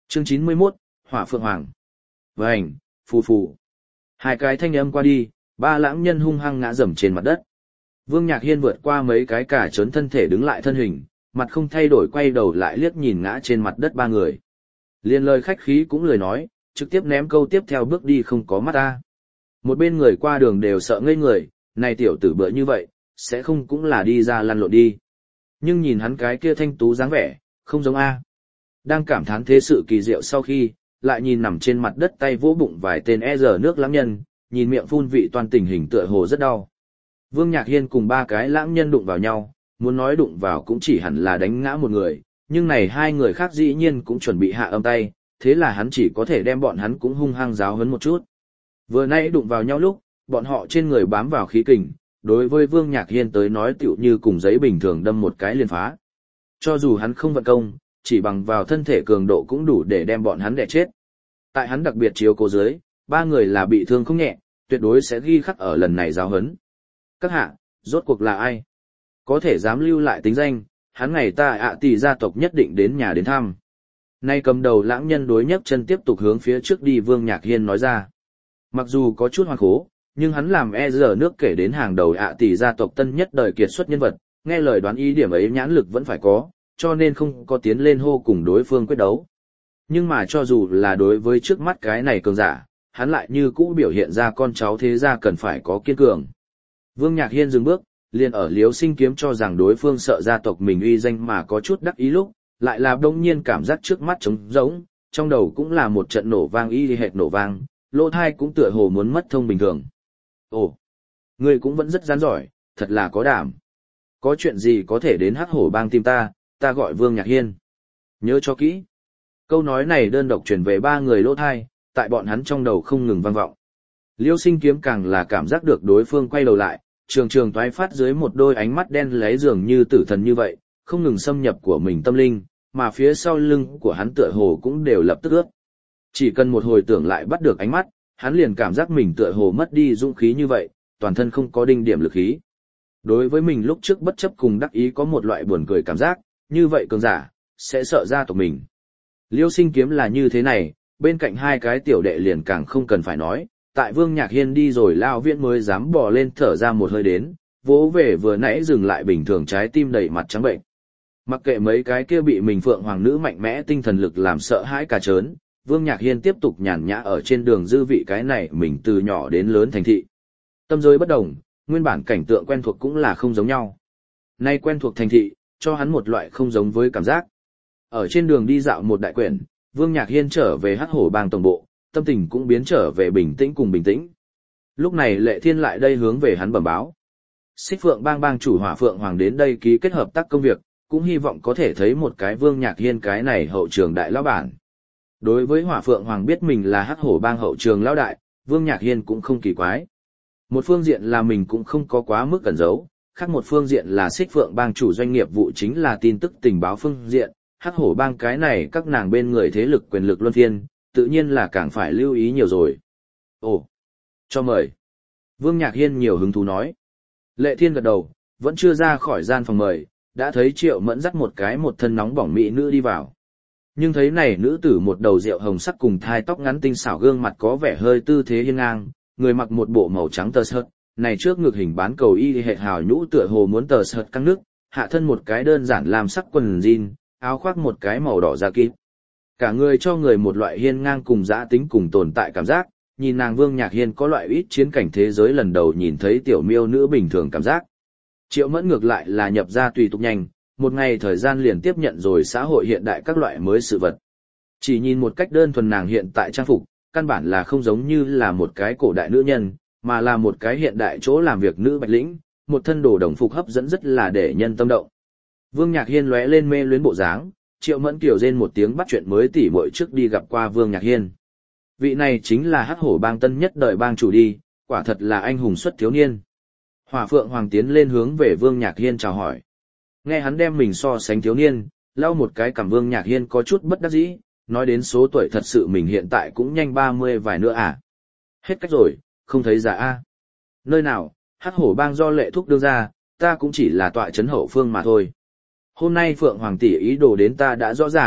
Chương 91, Hỏa Phượng Hoàng. Vành, phù phù. Hai cái thanh âm qua đi, ba lãng nhân hung hăng ngã rầm trên mặt đất. Vương Nhạc Hiên vượt qua mấy cái cả trớn thân thể đứng lại thân hình, mặt không thay đổi quay đầu lại liếc nhìn ngã trên mặt đất ba người. Liên lời khách khí cũng lười nói, trực tiếp ném câu tiếp theo bước đi không có mắt ta. Một bên người qua đường đều sợ ngây người, này tiểu tử bựa như vậy, sẽ không cũng là đi ra lăn lộn đi. Nhưng nhìn hắn cái kia thanh tú dáng vẻ, không giống A. Đang cảm thán thế sự kỳ diệu sau khi, lại nhìn nằm trên mặt đất tay vỗ bụng vài tên giờ nước lãng nhân, nhìn miệng phun vị toàn tình hình tựa hồ rất đau. Vương Nhạc Hiên cùng ba cái lãng nhân đụng vào nhau, muốn nói đụng vào cũng chỉ hẳn là đánh ngã một người, nhưng này hai người khác dĩ nhiên cũng chuẩn bị hạ âm tay, thế là hắn chỉ có thể đem bọn hắn cũng hung hăng giáo huấn một chút. Vừa nãy đụng vào nhau lúc, bọn họ trên người bám vào khí kình, đối với Vương Nhạc Hiên tới nói tựu như cùng giấy bình thường đâm một cái liền phá. Cho dù hắn không vận công, chỉ bằng vào thân thể cường độ cũng đủ để đem bọn hắn đè chết. Tại hắn đặc biệt chiếu cố dưới, ba người là bị thương không nhẹ, tuyệt đối sẽ ghi khắc ở lần này giáo huấn. Các hạ, rốt cuộc là ai? Có thể dám lưu lại tính danh, hắn ngày ta tỷ gia tộc nhất định đến nhà đến thăm. Nay cầm đầu lãng nhân đối nhấc chân tiếp tục hướng phía trước đi. Vương Nhạc Hiên nói ra. Mặc dù có chút hoang khố, nhưng hắn làm giờ nước kể đến hàng đầu tỷ gia tộc tân nhất đời kiệt xuất nhân vật, nghe lời đoán ý điểm ấy nhãn lực vẫn phải có, cho nên không có tiến lên hô cùng đối phương quyết đấu. Nhưng mà cho dù là đối với trước mắt cái này cường giả, hắn lại như cũ biểu hiện ra con cháu thế gia cần phải có kiên cường. Vương Nhạc Hiên dừng bước, liền ở Liếu Sinh Kiếm cho rằng đối phương sợ gia tộc mình uy danh mà có chút đắc ý lúc, lại là đông nhiên cảm giác trước mắt trống rỗng, trong đầu cũng là một trận nổ vang y hệt nổ vang, lỗ thai cũng tựa hồ muốn mất thông bình thường. Ồ, ngươi cũng vẫn rất rắn giỏi, thật là có đảm. Có chuyện gì có thể đến Hắc Hổ Bang tìm ta gọi Vương Nhạc Hiên. Nhớ cho kỹ. Câu nói này đơn độc truyền về ba người lỗ thai, tại bọn hắn trong đầu không ngừng vang vọng. Liêu Sinh Kiếm càng là cảm giác được đối phương quay đầu lại, trường trường toái phát dưới một đôi ánh mắt đen lấy dường như tử thần như vậy, không ngừng xâm nhập của mình tâm linh, mà phía sau lưng của hắn tựa hồ cũng đều lập tức ướt. Chỉ cần một hồi tưởng lại bắt được ánh mắt, hắn liền cảm giác mình tựa hồ mất đi dũng khí như vậy, toàn thân không có đinh điểm lực khí. Đối với mình lúc trước bất chấp cùng đắc ý có một loại buồn cười cảm giác, như vậy cường giả, sẽ sợ gia tộc mình. Liêu Sinh Kiếm là như thế này, bên cạnh hai cái tiểu đệ liền càng không cần phải nói, tại Vương Nhạc Hiên đi rồi Lao Viễn mới dám bò lên thở ra một hơi đến, vỗ về vừa nãy dừng lại bình thường trái tim đầy mặt trắng bệnh. Mặc kệ mấy cái kia bị mình Phượng Hoàng nữ mạnh mẽ tinh thần lực làm sợ hãi cả trớn, Vương Nhạc Hiên tiếp tục nhàn nhã ở trên đường dư vị cái này mình từ nhỏ đến lớn thành thị. Tâm giới bất đồng, nguyên bản cảnh tượng quen thuộc cũng là không giống nhau. Nay quen thuộc thành thị, cho hắn một loại không giống với cảm giác. Ở trên đường đi dạo một đại quyển, Vương Nhạc Hiên trở về Hắc Hổ Bang tổng bộ, tâm tình cũng biến trở về bình tĩnh cùng bình tĩnh. Lúc này Lệ Thiên lại đây hướng về hắn bẩm báo. Xích Phượng Bang bang chủ Hỏa Phượng Hoàng đến đây ký kết hợp tác công việc, cũng hy vọng có thể thấy một cái Vương Nhạc Hiên cái này hậu trường đại lão bản. Đối với Hỏa Phượng Hoàng biết mình là Hắc Hổ Bang hậu trường lão đại, Vương Nhạc Hiên cũng không kỳ quái. Một phương diện là mình cũng không có quá mức cẩn giấu, khác một phương diện là Xích Phượng Bang chủ doanh nghiệp vụ chính là tin tức tình báo phương diện, Hắc Hổ Bang cái này các nàng bên người thế lực quyền lực luân phiên, tự nhiên là càng phải lưu ý nhiều rồi. Ồ, cho mời. Vương Nhạc Hiên nhiều hứng thú nói. Lệ Thiên gật đầu, vẫn chưa ra khỏi gian phòng mời, đã thấy Triệu Mẫn dắt một cái một thân nóng bỏng mỹ nữ đi vào. Nhưng thấy này nữ tử một đầu rượu hồng sắc cùng thai tóc ngắn tinh xảo gương mặt có vẻ hơi tư thế hiên ngang, người mặc một bộ màu trắng tơ sợt, này trước ngực hình bán cầu y hệ hào nhũ tựa hồ muốn tơ sợt căng nước, hạ thân một cái đơn giản làm sắc quần jean, áo khoác một cái màu đỏ da kín. Cả người cho người một loại hiên ngang cùng dã tính cùng tồn tại cảm giác, nhìn nàng Vương Nhạc Hiên có loại ít chiến cảnh thế giới lần đầu nhìn thấy tiểu miêu nữ bình thường cảm giác. Triệu Mẫn ngược lại là nhập ra tùy tục nhanh, một ngày thời gian liền tiếp nhận rồi xã hội hiện đại các loại mới sự vật. Chỉ nhìn một cách đơn thuần nàng hiện tại trang phục, căn bản là không giống như là một cái cổ đại nữ nhân, mà là một cái hiện đại chỗ làm việc nữ bạch lĩnh, một thân đồ đồng phục hấp dẫn rất là để nhân tâm động. Vương Nhạc Hiên lóe lên mê luyến bộ dáng, Triệu Mẫn kiểu rên một tiếng bắt chuyện mới tỉ muội trước đi gặp qua Vương Nhạc Hiên. Vị này chính là Hắc Hổ Bang tân nhất đời bang chủ đi, quả thật là anh hùng xuất thiếu niên. Hỏa Phượng Hoàng tiến lên hướng về Vương Nhạc Hiên chào hỏi. Nghe hắn đem mình so sánh thiếu niên, lau một cái cảm Vương Nhạc Hiên có chút bất đắc dĩ, nói đến số tuổi thật sự mình hiện tại cũng nhanh 30 vài nữa à. Hết cách rồi, không thấy già a. Nơi nào, Hắc Hổ Bang do Lệ Thúc đưa ra, ta cũng chỉ là tọa trấn hậu phương mà thôi. Hôm nay Phượng Hoàng tỷ ý đồ đến ta đã rõ ràng,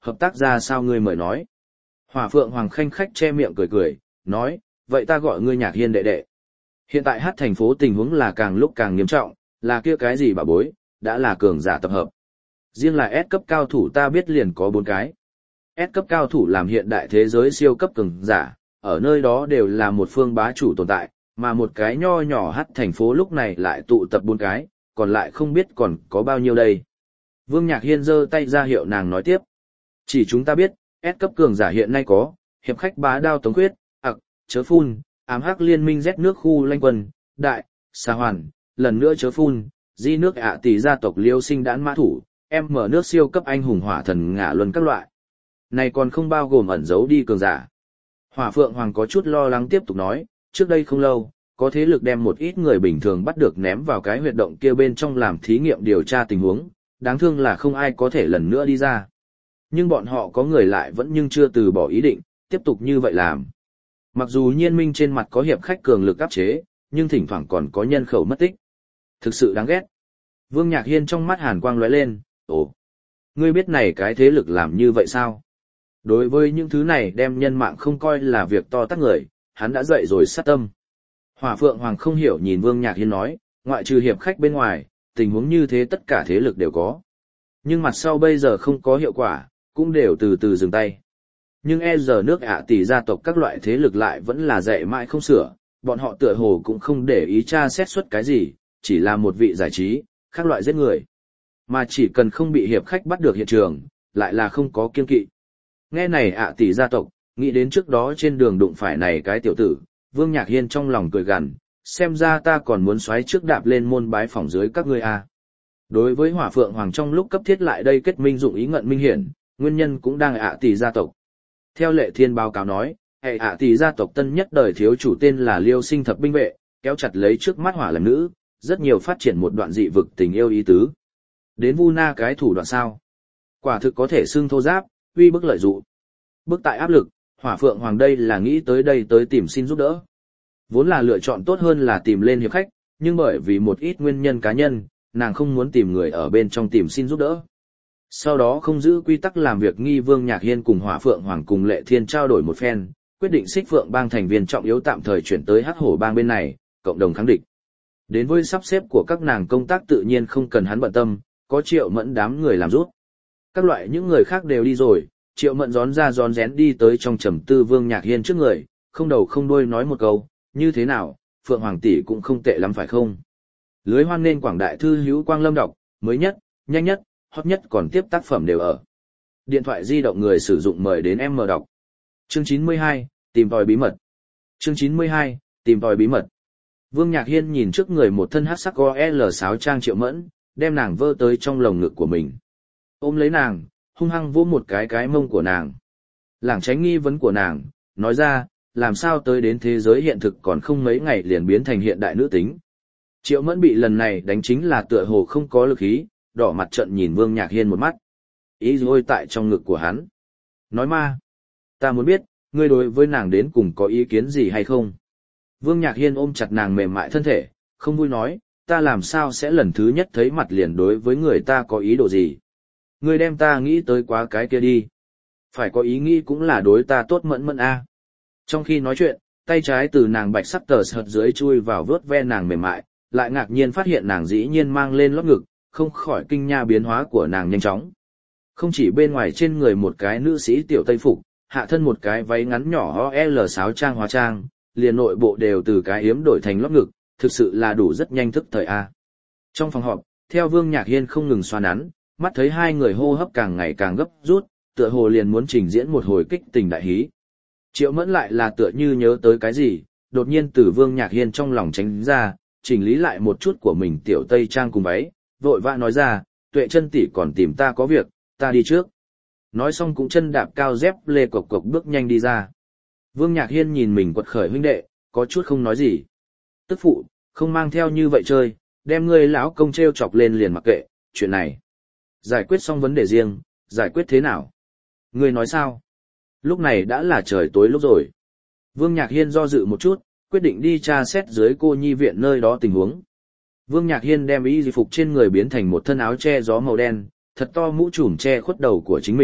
hợp tác ra sao ngươi mời nói. Hỏa Phượng Hoàng khanh khách che miệng cười cười, nói, vậy ta gọi ngươi Nhạc Hiên đệ đệ. Hiện tại hát thành phố tình huống là càng lúc càng nghiêm trọng, là kia cái gì bà bối, đã là cường giả tập hợp. Riêng là S cấp cao thủ ta biết liền có 4 cái. S cấp cao thủ làm hiện đại thế giới siêu cấp cường giả, ở nơi đó đều là một phương bá chủ tồn tại, mà một cái nho nhỏ hát thành phố lúc này lại tụ tập 4 cái, còn lại không biết còn có bao nhiêu đây. Vương Nhạc Hiên giơ tay ra hiệu nàng nói tiếp. Chỉ chúng ta biết, S cấp cường giả hiện nay có, hiệp khách bá đao Tống Khuyết, chớ phun, ám hắc liên minh Z nước khu lanh quân, đại, xa hoàn, lần nữa chớ phun, di nước tỷ gia tộc liêu sinh đãn mã thủ, mở nước siêu cấp anh hùng hỏa thần ngả luân các loại. Này còn không bao gồm ẩn giấu đi cường giả. Hỏa Phượng Hoàng có chút lo lắng tiếp tục nói, trước đây không lâu, có thế lực đem một ít người bình thường bắt được ném vào cái huyệt động kia bên trong làm thí nghiệm điều tra tình huống, đáng thương là không ai có thể lần nữa đi ra. Nhưng bọn họ có người lại vẫn nhưng chưa từ bỏ ý định, tiếp tục như vậy làm. Mặc dù Nhiên Minh trên mặt có hiệp khách cường lực áp chế, nhưng thỉnh thoảng còn có nhân khẩu mất tích. Thực sự đáng ghét. Vương Nhạc Hiên trong mắt hàn quang lóe lên, ồ, ngươi biết này cái thế lực làm như vậy sao? Đối với những thứ này đem nhân mạng không coi là việc to tát người, hắn đã dậy rồi sát tâm. Hỏa Phượng Hoàng không hiểu nhìn Vương Nhạc Hiên nói, ngoại trừ hiệp khách bên ngoài, tình huống như thế tất cả thế lực đều có. Nhưng mặt sau bây giờ không có hiệu quả, cũng đều từ từ dừng tay. Nhưng giờ nước tỷ gia tộc các loại thế lực lại vẫn là dạy mãi không sửa, bọn họ tựa hồ cũng không để ý tra xét xuất cái gì, chỉ là một vị giải trí, khác loại giết người. Mà chỉ cần không bị hiệp khách bắt được hiện trường, lại là không có kiên kỵ. Nghe này tỷ gia tộc, nghĩ đến trước đó trên đường đụng phải này cái tiểu tử, Vương Nhạc Hiên trong lòng cười gằn, xem ra ta còn muốn xoáy trước đạp lên môn bái phỏng dưới các ngươi à. Đối với Hỏa Phượng Hoàng trong lúc cấp thiết lại đây kết minh dụng ý ngận minh hiển, nguyên nhân cũng đang tỷ gia tộc. Theo Lệ Thiên báo cáo nói, tỷ gia tộc tân nhất đời thiếu chủ tên là Liêu Sinh Thập binh vệ, kéo chặt lấy trước mắt Hỏa làm nữ, rất nhiều phát triển một đoạn dị vực tình yêu ý tứ. Đến vu na cái thủ đoạn sao? Quả thực có thể xưng thô giáp, uy bức lợi dụ. Bức tại áp lực, Hỏa Phượng Hoàng đây là nghĩ tới đây tới tìm xin giúp đỡ. Vốn là lựa chọn tốt hơn là tìm lên hiệp khách, nhưng bởi vì một ít nguyên nhân cá nhân, nàng không muốn tìm người ở bên trong tìm xin giúp đỡ. Sau đó không giữ quy tắc làm việc nghi Vương Nhạc Hiên cùng Hỏa Phượng Hoàng cùng Lệ Thiên trao đổi một phen, quyết định Xích Phượng bang thành viên trọng yếu tạm thời chuyển tới Hắc Hổ bang bên này, cộng đồng kháng địch. Đến với sắp xếp của các nàng công tác tự nhiên không cần hắn bận tâm, có Triệu Mẫn đám người làm rút. Các loại những người khác đều đi rồi, Triệu Mẫn rón ra rón rén đi tới trong trầm tư Vương Nhạc Hiên trước người, không đầu không đuôi nói một câu, như thế nào, Phượng Hoàng tỷ cũng không tệ lắm phải không? Lưới hoan nên quảng đại thư hữu quang lâm đọc, mới nhất, nhanh nhất, hot nhất còn tiếp tác phẩm đều ở. Điện thoại di động người sử dụng mời đến em mở đọc. Chương 92, tìm tòi bí mật. Chương 92, tìm tòi bí mật. Vương Nhạc Hiên nhìn trước người một thân hắc sắc OL6 trang Triệu Mẫn, đem nàng vơ tới trong lồng ngực của mình. Ôm lấy nàng, hung hăng vỗ một cái mông của nàng. Lảng tránh nghi vấn của nàng, nói ra, làm sao tới đến thế giới hiện thực còn không mấy ngày liền biến thành hiện đại nữ tính. Triệu Mẫn bị lần này đánh chính là tựa hồ không có lực khí, đỏ mặt trận nhìn Vương Nhạc Hiên một mắt. Ý rồi tại trong ngực của hắn. Nói ma, ta muốn biết, ngươi đối với nàng đến cùng có ý kiến gì hay không? Vương Nhạc Hiên ôm chặt nàng mềm mại thân thể, không vui nói, ta làm sao sẽ lần thứ nhất thấy mặt liền đối với người ta có ý đồ gì? Ngươi đem ta nghĩ tới quá cái kia đi. Phải có ý nghĩ cũng là đối ta tốt Mẫn Mẫn a. Trong khi nói chuyện, tay trái từ nàng bạch sắc tờ sợt dưới chui vào vớt ve nàng mềm mại, lại ngạc nhiên phát hiện nàng dĩ nhiên mang lên lót ngực, không khỏi kinh nha biến hóa của nàng nhanh chóng. Không chỉ bên ngoài trên người một cái nữ sĩ tiểu tây phục, hạ thân một cái váy ngắn nhỏ L6 trang hóa trang, liền nội bộ đều từ cái yếm đổi thành lót ngực, thực sự là đủ rất nhanh thức thời a. Trong phòng họp, theo Vương Nhạc Hiên không ngừng xoa nắn, mắt thấy hai người hô hấp càng ngày càng gấp rút, tựa hồ liền muốn trình diễn một hồi kích tình đại hí. Triệu Mẫn lại là tựa như nhớ tới cái gì, đột nhiên từ Vương Nhạc Hiên trong lòng tránh ra, chỉnh lý lại một chút của mình tiểu tây trang cùng váy, vội vã nói ra, Tuệ Chân tỷ còn tìm ta có việc, ta đi trước. Nói xong cũng chân đạp cao dép lê cộc cộc bước nhanh đi ra. Vương Nhạc Hiên nhìn mình quật khởi huynh đệ, có chút không nói gì. Tức phụ, không mang theo như vậy chơi, đem ngươi lão công treo chọc lên liền mặc kệ, chuyện này. Giải quyết xong vấn đề riêng, giải quyết thế nào? Ngươi nói sao? Lúc này đã là trời tối lúc rồi. Vương Nhạc Hiên do dự một chút, quyết định đi tra xét dưới cô nhi viện nơi đó tình huống. Vương Nhạc Hiên đem y phục trên người biến thành một thân áo che gió màu đen, thật to mũ trùm che khuất đầu của chính mình,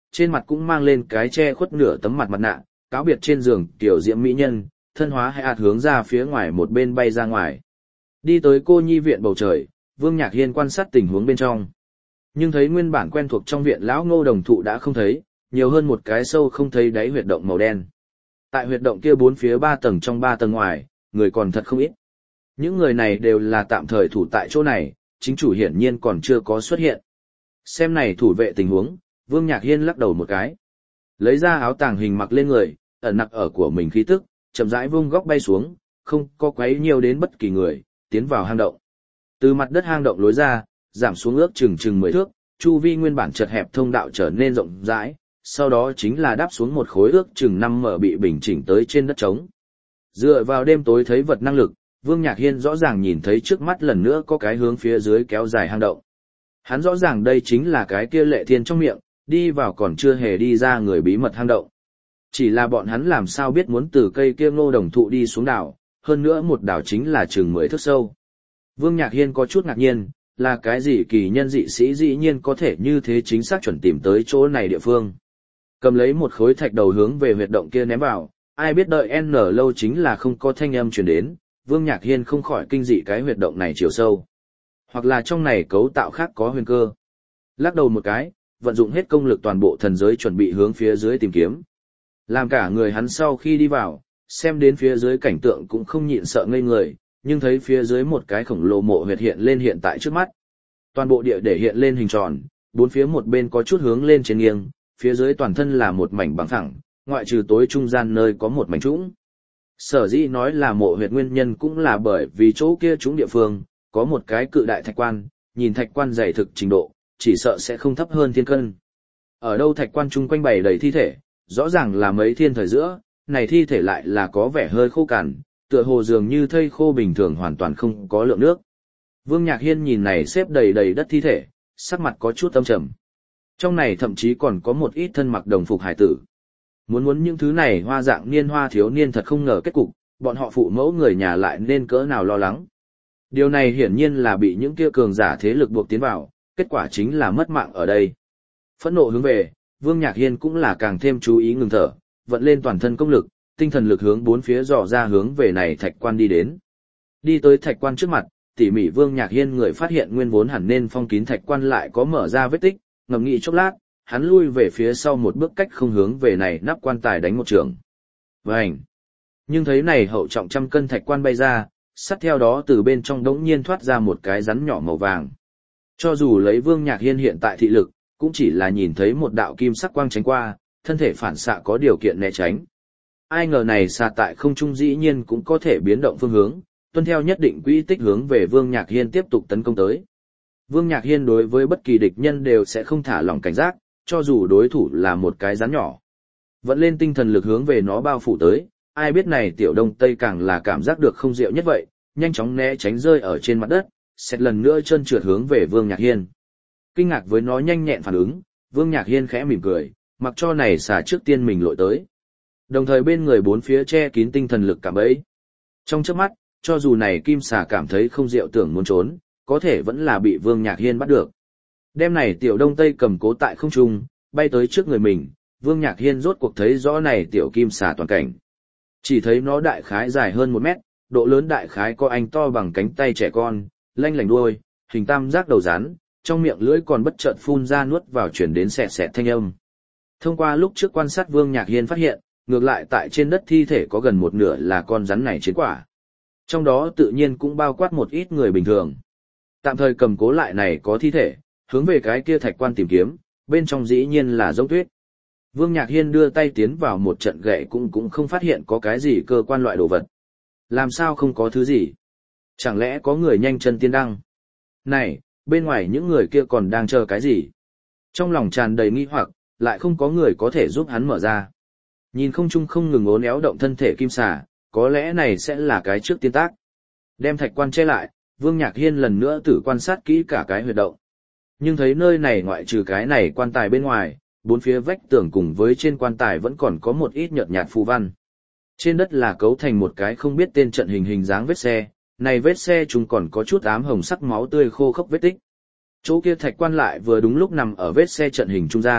trên mặt cũng mang lên cái che khuất nửa tấm mặt nạ, cáo biệt trên giường tiểu diễm mỹ nhân, thân hóa hay hướng ra phía ngoài một bên bay ra ngoài. Đi tới cô nhi viện bầu trời, Vương Nhạc Hiên quan sát tình huống bên trong. Nhưng thấy nguyên bản quen thuộc trong viện lão Ngô Đồng Thụ đã không thấy, nhiều hơn một cái sâu không thấy đáy huyệt động màu đen. Tại huyệt động kia 4 phía 3 tầng trong 3 tầng ngoài, người còn thật không ít. Những người này đều là tạm thời thủ tại chỗ này, chính chủ hiển nhiên còn chưa có xuất hiện. Xem này thủ vệ tình huống, Vương Nhạc Hiên lắc đầu một cái. Lấy ra áo tàng hình mặc lên người, ẩn nặc ở của mình khí tức, chậm rãi vung góc bay xuống, không có quấy nhiều đến bất kỳ người, tiến vào hang động. Từ mặt đất hang động lối ra, giảm xuống ước chừng 10 thước, chu vi nguyên bản chật hẹp thông đạo trở nên rộng rãi, sau đó chính là đáp xuống một khối ước chừng 5 mở bị bình chỉnh tới trên đất trống. Dựa vào đêm tối thấy vật năng lực, Vương Nhạc Hiên rõ ràng nhìn thấy trước mắt lần nữa có cái hướng phía dưới kéo dài hang động. Hắn rõ ràng đây chính là cái kia Lệ Thiên trong miệng, đi vào còn chưa hề đi ra người bí mật hang động. Chỉ là bọn hắn làm sao biết muốn từ cây kia Ngô Đồng Thụ đi xuống đảo, hơn nữa một đảo chính là chừng 10 thước sâu. Vương Nhạc Hiên có chút ngạc nhiên, là cái gì kỳ nhân dị sĩ dĩ nhiên có thể như thế chính xác chuẩn tìm tới chỗ này địa phương. Cầm lấy một khối thạch đầu hướng về huyệt động kia ném vào, ai biết đợi N lâu chính là không có thanh âm truyền đến, Vương Nhạc Hiên không khỏi kinh dị cái huyệt động này chiều sâu. Hoặc là trong này cấu tạo khác có huyền cơ. Lắc đầu một cái, vận dụng hết công lực toàn bộ thần giới chuẩn bị hướng phía dưới tìm kiếm. Làm cả người hắn sau khi đi vào, xem đến phía dưới cảnh tượng cũng không nhịn sợ ngây người, nhưng thấy phía dưới một cái khổng lồ mộ huyệt hiện lên hiện tại trước mắt. Toàn bộ địa để hiện lên hình tròn, 4 phía một bên có chút hướng lên trên nghiêng, phía dưới toàn thân là một mảnh bằng phẳng, ngoại trừ tối trung gian nơi có một mảnh trũng. Sở dĩ nói là mộ huyệt nguyên nhân cũng là bởi vì chỗ kia trũng địa phương, có một cái cự đại thạch quan, nhìn thạch quan dày thực trình độ, chỉ sợ sẽ không thấp hơn thiên cân. Ở đâu thạch quan chung quanh bày đầy thi thể, rõ ràng là mấy thiên thời giữa, này thi thể lại là có vẻ hơi khô cằn, tựa hồ dường như thây khô bình thường hoàn toàn không có lượng nước. Vương Nhạc Hiên nhìn này xếp đầy đầy đất thi thể, sắc mặt có chút âm trầm. Trong này thậm chí còn có một ít thân mặc đồng phục hải tử. Muốn những thứ này hoa dạng niên hoa thiếu niên thật không ngờ kết cục, bọn họ phụ mẫu người nhà lại nên cỡ nào lo lắng. Điều này hiển nhiên là bị những kia cường giả thế lực buộc tiến vào, kết quả chính là mất mạng ở đây. Phẫn nộ hướng về, Vương Nhạc Hiên cũng là càng thêm chú ý ngừng thở, vận lên toàn thân công lực, tinh thần lực hướng 4 phía dò ra hướng về này thạch quan đi đến. Đi tới thạch quan trước mặt, tỉ mỉ Vương Nhạc Hiên người phát hiện nguyên vốn hẳn nên phong kín thạch quan lại có mở ra vết tích, ngầm nghĩ chốc lát, hắn lui về phía sau một bước cách không hướng về này nắp quan tài đánh một trường. Vành! Nhưng thấy này hậu trọng 100 cân thạch quan bay ra, sát theo đó từ bên trong đống nhiên thoát ra một cái rắn nhỏ màu vàng. Cho dù lấy Vương Nhạc Hiên hiện tại thị lực, cũng chỉ là nhìn thấy một đạo kim sắc quang tránh qua, thân thể phản xạ có điều kiện né tránh. Ai ngờ này xạ tại không trung dĩ nhiên cũng có thể biến động phương hướng, tuân theo nhất định quỹ tích hướng về Vương Nhạc Hiên tiếp tục tấn công tới. Vương Nhạc Hiên đối với bất kỳ địch nhân đều sẽ không thả lỏng cảnh giác, cho dù đối thủ là một cái rắn nhỏ. Vẫn lên tinh thần lực hướng về nó bao phủ tới, ai biết này tiểu đông tây càng là cảm giác được không diệu nhất vậy, nhanh chóng né tránh rơi ở trên mặt đất, xét lần nữa chân trượt hướng về Vương Nhạc Hiên. Kinh ngạc với nó nhanh nhẹn phản ứng, Vương Nhạc Hiên khẽ mỉm cười, mặc cho này xả trước tiên mình lội tới. Đồng thời bên người 4 phía che kín tinh thần lực cảm ấy. Trong chớp mắt, cho dù này kim xà cảm thấy không diệu tưởng muốn trốn, có thể vẫn là bị Vương Nhạc Hiên bắt được. Đêm này tiểu đông tây cầm cố tại không trung, bay tới trước người mình, Vương Nhạc Hiên rốt cuộc thấy rõ này tiểu kim xà toàn cảnh. Chỉ thấy nó đại khái dài hơn 1 mét, độ lớn đại khái có anh to bằng cánh tay trẻ con, lanh lảnh đuôi, hình tam giác đầu rắn, trong miệng lưỡi còn bất chợt phun ra nuốt vào chuyển đến xẹt xẹt thanh âm. Thông qua lúc trước quan sát Vương Nhạc Hiên phát hiện, ngược lại tại trên đất thi thể có gần một nửa là con rắn này chiến quả. Trong đó tự nhiên cũng bao quát một ít người bình thường. Tạm thời cầm cố lại này có thi thể, hướng về cái kia thạch quan tìm kiếm, bên trong dĩ nhiên là giống tuyết. Vương Nhạc Hiên đưa tay tiến vào một trận gậy cũng không phát hiện có cái gì cơ quan loại đồ vật. Làm sao không có thứ gì? Chẳng lẽ có người nhanh chân tiên đăng? Này, bên ngoài những người kia còn đang chờ cái gì? Trong lòng tràn đầy nghi hoặc, lại không có người có thể giúp hắn mở ra. Nhìn không trung không ngừng uốn éo động thân thể kim xà, có lẽ này sẽ là cái trước tiên tác. Đem thạch quan che lại, Vương Nhạc Hiên lần nữa thử quan sát kỹ cả cái huyệt động. Nhưng thấy nơi này ngoại trừ cái này quan tài bên ngoài, 4 phía vách tường cùng với trên quan tài vẫn còn có một ít nhợt nhạt phù văn. Trên đất là cấu thành một cái không biết tên trận hình dáng vết xe, này vết xe chúng còn có chút ám hồng sắc máu tươi khô khốc vết tích. Chỗ kia thạch quan lại vừa đúng lúc nằm ở vết xe trận hình trung gian,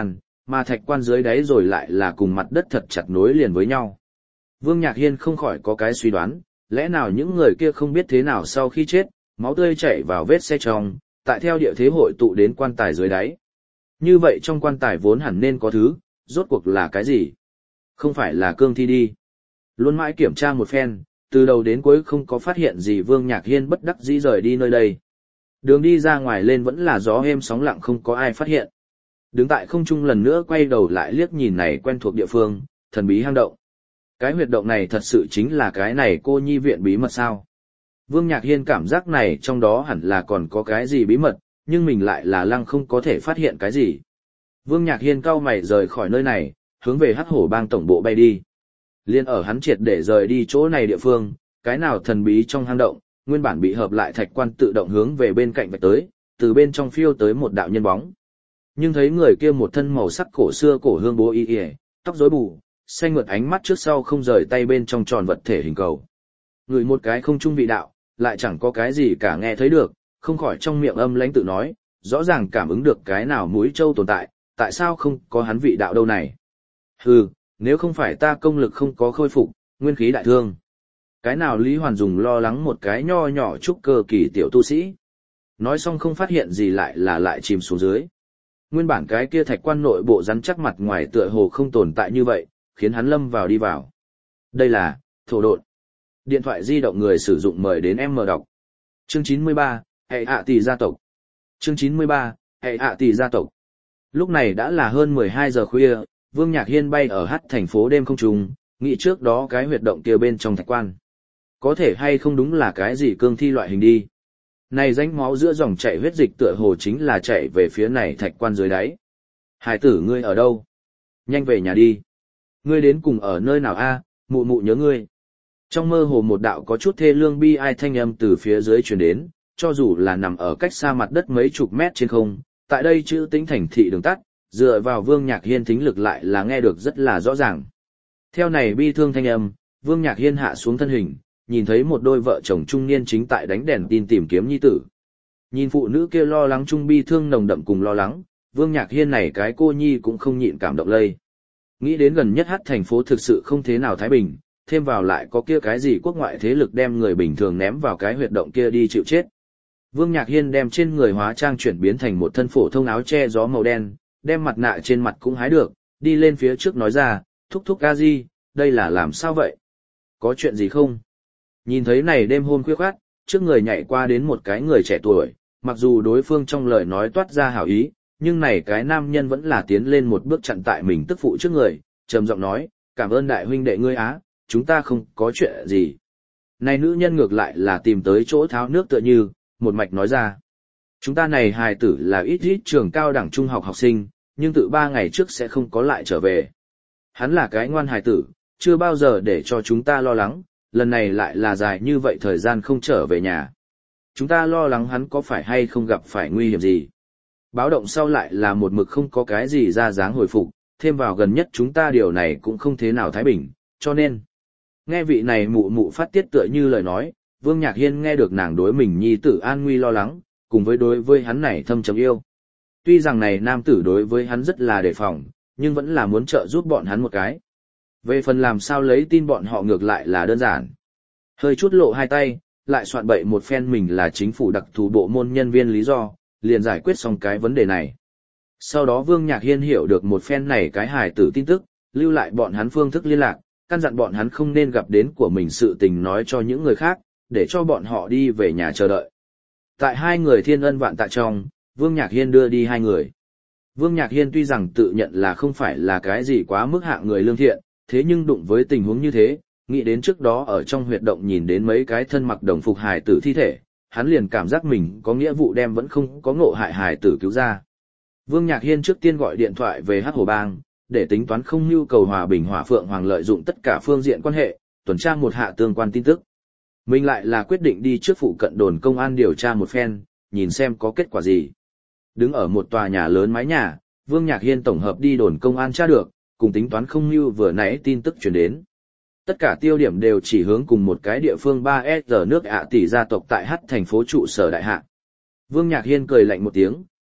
mà thạch quan dưới đáy rồi lại là cùng mặt đất thật chặt nối liền với nhau. Vương Nhạc Hiên không khỏi có cái suy đoán, lẽ nào những người kia không biết thế nào sau khi chết, máu tươi chảy vào vết xe trong, tại theo địa thế hội tụ đến quan tài dưới đáy. Như vậy trong quan tài vốn hẳn nên có thứ, rốt cuộc là cái gì? Không phải là cương thi đi. Luôn mãi kiểm tra một phen, từ đầu đến cuối không có phát hiện gì. Vương Nhạc Hiên bất đắc dĩ rời đi nơi đây. Đường đi ra ngoài lên vẫn là gió êm sóng lặng, không có ai phát hiện. Đứng tại không trung lần nữa quay đầu lại liếc nhìn này quen thuộc địa phương, thần bí hang động. Cái huyệt động này thật sự chính là cái này cô nhi viện bí mật sao? Vương Nhạc Hiên cảm giác này trong đó hẳn là còn có cái gì bí mật, nhưng mình lại là lăng không có thể phát hiện cái gì. Vương Nhạc Hiên cau mày rời khỏi nơi này, hướng về Hắc Hổ Bang tổng bộ bay đi. Liên ở hắn triệt để rời đi chỗ này địa phương, cái nào thần bí trong hang động, nguyên bản bị hợp lại thạch quan tự động hướng về bên cạnh vạch tới, từ bên trong phiêu tới một đạo nhân bóng. Nhưng thấy người kia một thân màu sắc cổ xưa cổ hương bố y, tóc rối bù, xanh mượt, ánh mắt trước sau không rời tay bên trong tròn vật thể hình cầu. Người một cái không trung vị đạo, lại chẳng có cái gì cả nghe thấy được, không khỏi trong miệng âm lãnh tự nói, rõ ràng cảm ứng được cái nào mũi châu tồn tại, tại sao không có hắn vị đạo đâu này. Hừ, nếu không phải ta công lực không có khôi phục, nguyên khí đại thương. Cái nào Lý Hoàn dùng lo lắng một cái nho nhỏ trúc cơ kỳ tiểu tu sĩ. Nói xong không phát hiện gì lại chìm xuống dưới. Nguyên bản cái kia thạch quan nội bộ rắn chắc mặt ngoài tựa hồ không tồn tại như vậy, khiến hắn lâm vào đi vào. Đây là thổ độn. Điện thoại di động người sử dụng mời đến em mở đọc. Chương 93, hệ hạ tỷ gia tộc. Chương 93, hệ hạ tỷ gia tộc. Lúc này đã là hơn 12 giờ khuya, Vương Nhạc Hiên bay ở hát thành phố đêm không trùng, nghĩ trước đó cái huyệt động kia bên trong thạch quan. Có thể hay không đúng là cái gì cương thi loại hình đi. Này rãnh máu giữa dòng chảy huyết dịch tựa hồ chính là chạy về phía này thạch quan dưới đáy. Hải tử ngươi ở đâu? Nhanh về nhà đi. Ngươi đến cùng ở nơi nào a? Mụ mụ nhớ ngươi. Trong mơ hồ một đạo có chút thê lương bi ai thanh âm từ phía dưới truyền đến, cho dù là nằm ở cách xa mặt đất mấy chục mét trên không, tại đây chữ tĩnh thành thị đường tắt, dựa vào Vương Nhạc Hiên thính lực lại là nghe được rất là rõ ràng. Theo này bi thương thanh âm, Vương Nhạc Hiên hạ xuống thân hình, nhìn thấy một đôi vợ chồng trung niên chính tại đánh đèn tin tìm kiếm nhi tử. Nhìn phụ nữ kia lo lắng chung bi thương nồng đậm cùng lo lắng, Vương Nhạc Hiên này cái cô nhi cũng không nhịn cảm động lây. Nghĩ đến gần nhất hát thành phố thực sự không thế nào thái bình, thêm vào lại có kia cái gì quốc ngoại thế lực đem người bình thường ném vào cái huyệt động kia đi chịu chết. Vương Nhạc Hiên đem trên người hóa trang chuyển biến thành một thân phổ thông áo che gió màu đen, đem mặt nạ trên mặt cũng hái được, đi lên phía trước nói ra, thúc thúc a di, đây là làm sao vậy? Có chuyện gì không? Nhìn thấy này đêm hôm khuya khoắt, trước người nhảy qua đến một cái người trẻ tuổi, mặc dù đối phương trong lời nói toát ra hảo ý, nhưng này cái nam nhân vẫn là tiến lên một bước chặn tại mình tức phụ trước người, trầm giọng nói, cảm ơn đại huynh đệ ngươi á, chúng ta không có chuyện gì. Này nữ nhân ngược lại là tìm tới chỗ tháo nước tựa như, một mạch nói ra. Chúng ta này hài tử là ít trường cao đẳng trung học học sinh, nhưng tự 3 ngày trước sẽ không có lại trở về. Hắn là cái ngoan hài tử, chưa bao giờ để cho chúng ta lo lắng, lần này lại là dài như vậy thời gian không trở về nhà. Chúng ta lo lắng hắn có phải hay không gặp phải nguy hiểm gì. Báo động sau lại là một mực không có cái gì ra dáng hồi phục, thêm vào gần nhất chúng ta điều này cũng không thế nào thái bình, cho nên. Nghe vị này mụ mụ phát tiết tựa như lời nói, Vương Nhạc Hiên nghe được nàng đối mình nhi tử an nguy lo lắng, cùng với đối với hắn này thâm trầm yêu. Tuy rằng này nam tử đối với hắn rất là đề phòng, nhưng vẫn là muốn trợ giúp bọn hắn một cái. Về phần làm sao lấy tin bọn họ ngược lại là đơn giản. Hơi chút lộ hai tay, lại soạn bậy một phen mình là chính phủ đặc thù bộ môn nhân viên lý do, liền giải quyết xong cái vấn đề này. Sau đó Vương Nhạc Hiên hiểu được một phen này cái hài tử tin tức, lưu lại bọn hắn phương thức liên lạc, căn dặn bọn hắn không nên gặp đến của mình sự tình nói cho những người khác, để cho bọn họ đi về nhà chờ đợi. Tại 2 người thiên ân vạn tạ trong, Vương Nhạc Hiên đưa đi 2 người. Vương Nhạc Hiên tuy rằng tự nhận là không phải là cái gì quá mức hạng người lương thiện, thế nhưng đụng với tình huống như thế, nghĩ đến trước đó ở trong huyệt động nhìn đến mấy cái thân mặc đồng phục hài tử thi thể, hắn liền cảm giác mình có nghĩa vụ đem vẫn không có ngộ hại hài tử cứu ra. Vương Nhạc Hiên trước tiên gọi điện thoại về Hắc Hổ Bang, để tính toán không nhu cầu hòa bình Hỏa Phượng Hoàng lợi dụng tất cả phương diện quan hệ, tuần tra một hạ tương quan tin tức. Mình lại là quyết định đi trước phụ cận đồn công an điều tra một phen, nhìn xem có kết quả gì. Đứng ở một tòa nhà lớn mái nhà, Vương Nhạc Hiên tổng hợp đi đồn công an tra được, cùng tính toán không nhu vừa nãy tin tức truyền đến. Tất cả tiêu điểm đều chỉ hướng cùng một cái địa phương 3S nước ạ tỷ gia tộc tại H thành phố trụ sở đại hạ. Vương Nhạc Hiên cười lạnh một tiếng,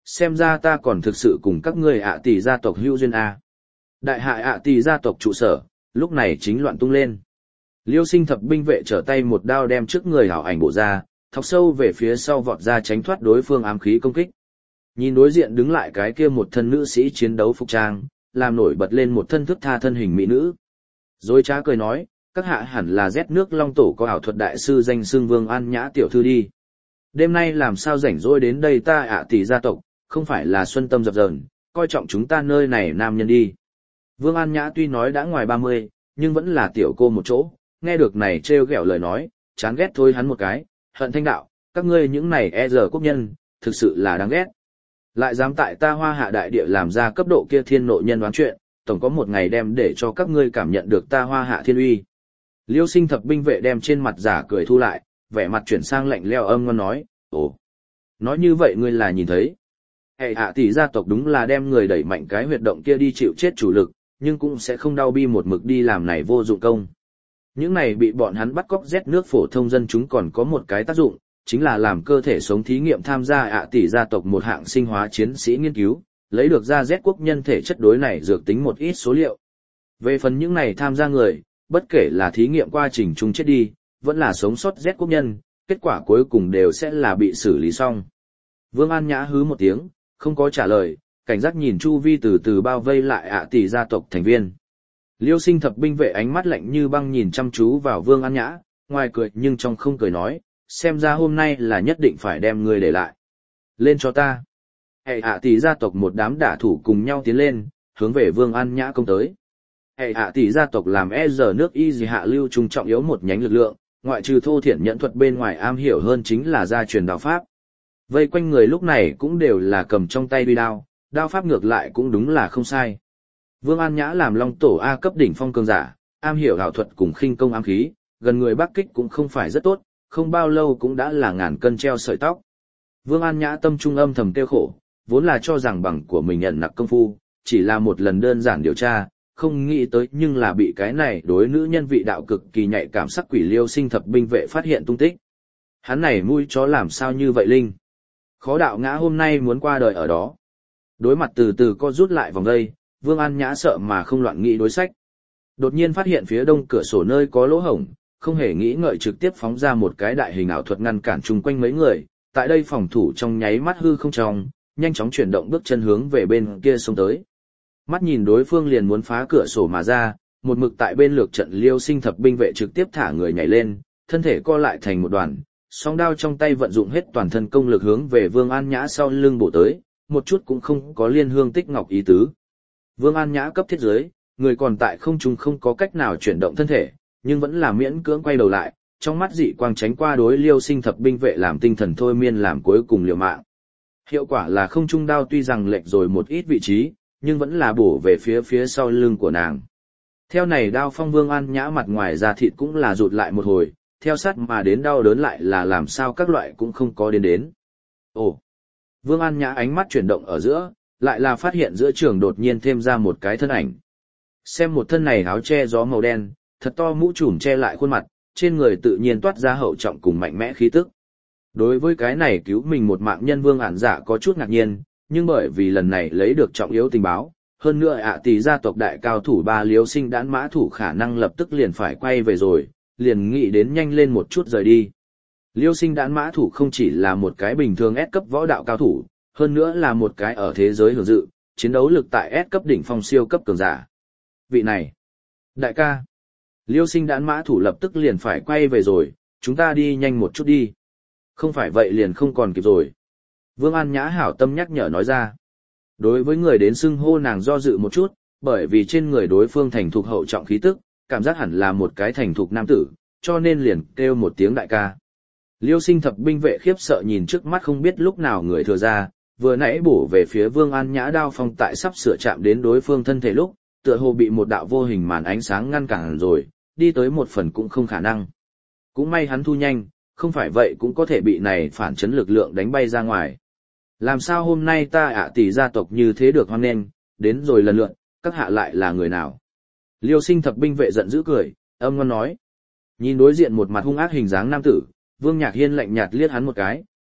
xem ra ta còn thực sự cùng các ngươi ạ tỷ gia tộc hữu duyên a. Đại hạ ạ tỷ gia tộc trụ sở, lúc này chính loạn tung lên. Liêu Sinh thập binh vệ trở tay một đao đem trước người hảo ảnh bổ ra, thọc sâu về phía sau vọt ra tránh thoát đối phương ám khí công kích. Nhìn đối diện đứng lại cái kia một thân nữ sĩ chiến đấu phục trang, làm nổi bật lên một thân thức tha thân hình mỹ nữ. Rồi trá cười nói, các hạ hẳn là rét nước long tổ có ảo thuật đại sư danh xưng Vương An Nhã tiểu thư đi. Đêm nay làm sao rảnh rỗi đến đây ta ạ tỷ gia tộc, không phải là xuân tâm dập dờn, coi trọng chúng ta nơi này nam nhân đi. Vương An Nhã tuy nói đã ngoài 30, nhưng vẫn là tiểu cô một chỗ, nghe được này trêu ghẹo lời nói, chán ghét thôi hắn một cái, hận thanh đạo, các ngươi những này e giờ quốc nhân, thực sự là đáng ghét. Lại dám tại ta Hoa Hạ đại địa làm ra cấp độ kia thiên nội nhân đoán chuyện, tổng có một ngày đem để cho các ngươi cảm nhận được ta Hoa Hạ thiên uy. Liêu Sinh thập binh vệ đem trên mặt giả cười thu lại, vẻ mặt chuyển sang lạnh lẽo âm ngon nói, ồ, nói như vậy ngươi là nhìn thấy. Hệ hạ tỷ gia tộc đúng là đem người đẩy mạnh cái huyệt động kia đi chịu chết chủ lực, nhưng cũng sẽ không đau bi một mực đi làm này vô dụng công. Những này bị bọn hắn bắt cóc rét nước phổ thông dân chúng còn có một cái tác dụng, chính là làm cơ thể sống thí nghiệm tham gia ạ tỷ gia tộc một hạng sinh hóa chiến sĩ nghiên cứu, lấy được ra rét quốc nhân thể chất đối này dược tính một ít số liệu. Về phần những này tham gia người, bất kể là thí nghiệm quá trình chung chết đi, vẫn là sống sót rét quốc nhân, kết quả cuối cùng đều sẽ là bị xử lý xong. Vương An Nhã hứ một tiếng, không có trả lời, cảnh giác nhìn chu vi từ từ bao vây lại ạ tỷ gia tộc thành viên. Liêu Sinh thập binh vệ ánh mắt lạnh như băng nhìn chăm chú vào Vương An Nhã, ngoài cười nhưng trong không cười nói, xem ra hôm nay là nhất định phải đem ngươi để lại. Lên cho ta. Hệ ạ tỷ gia tộc một đám đả thủ cùng nhau tiến lên, hướng về Vương An Nhã công tới. Hệ ạ tỷ gia tộc làm e giờ nước y gì hạ lưu trung trọng yếu một nhánh lực lượng, ngoại trừ thô thiển nhận thuật bên ngoài am hiểu hơn chính là gia truyền đao pháp. Vây quanh người lúc này cũng đều là cầm trong tay đuôi đao, đao pháp ngược lại cũng đúng là không sai. Vương An Nhã làm long tổ A cấp đỉnh phong cường giả, am hiểu ảo thuật cùng khinh công ám khí, gần người Bắc kích cũng không phải rất tốt, không bao lâu cũng đã là ngàn cân treo sợi tóc. Vương An Nhã tâm trung âm thầm tiêu khổ, vốn là cho rằng bằng của mình nhận nặc công phu, chỉ là một lần đơn giản điều tra, không nghĩ tới nhưng là bị cái này đối nữ nhân vị đạo cực kỳ nhạy cảm sắc quỷ Liêu Sinh thập binh vệ phát hiện tung tích. Hắn này mũi chó làm sao như vậy linh? Khó đạo ngã hôm nay muốn qua đời ở đó. Đối mặt từ từ co rút lại vòng dây, Vương An Nhã sợ mà không loạn nghĩ đối sách. Đột nhiên phát hiện phía đông cửa sổ nơi có lỗ hổng, không hề nghĩ ngợi trực tiếp phóng ra một cái đại hình ảo thuật ngăn cản chung quanh mấy người, tại đây phòng thủ trong nháy mắt hư không trong, nhanh chóng chuyển động bước chân hướng về bên kia xông tới. Mắt nhìn đối phương liền muốn phá cửa sổ mà ra, một mực tại bên lược trận Liêu Sinh thập binh vệ trực tiếp thả người nhảy lên, thân thể co lại thành một đoàn, song đao trong tay vận dụng hết toàn thân công lực hướng về Vương An Nhã sau lưng bổ tới, một chút cũng không có liên hương tích ngọc ý tứ. Vương An Nhã cấp thiết giới, người còn tại không trung không có cách nào chuyển động thân thể, nhưng vẫn là miễn cưỡng quay đầu lại, trong mắt dị quang tránh qua đối Liêu Sinh thập binh vệ làm tinh thần thôi miên làm cuối cùng liều mạng. Hiệu quả là không trung đao tuy rằng lệch rồi một ít vị trí, nhưng vẫn là bổ về phía sau lưng của nàng. Theo này đao phong Vương An Nhã mặt ngoài da thịt cũng là rụt lại một hồi, theo sát mà đến đau đớn lại là làm sao các loại cũng không có đến. Ồ! Vương An Nhã ánh mắt chuyển động ở giữa, lại là phát hiện giữa trường đột nhiên thêm ra một cái thân ảnh. Xem một thân này áo che gió màu đen, thật to mũ trùm che lại khuôn mặt, trên người tự nhiên toát ra hậu trọng cùng mạnh mẽ khí tức. Đối với cái này cứu mình một mạng nhân Vương Ản Dạ có chút ngạc nhiên, nhưng bởi vì lần này lấy được trọng yếu tình báo, hơn nữa ạ tỷ gia tộc đại cao thủ ba Liêu Sinh đãn mã thủ khả năng lập tức liền phải quay về rồi, liền nghĩ đến nhanh lên một chút rời đi. Liêu Sinh đãn mã thủ không chỉ là một cái bình thường S cấp võ đạo cao thủ, hơn nữa là một cái ở thế giới hưởng dự, chiến đấu lực tại S cấp đỉnh phong siêu cấp cường giả. Vị này, đại ca, Liêu Sinh đãn mã thủ lập tức liền phải quay về rồi, chúng ta đi nhanh một chút đi. Không phải vậy liền không còn kịp rồi. Vương An Nhã hảo tâm nhắc nhở nói ra. Đối với người đến xưng hô nàng do dự một chút, bởi vì trên người đối phương thành thục hậu trọng khí tức, cảm giác hẳn là một cái thành thục nam tử, cho nên liền kêu một tiếng đại ca. Liêu Sinh thập binh vệ khiếp sợ nhìn trước mắt không biết lúc nào người thừa ra, vừa nãy bổ về phía Vương An Nhã đao phong tại sắp sửa chạm đến đối phương thân thể lúc, tựa hồ bị một đạo vô hình màn ánh sáng ngăn cản rồi, đi tới một phần cũng không khả năng. Cũng may hắn thu nhanh, không phải vậy cũng có thể bị này phản chấn lực lượng đánh bay ra ngoài. Làm sao hôm nay ta ạ tỷ gia tộc như thế được hoan nghênh, đến rồi lần lượt, các hạ lại là người nào? Liêu Sinh thập binh vệ giận dữ cười, âm ngon nói. Nhìn đối diện một mặt hung ác hình dáng nam tử, Vương Nhạc Hiên lạnh nhạt liếc hắn một cái,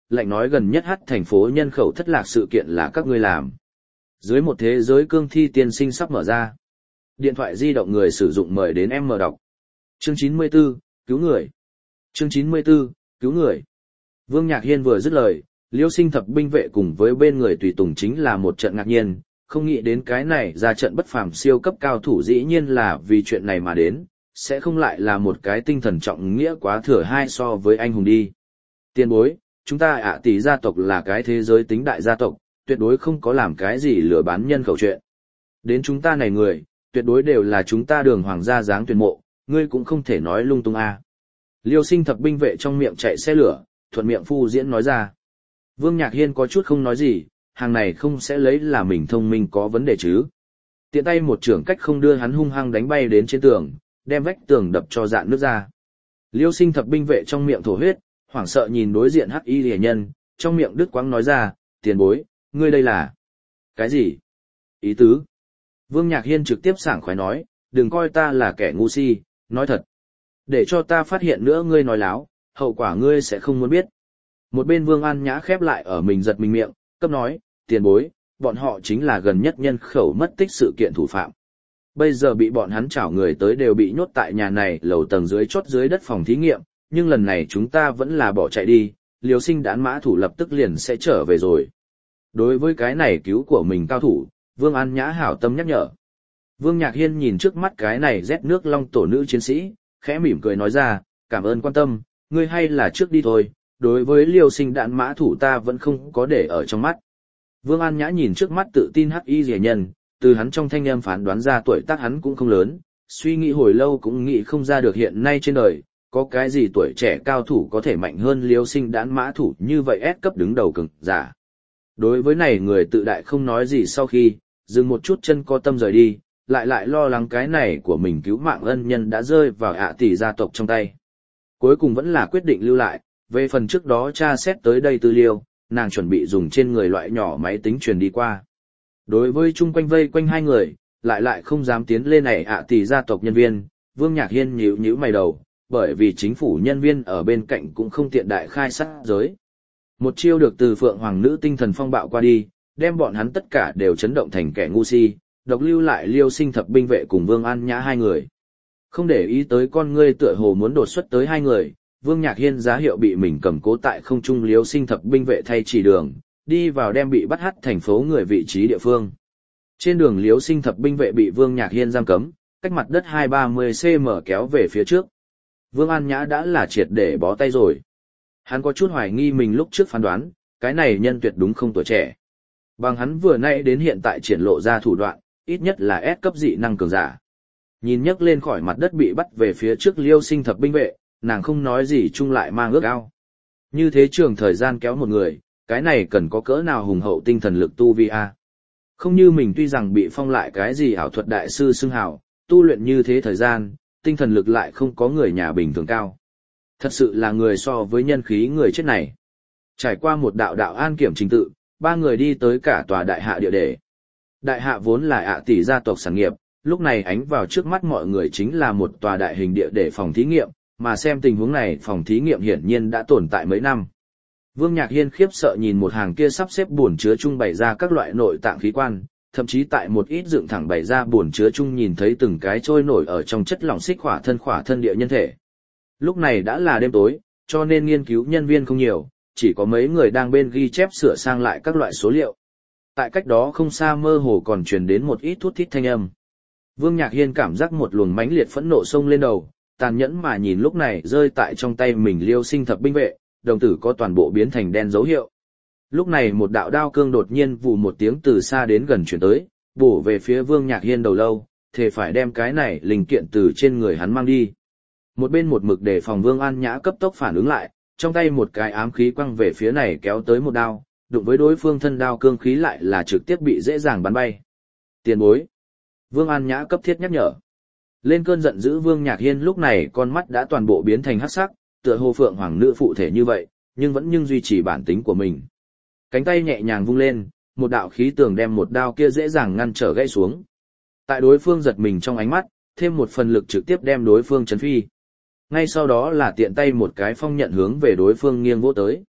lạnh nói gần nhất hát thành phố nhân khẩu thất lạc sự kiện là các ngươi làm. Dưới một thế giới cương thi tiên sinh sắp mở ra. Điện thoại di động người sử dụng mời đến em mở đọc. Chương 94, cứu người. Chương 94, cứu người. Vương Nhạc Hiên vừa dứt lời, Liêu Sinh thập binh vệ cùng với bên người tùy tùng chính là một trận ngạc nhiên, không nghĩ đến cái này ra trận bất phàm siêu cấp cao thủ dĩ nhiên là vì chuyện này mà đến, sẽ không lại là một cái tinh thần trọng nghĩa quá thừa hai so với anh hùng đi. Tiền bối, chúng ta ạ tỷ gia tộc là cái thế giới tính đại gia tộc, tuyệt đối không có làm cái gì lừa bán nhân khẩu chuyện. Đến chúng ta này người, tuyệt đối đều là chúng ta đường hoàng gia dáng tuyển mộ, ngươi cũng không thể nói lung tung a. Liêu Sinh thập binh vệ trong miệng chạy xe lửa, thuận miệng phu diễn nói ra. Vương Nhạc Hiên có chút không nói gì, hàng này không sẽ lấy là mình thông minh có vấn đề chứ. Tiện tay một trưởng cách không đưa hắn hung hăng đánh bay đến trên tường, đem vách tường đập cho dạn nước ra. Liêu Sinh thập binh vệ trong miệng thổ huyết, hoảng sợ nhìn đối diện hắc y rìa nhân, trong miệng đứt quãng nói ra, tiền bối, ngươi đây là... Cái gì? Ý tứ? Vương Nhạc Hiên trực tiếp sảng khoái nói, đừng coi ta là kẻ ngu si, nói thật. Để cho ta phát hiện nữa ngươi nói láo, hậu quả ngươi sẽ không muốn biết. Một bên Vương An Nhã khép lại ở mình giật mình miệng, cấp nói, tiền bối, bọn họ chính là gần nhất nhân khẩu mất tích sự kiện thủ phạm. Bây giờ bị bọn hắn chảo người tới đều bị nhốt tại nhà này lầu tầng dưới chốt dưới đất phòng thí nghiệm, nhưng lần này chúng ta vẫn là bỏ chạy đi, Liêu Sinh đán mã thủ lập tức liền sẽ trở về rồi. Đối với cái này cứu của mình cao thủ, Vương An Nhã hảo tâm nhắc nhở. Vương Nhạc Hiên nhìn trước mắt cái này rét nước long tổ nữ chiến sĩ, khẽ mỉm cười nói ra, cảm ơn quan tâm, ngươi hay là trước đi thôi, đối với Liêu Sinh đạn mã thủ ta vẫn không có để ở trong mắt. Vương An Nhã nhìn trước mắt tự tin hắc y rẻ nhân, từ hắn trong thanh âm phán đoán ra tuổi tác hắn cũng không lớn, suy nghĩ hồi lâu cũng nghĩ không ra được hiện nay trên đời, có cái gì tuổi trẻ cao thủ có thể mạnh hơn Liêu Sinh đạn mã thủ như vậy ép cấp đứng đầu cường giả. Đối với này người tự đại không nói gì sau khi, dừng một chút chân có tâm rời đi, lại lo lắng cái này của mình cứu mạng ân nhân đã rơi vào ạ tỷ gia tộc trong tay. Cuối cùng vẫn là quyết định lưu lại, về phần trước đó tra xét tới đây tư liệu, nàng chuẩn bị dùng trên người loại nhỏ máy tính truyền đi qua. Đối với chung quanh vây quanh hai người, lại không dám tiến lên này ạ tỷ gia tộc nhân viên, Vương Nhạc Hiên nhíu mày đầu, bởi vì chính phủ nhân viên ở bên cạnh cũng không tiện đại khai sát giới. Một chiêu được từ Phượng Hoàng nữ tinh thần phong bạo qua đi, đem bọn hắn tất cả đều chấn động thành kẻ ngu si, độc lưu lại Liêu Sinh thập binh vệ cùng Vương An Nhã hai người. Không để ý tới con ngươi tựa hồ muốn đột xuất tới hai người, Vương Nhạc Hiên giá hiệu bị mình cầm cố tại không trung Liêu Sinh thập binh vệ thay chỉ đường, đi vào đem bị bắt hắt thành phố người vị trí địa phương. Trên đường Liêu Sinh thập binh vệ bị Vương Nhạc Hiên giam cấm, cách mặt đất 230 cm kéo về phía trước. Vương An Nhã đã là triệt để bó tay rồi. Hắn có chút hoài nghi mình lúc trước phán đoán, cái này nhân tuyệt đúng không tuổi trẻ. Bằng hắn vừa nãy đến hiện tại triển lộ ra thủ đoạn, ít nhất là S cấp dị năng cường giả. Nhìn nhấc lên khỏi mặt đất bị bắt về phía trước Liêu Sinh thập binh vệ, nàng không nói gì chung lại mang ước ao. Như thế trường thời gian kéo một người, cái này cần có cỡ nào hùng hậu tinh thần lực tu vi a. Không như mình tuy rằng bị phong lại cái gì ảo thuật đại sư xưng hào, tu luyện như thế thời gian, tinh thần lực lại không có người nhà bình thường cao. Thật sự là người so với nhân khí người chết này. Trải qua một đạo an kiểm trình tự, ba người đi tới cả tòa đại hạ địa đề. Đại hạ vốn là ạ tỷ gia tộc sản nghiệp, lúc này ánh vào trước mắt mọi người chính là một tòa đại hình địa để phòng thí nghiệm, mà xem tình huống này phòng thí nghiệm hiển nhiên đã tồn tại mấy năm. Vương Nhạc Hiên khiếp sợ nhìn một hàng kia sắp xếp buồn chứa chung bày ra các loại nội tạng khí quan, thậm chí tại một ít dựng thẳng bày ra buồn chứa chung nhìn thấy từng cái trôi nổi ở trong chất lỏng xích khỏa thân địa nhân thể. Lúc này đã là đêm tối, cho nên nghiên cứu nhân viên không nhiều, chỉ có mấy người đang bên ghi chép sửa sang lại các loại số liệu. Tại cách đó không xa mơ hồ còn truyền đến một ít thút thít thanh âm. Vương Nhạc Hiên cảm giác một luồng mãnh liệt phẫn nộ xông lên đầu, tàn nhẫn mà nhìn lúc này rơi tại trong tay mình Liêu Sinh thập binh vệ, đồng tử có toàn bộ biến thành đen dấu hiệu. Lúc này một đạo đao cương đột nhiên vù một tiếng từ xa đến gần chuyển tới, bổ về phía Vương Nhạc Hiên đầu lâu, thề phải đem cái này linh kiện từ trên người hắn mang đi. Một bên một mực để phòng Vương An Nhã cấp tốc phản ứng lại, trong tay một cái ám khí quăng về phía này kéo tới một đao, đụng với đối phương thân đao cương khí lại là trực tiếp bị dễ dàng bắn bay. Tiền bối. Vương An Nhã cấp thiết nhắc nhở. Lên cơn giận dữ Vương Nhạc Hiên lúc này con mắt đã toàn bộ biến thành hắc sắc, tựa hồ Phượng Hoàng nữ phụ thể như vậy, nhưng vẫn duy trì bản tính của mình. Cánh tay nhẹ nhàng vung lên, một đạo khí tường đem một đao kia dễ dàng ngăn trở gãy xuống. Tại đối phương giật mình trong ánh mắt, thêm một phần lực trực tiếp đem đối phương chấn phi. Ngay sau đó là tiện tay một cái phong nhận hướng về đối phương nghiêng vỗ tới.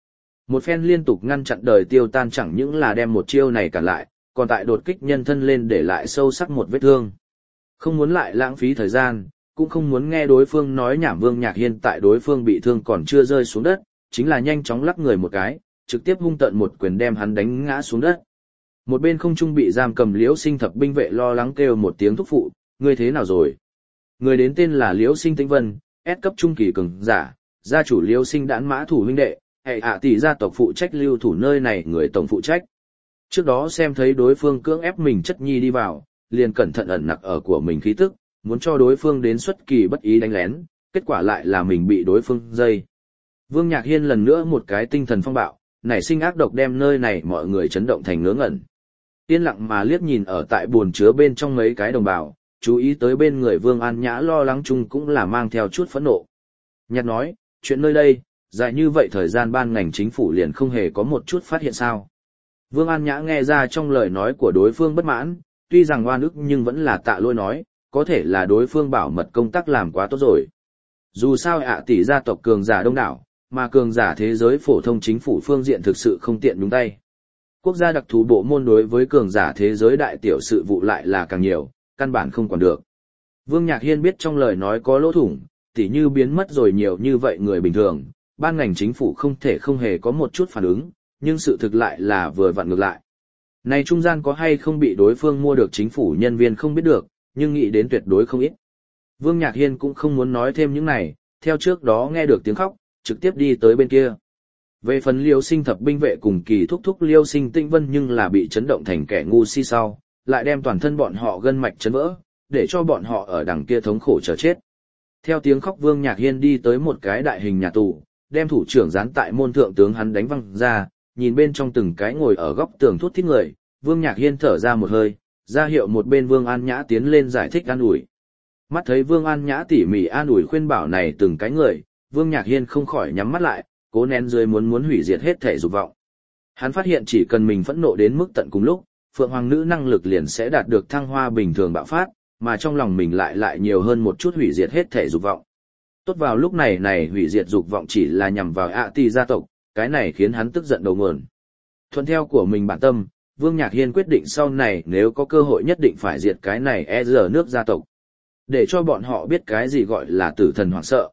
Một phen liên tục ngăn chặn đời Tiêu Tan chẳng những là đem một chiêu này cản lại, còn tại đột kích nhân thân lên để lại sâu sắc một vết thương. Không muốn lại lãng phí thời gian, cũng không muốn nghe đối phương nói nhảm, Vương Nhạc Hiên tại đối phương bị thương còn chưa rơi xuống đất, chính là nhanh chóng lắc người một cái, trực tiếp hung tợn một quyền đem hắn đánh ngã xuống đất. Một bên không trung bị giam cầm Liễu Sinh thập binh vệ lo lắng kêu một tiếng thúc phụ, ngươi thế nào rồi? Người đến tên là Liễu Sinh Tĩnh Vân, S cấp trung kỳ cường giả, gia chủ Liễu Sinh Đãn Mã Thủ huynh đệ, hệ hạ tỷ gia tộc phụ trách lưu thủ nơi này người tổng phụ trách. Trước đó xem thấy đối phương cưỡng ép mình chất nhi đi vào, liền cẩn thận ẩn nặc ở của mình khí tức, muốn cho đối phương đến xuất kỳ bất ý đánh lén, kết quả lại là mình bị đối phương dây. Vương Nhạc Hiên lần nữa một cái tinh thần phong bạo, nảy sinh ác độc đem nơi này mọi người chấn động thành ngớ ngẩn. Yên lặng mà liếc nhìn ở tại buồn chứa bên trong mấy cái đồng bào, chú ý tới bên người Vương An Nhã lo lắng chung cũng là mang theo chút phẫn nộ. Nhạc nói, chuyện nơi đây, dài như vậy thời gian ban ngành chính phủ liền không hề có một chút phát hiện sao. Vương An Nhã nghe ra trong lời nói của đối phương bất mãn, tuy rằng oan ức nhưng vẫn là tạ lỗi nói, có thể là đối phương bảo mật công tác làm quá tốt rồi. Dù sao ạ tỷ gia tộc cường giả đông đảo, mà cường giả thế giới phổ thông chính phủ phương diện thực sự không tiện nhúng tay. Quốc gia đặc thù bộ môn đối với cường giả thế giới đại tiểu sự vụ lại là càng nhiều, căn bản không còn được. Vương Nhạc Hiên biết trong lời nói có lỗ thủng, tỉ như biến mất rồi nhiều như vậy người bình thường, ban ngành chính phủ không thể không hề có một chút phản ứng, nhưng sự thực lại là vừa vặn ngược lại. Này trung gian có hay không bị đối phương mua được chính phủ nhân viên không biết được, nhưng nghĩ đến tuyệt đối không ít. Vương Nhạc Hiên cũng không muốn nói thêm những này, theo trước đó nghe được tiếng khóc, trực tiếp đi tới bên kia. Về phần Liêu Sinh thập binh vệ cùng kỳ thúc thúc Liêu Sinh Tĩnh Vân nhưng là bị chấn động thành kẻ ngu si sau, lại đem toàn thân bọn họ gân mạch chấn vỡ, để cho bọn họ ở đằng kia thống khổ chờ chết. Theo tiếng khóc Vương Nhạc Hiên đi tới một cái đại hình nhà tù, đem thủ trưởng dán tại môn thượng tướng hắn đánh văng ra, nhìn bên trong từng cái ngồi ở góc tường thút thít người, Vương Nhạc Hiên thở ra một hơi, ra hiệu một bên Vương An Nhã tiến lên giải thích an ủi. Mắt thấy Vương An Nhã tỉ mỉ an ủi khuyên bảo này từng cái người, Vương Nhạc Hiên không khỏi nhắm mắt lại, cố nén dưới muốn hủy diệt hết thể dục vọng. Hắn phát hiện chỉ cần mình phẫn nộ đến mức tận cùng lúc, Phượng Hoàng nữ năng lực liền sẽ đạt được thăng hoa bình thường bạo phát, mà trong lòng mình lại nhiều hơn một chút hủy diệt hết thể dục vọng. Tốt vào lúc này hủy diệt dục vọng chỉ là nhằm vào ạ tỷ gia tộc, cái này khiến hắn tức giận đầu nguồn. Thuận theo của mình bản tâm, Vương Nhạc Hiên quyết định sau này nếu có cơ hội nhất định phải diệt cái này nước gia tộc. Để cho bọn họ biết cái gì gọi là tử thần hoảng sợ.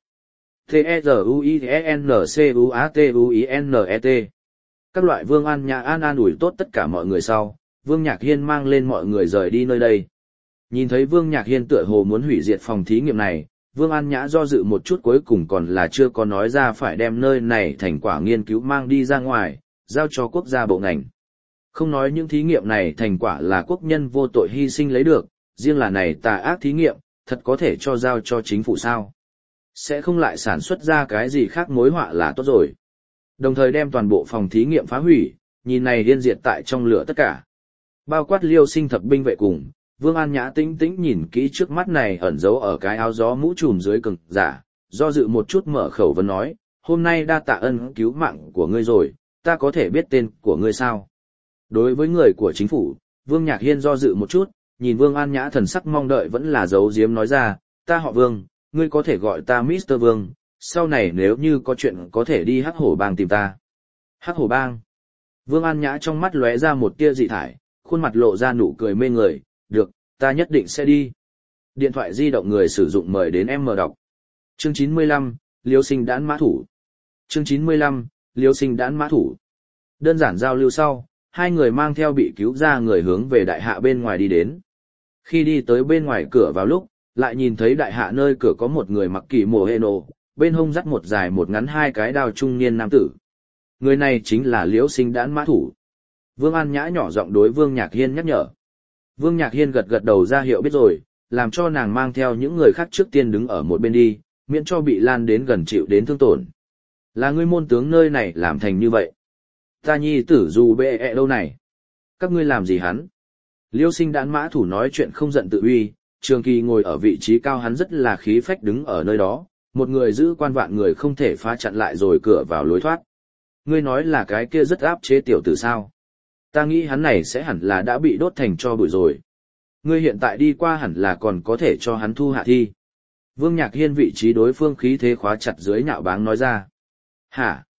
T-E-Z-U-I-N-C-U-A-T-U-I-N-E-T. Các loại Vương An Nhã an ủi tốt tất cả mọi người sau, Vương Nhạc Hiên mang lên mọi người rời đi nơi đây. Nhìn thấy Vương Nhạc Hiên tựa hồ muốn hủy diệt phòng thí nghiệm này, Vương An Nhã do dự một chút cuối cùng còn là chưa có nói ra phải đem nơi này thành quả nghiên cứu mang đi ra ngoài, giao cho quốc gia bộ ngành. Không nói những thí nghiệm này thành quả là quốc nhân vô tội hy sinh lấy được, riêng là này tà ác thí nghiệm, thật có thể cho giao cho chính phủ sao. Sẽ không lại sản xuất ra cái gì khác mối họa là tốt rồi. Đồng thời đem toàn bộ phòng thí nghiệm phá hủy, nhìn này điên diệt tại trong lửa tất cả. Bao quát Liêu Sinh thập binh vệ cùng, Vương An Nhã tĩnh tĩnh nhìn kỹ trước mắt này ẩn giấu ở cái áo gió mũ trùm dưới cường giả, do dự một chút mở khẩu vấn nói, hôm nay đa tạ ân cứu mạng của ngươi rồi, ta có thể biết tên của ngươi sao? Đối với người của chính phủ, Vương Nhạc Hiên do dự một chút, nhìn Vương An Nhã thần sắc mong đợi vẫn là giấu giếm nói ra, ta họ Vương, ngươi có thể gọi ta Mr. Vương, sau này nếu như có chuyện có thể đi Hắc Hổ Bang tìm ta. Hắc Hổ Bang. Vương An Nhã trong mắt lóe ra một tia dị thải, khuôn mặt lộ ra nụ cười mê người, được, ta nhất định sẽ đi. Điện thoại di động người sử dụng mời đến em mở đọc. Chương 95, Liêu Sinh Đãn Mã Thủ. Chương 95, Liêu Sinh Đãn Mã Thủ. Đơn giản giao lưu sau, hai người mang theo bị cứu ra người hướng về đại hạ bên ngoài đi đến. Khi đi tới bên ngoài cửa vào lúc, lại nhìn thấy đại hạ nơi cửa có một người mặc kỳ mồ hê nổ, bên hông dắt một dài một ngắn hai cái đao trung niên nam tử. Người này chính là Liễu Sinh Đãn Mã Thủ. Vương An Nhã nhỏ giọng đối Vương Nhạc Hiên nhắc nhở. Vương Nhạc Hiên gật gật đầu ra hiệu biết rồi, làm cho nàng mang theo những người khác trước tiên đứng ở một bên đi, miễn cho bị lan đến gần chịu đến thương tổn. Là ngươi môn tướng nơi này làm thành như vậy. Ta nhi tử dù bệ ẹ đâu này. Các ngươi làm gì hắn? Liêu Sinh Đãn Mã Thủ nói chuyện không giận tự uy, trường kỳ ngồi ở vị trí cao hắn rất là khí phách đứng ở nơi đó, một người giữ quan vạn người không thể phá chặn lại rồi cửa vào lối thoát. Ngươi nói là cái kia rất áp chế tiểu tử sao? Ta nghĩ hắn này sẽ hẳn là đã bị đốt thành tro bụi rồi. Ngươi hiện tại đi qua hẳn là còn có thể cho hắn thu hạ thi. Vương Nhạc Hiên vị trí đối phương khí thế khóa chặt dưới nhạo báng nói ra. Hả?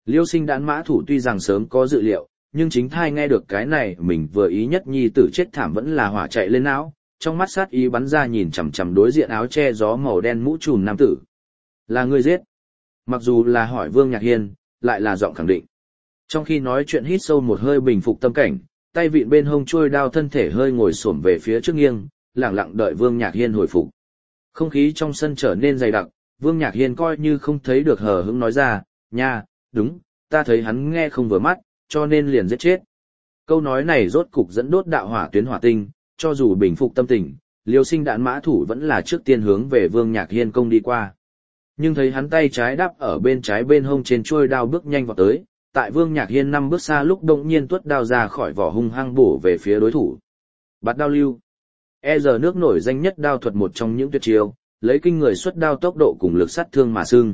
Liêu Sinh Đãn mã thủ tuy rằng sớm có dự liệu, nhưng chính thai nghe được cái này mình vừa ý nhất nhi tử chết thảm vẫn là hỏa chạy lên não, trong mắt sát ý bắn ra nhìn chằm chằm đối diện áo che gió màu đen mũ trùm nam tử. Là ngươi giết. Mặc dù là hỏi Vương Nhạc Hiên, lại là giọng khẳng định. Trong khi nói chuyện hít sâu một hơi bình phục tâm cảnh, tay vịn bên hông trôi đao thân thể hơi ngồi xổm về phía trước nghiêng, lặng lặng đợi Vương Nhạc Hiên hồi phục. Không khí trong sân trở nên dày đặc, Vương Nhạc Hiên coi như không thấy được hờ hững nói ra, nha, đúng, ta thấy hắn nghe không vừa mắt, cho nên liền giết chết. Câu nói này rốt cục dẫn đốt đạo hỏa tuyến hỏa tinh, cho dù bình phục tâm tình, Liêu Sinh Đãn mã thủ vẫn là trước tiên hướng về Vương Nhạc Hiên công đi qua. Nhưng thấy hắn tay trái đắp ở bên trái bên hông trên chuôi đao bước nhanh vào tới, tại Vương Nhạc Hiên 5 bước xa lúc đột nhiên tuốt đao ra khỏi vỏ hung hăng bổ về phía đối thủ. Bạt đao lưu. Giờ nước nổi danh nhất đao thuật một trong những tuyệt chiêu, lấy kinh người xuất đao tốc độ cùng lực sát thương mà xưng.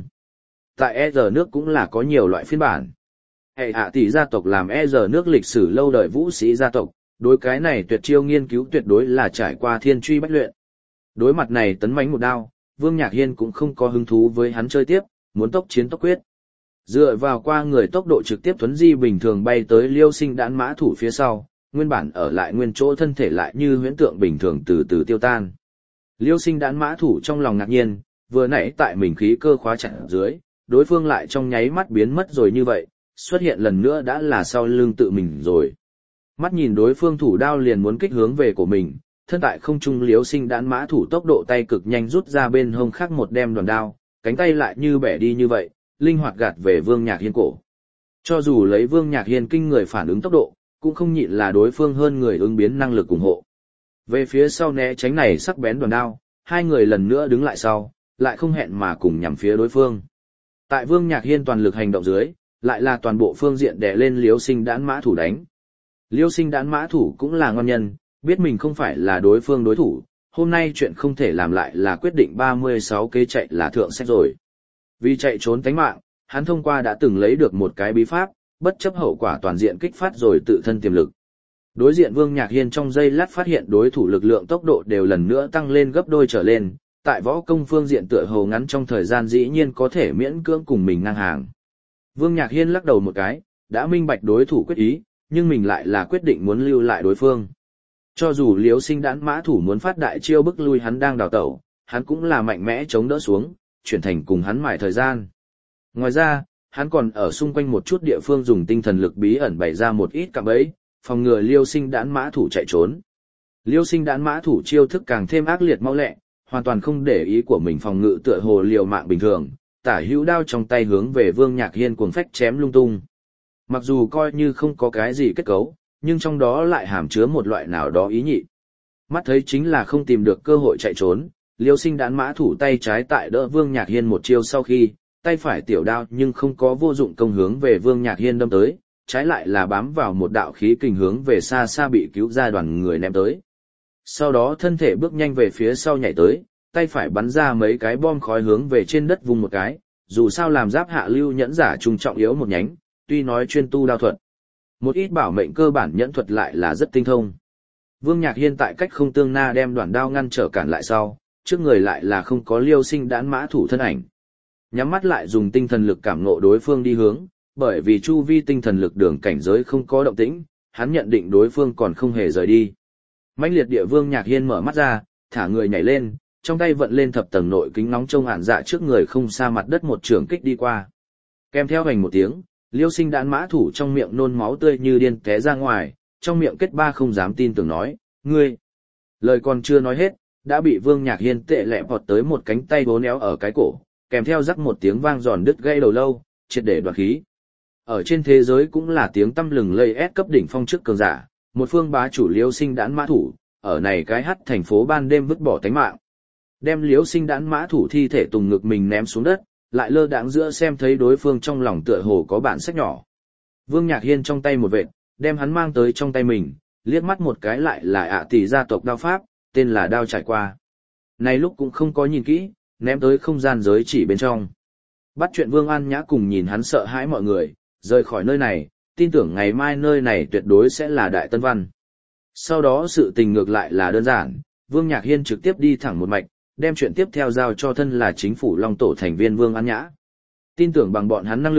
Tại giờ nước cũng là có nhiều loại phiên bản. Hệ hạ tỷ gia tộc làm giờ nước lịch sử lâu đời vũ sĩ gia tộc, đối cái này tuyệt chiêu nghiên cứu tuyệt đối là trải qua thiên truy bách luyện. Đối mặt này tấn mãnh một đao, Vương Nhạc Hiên cũng không có hứng thú với hắn chơi tiếp, muốn tốc chiến tốc quyết. Dựa vào qua người tốc độ trực tiếp thuấn di bình thường bay tới Liêu Sinh Đãn mã thủ phía sau, nguyên bản ở lại nguyên chỗ thân thể lại như huyễn tượng bình thường từ từ tiêu tan. Liêu Sinh Đãn mã thủ trong lòng ngạc nhiên, vừa nãy tại mình khí cơ khóa chặt dưới, đối phương lại trong nháy mắt biến mất rồi như vậy, xuất hiện lần nữa đã là sau lưng tự mình rồi. Mắt nhìn đối phương thủ đao liền muốn kích hướng về của mình, thân tại không trung Liêu Sinh Đãn mã thủ tốc độ tay cực nhanh rút ra bên hông khác một đem đoàn đao, cánh tay lại như bẻ đi như vậy, linh hoạt gạt về Vương Nhạc Hiên cổ. Cho dù lấy Vương Nhạc Hiên kinh người phản ứng tốc độ, cũng không nhịn là đối phương hơn người ứng biến năng lực ủng hộ. Về phía sau né tránh này sắc bén đoàn đao, hai người lần nữa đứng lại sau, lại không hẹn mà cùng nhằm phía đối phương. Tại Vương Nhạc Hiên toàn lực hành động dưới, lại là toàn bộ phương diện đè lên Liêu Sinh Đãn mã thủ đánh. Liêu Sinh Đãn mã thủ cũng là ngon nhân, biết mình không phải là đối phương đối thủ, hôm nay chuyện không thể làm lại là quyết định 36 kế chạy là thượng sách rồi. Vì chạy trốn tánh mạng, hắn thông qua đã từng lấy được một cái bí pháp, bất chấp hậu quả toàn diện kích phát rồi tự thân tiềm lực. Đối diện Vương Nhạc Hiên trong giây lát phát hiện đối thủ lực lượng tốc độ đều lần nữa tăng lên gấp đôi trở lên, tại võ công phương diện tựa hồ ngắn trong thời gian dĩ nhiên có thể miễn cưỡng cùng mình ngang hàng. Vương Nhạc Hiên lắc đầu một cái, đã minh bạch đối thủ quyết ý, nhưng mình lại là quyết định muốn lưu lại đối phương. Cho dù Liêu Sinh Đãn mã thủ muốn phát đại chiêu bức lui hắn đang đào tẩu, hắn cũng là mạnh mẽ chống đỡ xuống, chuyển thành cùng hắn mải thời gian. Ngoài ra, hắn còn ở xung quanh một chút địa phương dùng tinh thần lực bí ẩn bày ra một ít cạm bẫy, phòng ngừa Liêu Sinh Đãn mã thủ chạy trốn. Liêu Sinh Đãn mã thủ chiêu thức càng thêm ác liệt mau lẹ, hoàn toàn không để ý của mình phòng ngự tựa hồ liều mạng bình thường, tả hữu đao trong tay hướng về Vương Nhạc Hiên cuồng phách chém lung tung. Mặc dù coi như không có cái gì kết cấu, nhưng trong đó lại hàm chứa một loại nào đó ý nhị. Mắt thấy chính là không tìm được cơ hội chạy trốn, Liêu Sinh Đãn mã thủ tay trái tại đỡ Vương Nhạc Hiên một chiêu sau khi, tay phải tiểu đao nhưng không có vô dụng công hướng về Vương Nhạc Hiên đâm tới, trái lại là bám vào một đạo khí kình hướng về xa xa bị cứu ra đoàn người ném tới. Sau đó thân thể bước nhanh về phía sau nhảy tới, tay phải bắn ra mấy cái bom khói hướng về trên đất vùng một cái, dù sao làm giáp hạ lưu nhẫn giả trung trọng yếu một nhánh, tuy nói chuyên tu đao thuật. Một ít bảo mệnh cơ bản nhẫn thuật lại là rất tinh thông. Vương Nhạc Hiên tại cách không tương na đem đoạn đao ngăn trở cản lại sau, trước người lại là không có Liêu Sinh Đãn mã thủ thân ảnh. Nhắm mắt lại dùng tinh thần lực cảm ngộ đối phương đi hướng, bởi vì chu vi tinh thần lực đường cảnh giới không có động tĩnh, hắn nhận định đối phương còn không hề rời đi. Mãnh liệt địa Vương Nhạc Hiên mở mắt ra, thả người nhảy lên, trong tay vận lên thập tầng nội kính nóng trông hàn dạ trước người không xa mặt đất một trường kích đi qua. Kèm theo hành một tiếng, Liêu Sinh Đãn mã thủ trong miệng nôn máu tươi như điên té ra ngoài, trong miệng kết ba không dám tin tưởng nói, ngươi. Lời còn chưa nói hết, đã bị Vương Nhạc Hiên tệ lẹ vọt tới một cánh tay bố néo ở cái cổ, kèm theo rắc một tiếng vang giòn đứt gãy đầu lâu, triệt để đoạt khí. Ở trên thế giới cũng là tiếng tăm lừng lây ép cấp đỉnh phong trước cường giả, một phương bá chủ Liêu Sinh Đãn mã thủ, ở này cái hắt thành phố ban đêm vứt bỏ tánh mạng. Đem Liêu Sinh Đãn mã thủ thi thể tùng ngực mình ném xuống đất, lại lơ đãng giữa xem thấy đối phương trong lòng tựa hồ có bản sách nhỏ. Vương Nhạc Hiên trong tay một vệt, đem hắn mang tới trong tay mình, liếc mắt một cái lại là tỷ gia tộc đao pháp, tên là đao trải qua. Này lúc cũng không có nhìn kỹ, ném tới không gian giới chỉ bên trong. Bắt chuyện Vương An Nhã cùng nhìn hắn sợ hãi mọi người, rời khỏi nơi này, tin tưởng ngày mai nơi này tuyệt đối sẽ là đại tân văn. Sau đó sự tình ngược lại là đơn giản, Vương Nhạc Hiên trực tiếp đi thẳng một mạch, đem chuyện tiếp theo giao cho thân là chính phủ Long Tổ thành viên Vương An Nhã. Tin tưởng bằng bọn hắn năng lượng,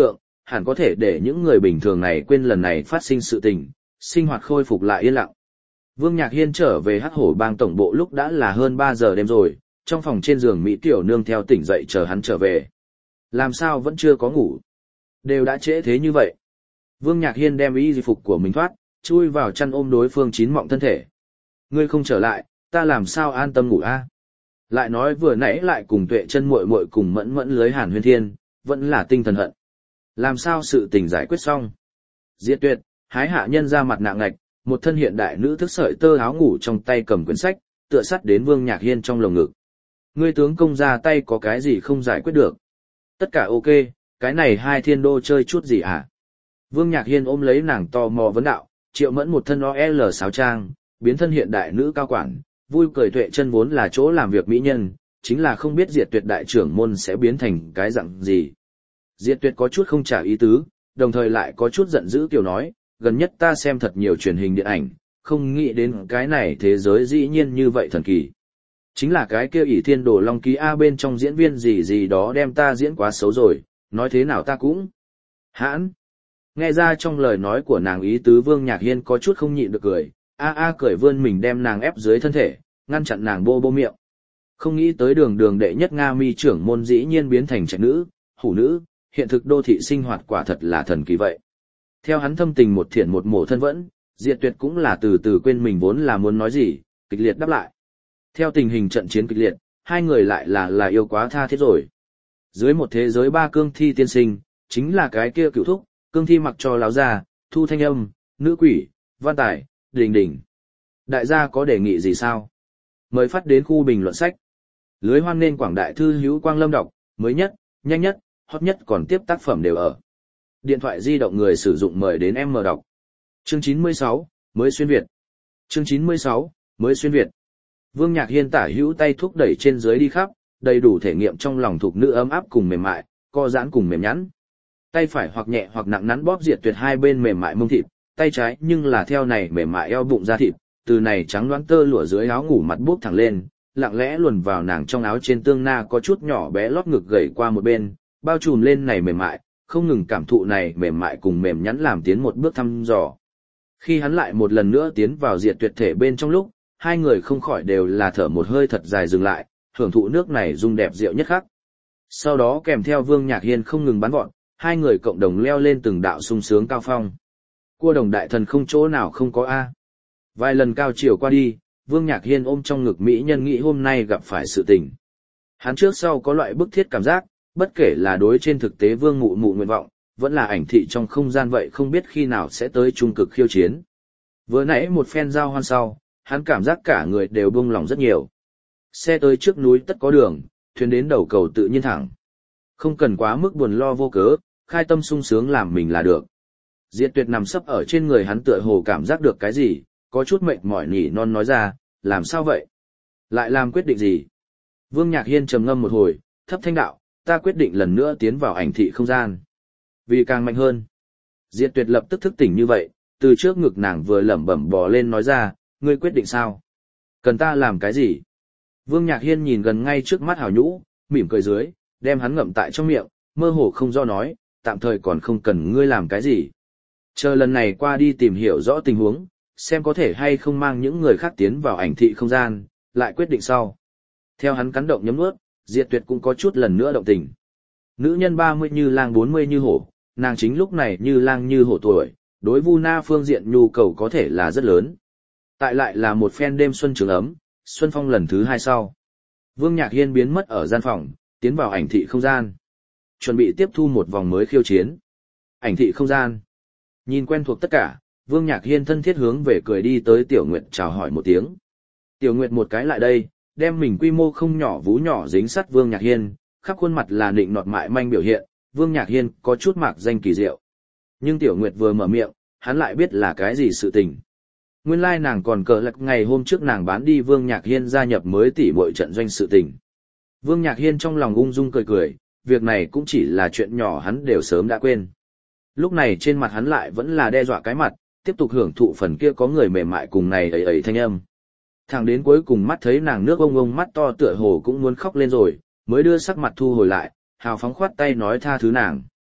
hẳn có thể để những người bình thường này quên lần này phát sinh sự tình, sinh hoạt khôi phục lại yên lặng. Vương Nhạc Hiên trở về Hắc Hổ Bang tổng bộ lúc đã là hơn 3 giờ đêm rồi, trong phòng trên giường Mỹ Tiểu Nương theo tỉnh dậy chờ hắn trở về. Làm sao vẫn chưa có ngủ? Đều đã trễ thế như vậy. Vương Nhạc Hiên đem y phục của mình thoát, chui vào chăn ôm đối phương chín mọng thân thể. Ngươi không trở lại, ta làm sao an tâm ngủ a? Lại nói vừa nãy lại cùng Tuệ Chân muội muội cùng mẫn mẫn lưới Hàn Huyên Thiên, vẫn là tinh thần hận. Làm sao sự tình giải quyết xong? Diệt Tuyệt, hái hạ nhân ra mặt nặng ngạch, một thân hiện đại nữ thức sợi tơ áo ngủ trong tay cầm quyển sách, tựa sắt đến Vương Nhạc Hiên trong lồng ngực. Ngươi tướng công ra tay có cái gì không giải quyết được? Tất cả ok, cái này hai thiên đô chơi chút gì hả? Vương Nhạc Hiên ôm lấy nàng tò mò vấn đạo, Triệu Mẫn một thân OL sáo trang, biến thân hiện đại nữ cao quản, vui cười Tuệ Chân vốn là chỗ làm việc mỹ nhân, chính là không biết Diệt Tuyệt đại trưởng môn sẽ biến thành cái dạng gì. Diệt Tuyệt có chút không trả ý tứ, đồng thời lại có chút giận dữ kiểu nói, gần nhất ta xem thật nhiều truyền hình điện ảnh, không nghĩ đến cái này thế giới dĩ nhiên như vậy thần kỳ. Chính là cái kia ỷ thiên đồ long ký A bên trong diễn viên gì gì đó đem ta diễn quá xấu rồi, nói thế nào ta cũng. Hãn. Nghe ra trong lời nói của nàng ý tứ Vương Nhạc Hiên có chút không nhịn được cười, cười vươn mình đem nàng ép dưới thân thể, ngăn chặn nàng bô miệng. Không nghĩ tới đường đường đệ nhất Nga mi trưởng môn dĩ nhiên biến thành trạch nữ, hủ nữ, hiện thực đô thị sinh hoạt quả thật là thần kỳ vậy. Theo hắn thâm tình một thiện một mổ thân vẫn, Diệt Tuyệt cũng là từ từ quên mình vốn là muốn nói gì, kịch liệt đáp lại. Theo tình hình trận chiến kịch liệt, hai người lại là yêu quá tha thiết rồi. Dưới một thế giới ba cương thi tiên sinh, chính là cái kia cựu thúc, cương thi mặc cho láo ra, thu thanh âm, nữ quỷ, văn tài, đình đình. Đại gia có đề nghị gì sao? Mời phát đến khu bình luận sách. Lưới hoan nên quảng đại thư hữu Quang Lâm đọc, mới nhất, nhanh nhất, hot nhất còn tiếp tác phẩm đều ở. Điện thoại di động người sử dụng mời đến em mở đọc. Chương 96, mới xuyên Việt. Chương 96, mới xuyên Việt. Vương Nhạc Hiên tả hữu tay thúc đẩy trên dưới đi khắp, đầy đủ thể nghiệm trong lòng thuộc nữ ấm áp cùng mềm mại, co giãn cùng mềm nhẵn. Tay phải hoặc nhẹ hoặc nặng nắn bóp Diệt Tuyệt hai bên mềm mại mông thịt, tay trái nhưng là theo này mềm mại eo bụng ra thịt, từ này trắng đoán tơ lụa dưới áo ngủ mặt buốc thẳng lên, lặng lẽ luồn vào nàng trong áo trên tương na có chút nhỏ bé lót ngực gầy qua một bên, bao trùm lên này mềm mại, không ngừng cảm thụ này mềm mại cùng mềm nhẵn làm tiến một bước thăm dò. Khi hắn lại một lần nữa tiến vào Diệt Tuyệt thể bên trong lúc, hai người không khỏi đều là thở một hơi thật dài dừng lại, hưởng thụ nước này dung đẹp diệu nhất khắc. Sau đó kèm theo Vương Nhạc Hiên không ngừng bắn vọt, hai người cộng đồng leo lên từng đạo sung sướng cao phong. Cua đồng đại thần không chỗ nào không có A. Vài lần cao chiều qua đi, Vương Nhạc Hiên ôm trong ngực mỹ nhân nghĩ hôm nay gặp phải sự tình. Hắn trước sau có loại bức thiết cảm giác, bất kể là đối trên thực tế Vương Mụ Mụ nguyện vọng, vẫn là ảnh thị trong không gian vậy không biết khi nào sẽ tới trung cực khiêu chiến. Vừa nãy một phen giao hoan sau, hắn cảm giác cả người đều buông lòng rất nhiều. Xe tới trước núi tất có đường, thuyền đến đầu cầu tự nhiên thẳng. Không cần quá mức buồn lo vô cớ, khai tâm sung sướng làm mình là được. Diệt Tuyệt nằm sấp ở trên người hắn tựa hồ cảm giác được cái gì, có chút mệt mỏi nỉ non nói ra, làm sao vậy? Lại làm quyết định gì? Vương Nhạc Hiên trầm ngâm một hồi, thấp thanh đạo, ta quyết định lần nữa tiến vào ảnh thị không gian. Vì càng mạnh hơn. Diệt Tuyệt lập tức thức tỉnh như vậy, từ trước ngực nàng vừa lẩm bẩm bò lên nói ra, ngươi quyết định sao? Cần ta làm cái gì? Vương Nhạc Hiên nhìn gần ngay trước mắt hào nhũ, mỉm cười dưới, đem hắn ngậm tại trong miệng, mơ hồ không do nói, tạm thời còn không cần ngươi làm cái gì. Chờ lần này qua đi tìm hiểu rõ tình huống, xem có thể hay không mang những người khác tiến vào ảnh thị không gian, lại quyết định sau. Theo hắn cắn động nhấm nuốt, Diệt Tuyệt cũng có chút lần nữa động tình. Nữ nhân 30 như lang 40 như hổ, nàng chính lúc này như lang như hổ tuổi, đối Vu Na phương diện nhu cầu có thể là rất lớn. Tại lại là một phen đêm xuân trường ấm, xuân phong lần thứ hai sau. Vương Nhạc Hiên biến mất ở gian phòng, tiến vào ảnh thị không gian. Chuẩn bị tiếp thu một vòng mới khiêu chiến. Ảnh thị không gian. Nhìn quen thuộc tất cả, Vương Nhạc Hiên thân thiết hướng về cười đi tới Tiểu Nguyệt chào hỏi một tiếng. Tiểu Nguyệt một cái lại đây, đem mình quy mô không nhỏ vú nhỏ dính sát Vương Nhạc Hiên, khắp khuôn mặt là nịnh nọt mại manh biểu hiện, Vương Nhạc Hiên có chút mạc danh kỳ diệu. Nhưng Tiểu Nguyệt vừa mở miệng, hắn lại biết là cái gì sự tình. Nguyên lai nàng còn cờ lật ngày hôm trước nàng bán đi Vương Nhạc Hiên gia nhập mới tỷ muội trận doanh sự tình. Vương Nhạc Hiên trong lòng ung dung cười cười, việc này cũng chỉ là chuyện nhỏ hắn đều sớm đã quên. Lúc này trên mặt hắn lại vẫn là đe dọa cái mặt, tiếp tục hưởng thụ phần kia có người mềm mại cùng này ấy thanh âm. Thẳng đến cuối cùng mắt thấy nàng nước ông mắt to tựa hồ cũng muốn khóc lên rồi, mới đưa sắc mặt thu hồi lại, hào phóng khoát tay nói tha thứ nàng.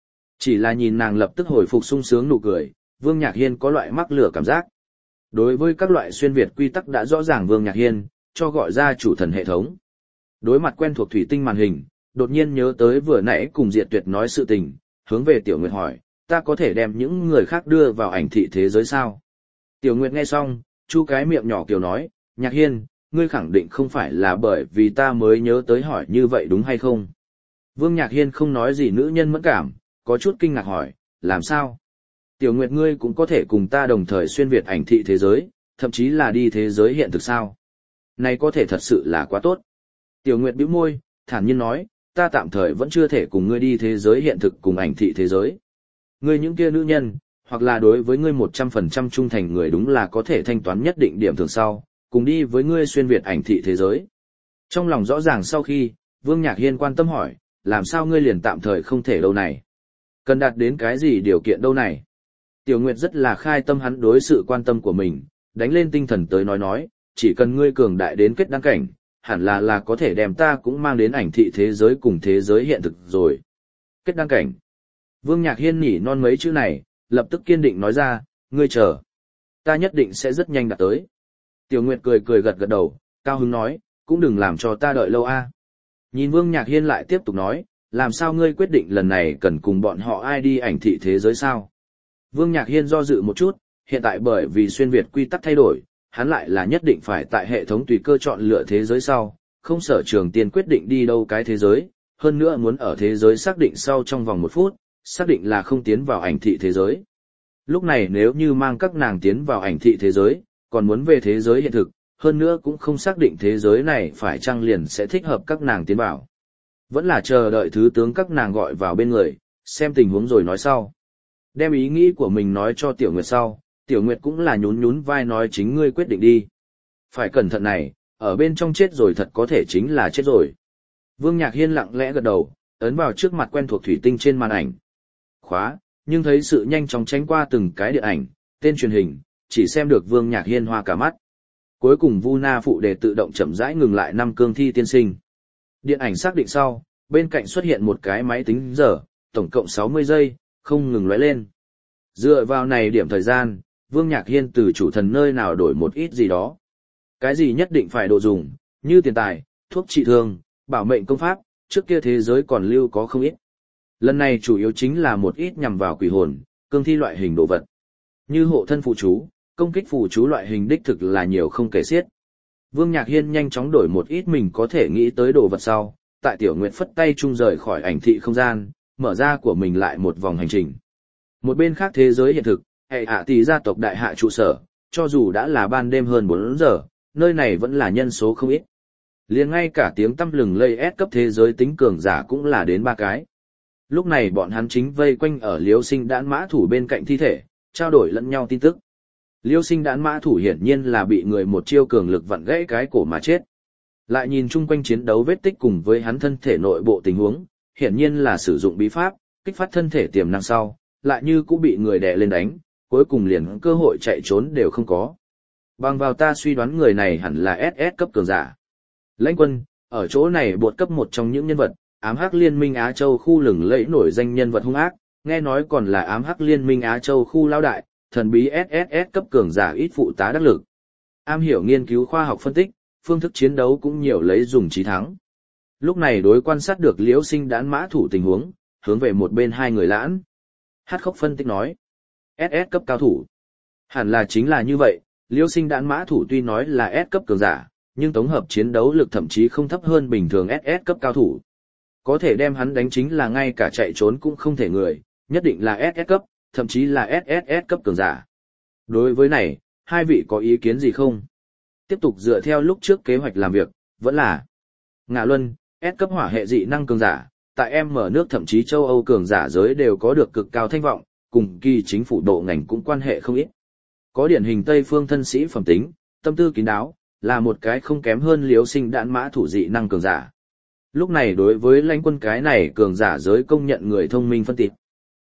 Chỉ là nhìn nàng lập tức hồi phục sung sướng nụ cười, Vương Nhạc Hiên có loại mắc lửa cảm giác. Đối với các loại xuyên Việt quy tắc đã rõ ràng Vương Nhạc Hiên, cho gọi ra chủ thần hệ thống. Đối mặt quen thuộc thủy tinh màn hình, đột nhiên nhớ tới vừa nãy cùng Diệt Tuyệt nói sự tình, hướng về Tiểu Nguyệt hỏi, ta có thể đem những người khác đưa vào ảnh thị thế giới sao? Tiểu Nguyệt nghe xong, chu cái miệng nhỏ kiểu nói, Nhạc Hiên, ngươi khẳng định không phải là bởi vì ta mới nhớ tới hỏi như vậy đúng hay không? Vương Nhạc Hiên không nói gì nữ nhân mẫn cảm, có chút kinh ngạc hỏi, làm sao? Tiểu Nguyệt ngươi cũng có thể cùng ta đồng thời xuyên Việt ảnh thị thế giới, thậm chí là đi thế giới hiện thực sao? Này có thể thật sự là quá tốt. Tiểu Nguyệt bĩu môi, thản nhiên nói, ta tạm thời vẫn chưa thể cùng ngươi đi thế giới hiện thực cùng ảnh thị thế giới. Ngươi những kia nữ nhân, hoặc là đối với ngươi 100% trung thành người đúng là có thể thanh toán nhất định điểm thường sau, cùng đi với ngươi xuyên Việt ảnh thị thế giới. Trong lòng rõ ràng sau khi, Vương Nhạc Hiên quan tâm hỏi, làm sao ngươi liền tạm thời không thể đâu này? Cần đạt đến cái gì điều kiện đâu này? Tiểu Nguyệt rất là khai tâm hắn đối sự quan tâm của mình, đánh lên tinh thần tới nói, chỉ cần ngươi cường đại đến kết đăng cảnh, hẳn là có thể đem ta cũng mang đến ảnh thị thế giới cùng thế giới hiện thực rồi. Kết đăng cảnh. Vương Nhạc Hiên nhỉ non mấy chữ này, lập tức kiên định nói ra, ngươi chờ. Ta nhất định sẽ rất nhanh đạt tới. Tiểu Nguyệt cười cười gật gật đầu, cao hứng nói, cũng đừng làm cho ta đợi lâu a. Nhìn Vương Nhạc Hiên lại tiếp tục nói, làm sao ngươi quyết định lần này cần cùng bọn họ ai đi ảnh thị thế giới sao? Vương Nhạc Hiên do dự một chút, hiện tại bởi vì xuyên Việt quy tắc thay đổi, hắn lại là nhất định phải tại hệ thống tùy cơ chọn lựa thế giới sau, không sở trường tiên quyết định đi đâu cái thế giới, hơn nữa muốn ở thế giới xác định sau trong vòng 1 phút, xác định là không tiến vào ảnh thị thế giới. Lúc này nếu như mang các nàng tiến vào ảnh thị thế giới, còn muốn về thế giới hiện thực, hơn nữa cũng không xác định thế giới này phải chăng liền sẽ thích hợp các nàng tiến vào. Vẫn là chờ đợi thứ tướng các nàng gọi vào bên người, xem tình huống rồi nói sau. Đem ý nghĩ của mình nói cho Tiểu Nguyệt sau, Tiểu Nguyệt cũng là nhún nhún vai nói chính ngươi quyết định đi. Phải cẩn thận này, ở bên trong chết rồi thật có thể chính là chết rồi. Vương Nhạc Hiên lặng lẽ gật đầu, ấn vào trước mặt quen thuộc thủy tinh trên màn ảnh. Khóa, nhưng thấy sự nhanh chóng tránh qua từng cái điện ảnh, tên truyền hình, chỉ xem được Vương Nhạc Hiên hoa cả mắt. Cuối cùng Vu Na phụ đề tự động chậm rãi ngừng lại 5 cương thi tiên sinh. Điện ảnh xác định sau, bên cạnh xuất hiện một cái máy tính giờ, tổng cộng 60 giây, không ngừng lóe lên. Dựa vào này điểm thời gian, Vương Nhạc Hiên từ chủ thần nơi nào đổi một ít gì đó. Cái gì nhất định phải đồ dùng, như tiền tài, thuốc trị thương, bảo mệnh công pháp, trước kia thế giới còn lưu có không ít. Lần này chủ yếu chính là một ít nhằm vào quỷ hồn, cương thi loại hình đồ vật. Như hộ thân phụ chú, công kích phụ chú loại hình đích thực là nhiều không kể xiết. Vương Nhạc Hiên nhanh chóng đổi một ít mình có thể nghĩ tới đồ vật sau, tại Tiểu Nguyệt phất tay trung rời khỏi ảnh thị không gian, mở ra của mình lại một vòng hành trình. Một bên khác thế giới hiện thực, hệ hạ tỷ gia tộc đại hạ trụ sở, cho dù đã là ban đêm hơn 4 giờ, nơi này vẫn là nhân số không ít. Liền ngay cả tiếng tăm lừng lây S cấp thế giới tính cường giả cũng là đến 3 cái. Lúc này bọn hắn chính vây quanh ở Liêu Sinh Đãn mã thủ bên cạnh thi thể, trao đổi lẫn nhau tin tức. Liêu Sinh Đãn mã thủ hiển nhiên là bị người một chiêu cường lực vặn gãy cái cổ mà chết. Lại nhìn chung quanh chiến đấu vết tích cùng với hắn thân thể nội bộ tình huống, hiển nhiên là sử dụng bí pháp, kích phát thân thể tiềm năng sau, lại như cũng bị người đè lên đánh, cuối cùng liền cơ hội chạy trốn đều không có. Bằng vào ta suy đoán người này hẳn là SS cấp cường giả. Lãnh Quân, ở chỗ này bột cấp một trong những nhân vật, ám hắc liên minh Á Châu khu lừng lẫy nổi danh nhân vật hung ác, nghe nói còn là ám hắc liên minh Á Châu khu lão đại, thần bí SSS cấp cường giả ít phụ tá đắc lực. Am hiểu nghiên cứu khoa học phân tích, phương thức chiến đấu cũng nhiều lấy dùng trí thắng. Lúc này đối quan sát được Liễu Sinh Đãn mã thủ tình huống, hướng về một bên hai người lãn. Hát khốc phân tích nói, SS cấp cao thủ. Hẳn là chính là như vậy, Liễu Sinh Đãn mã thủ tuy nói là S cấp cường giả, nhưng tổng hợp chiến đấu lực thậm chí không thấp hơn bình thường SS cấp cao thủ. Có thể đem hắn đánh chính là ngay cả chạy trốn cũng không thể người, nhất định là SS cấp, thậm chí là SSS cấp cường giả. Đối với này, hai vị có ý kiến gì không? Tiếp tục dựa theo lúc trước kế hoạch làm việc, vẫn là Ngạ Luân, S cấp hỏa hệ dị năng cường giả, tại em mở nước thậm chí châu Âu cường giả giới đều có được cực cao thanh vọng, cùng kỳ chính phủ độ ngành cũng quan hệ không ít. Có điển hình Tây phương thân sĩ phẩm tính, tâm tư kín đáo, là một cái không kém hơn Liễu Sinh Đãn mã thủ dị năng cường giả. Lúc này đối với Lãnh Quân cái này cường giả giới công nhận người thông minh phân tích.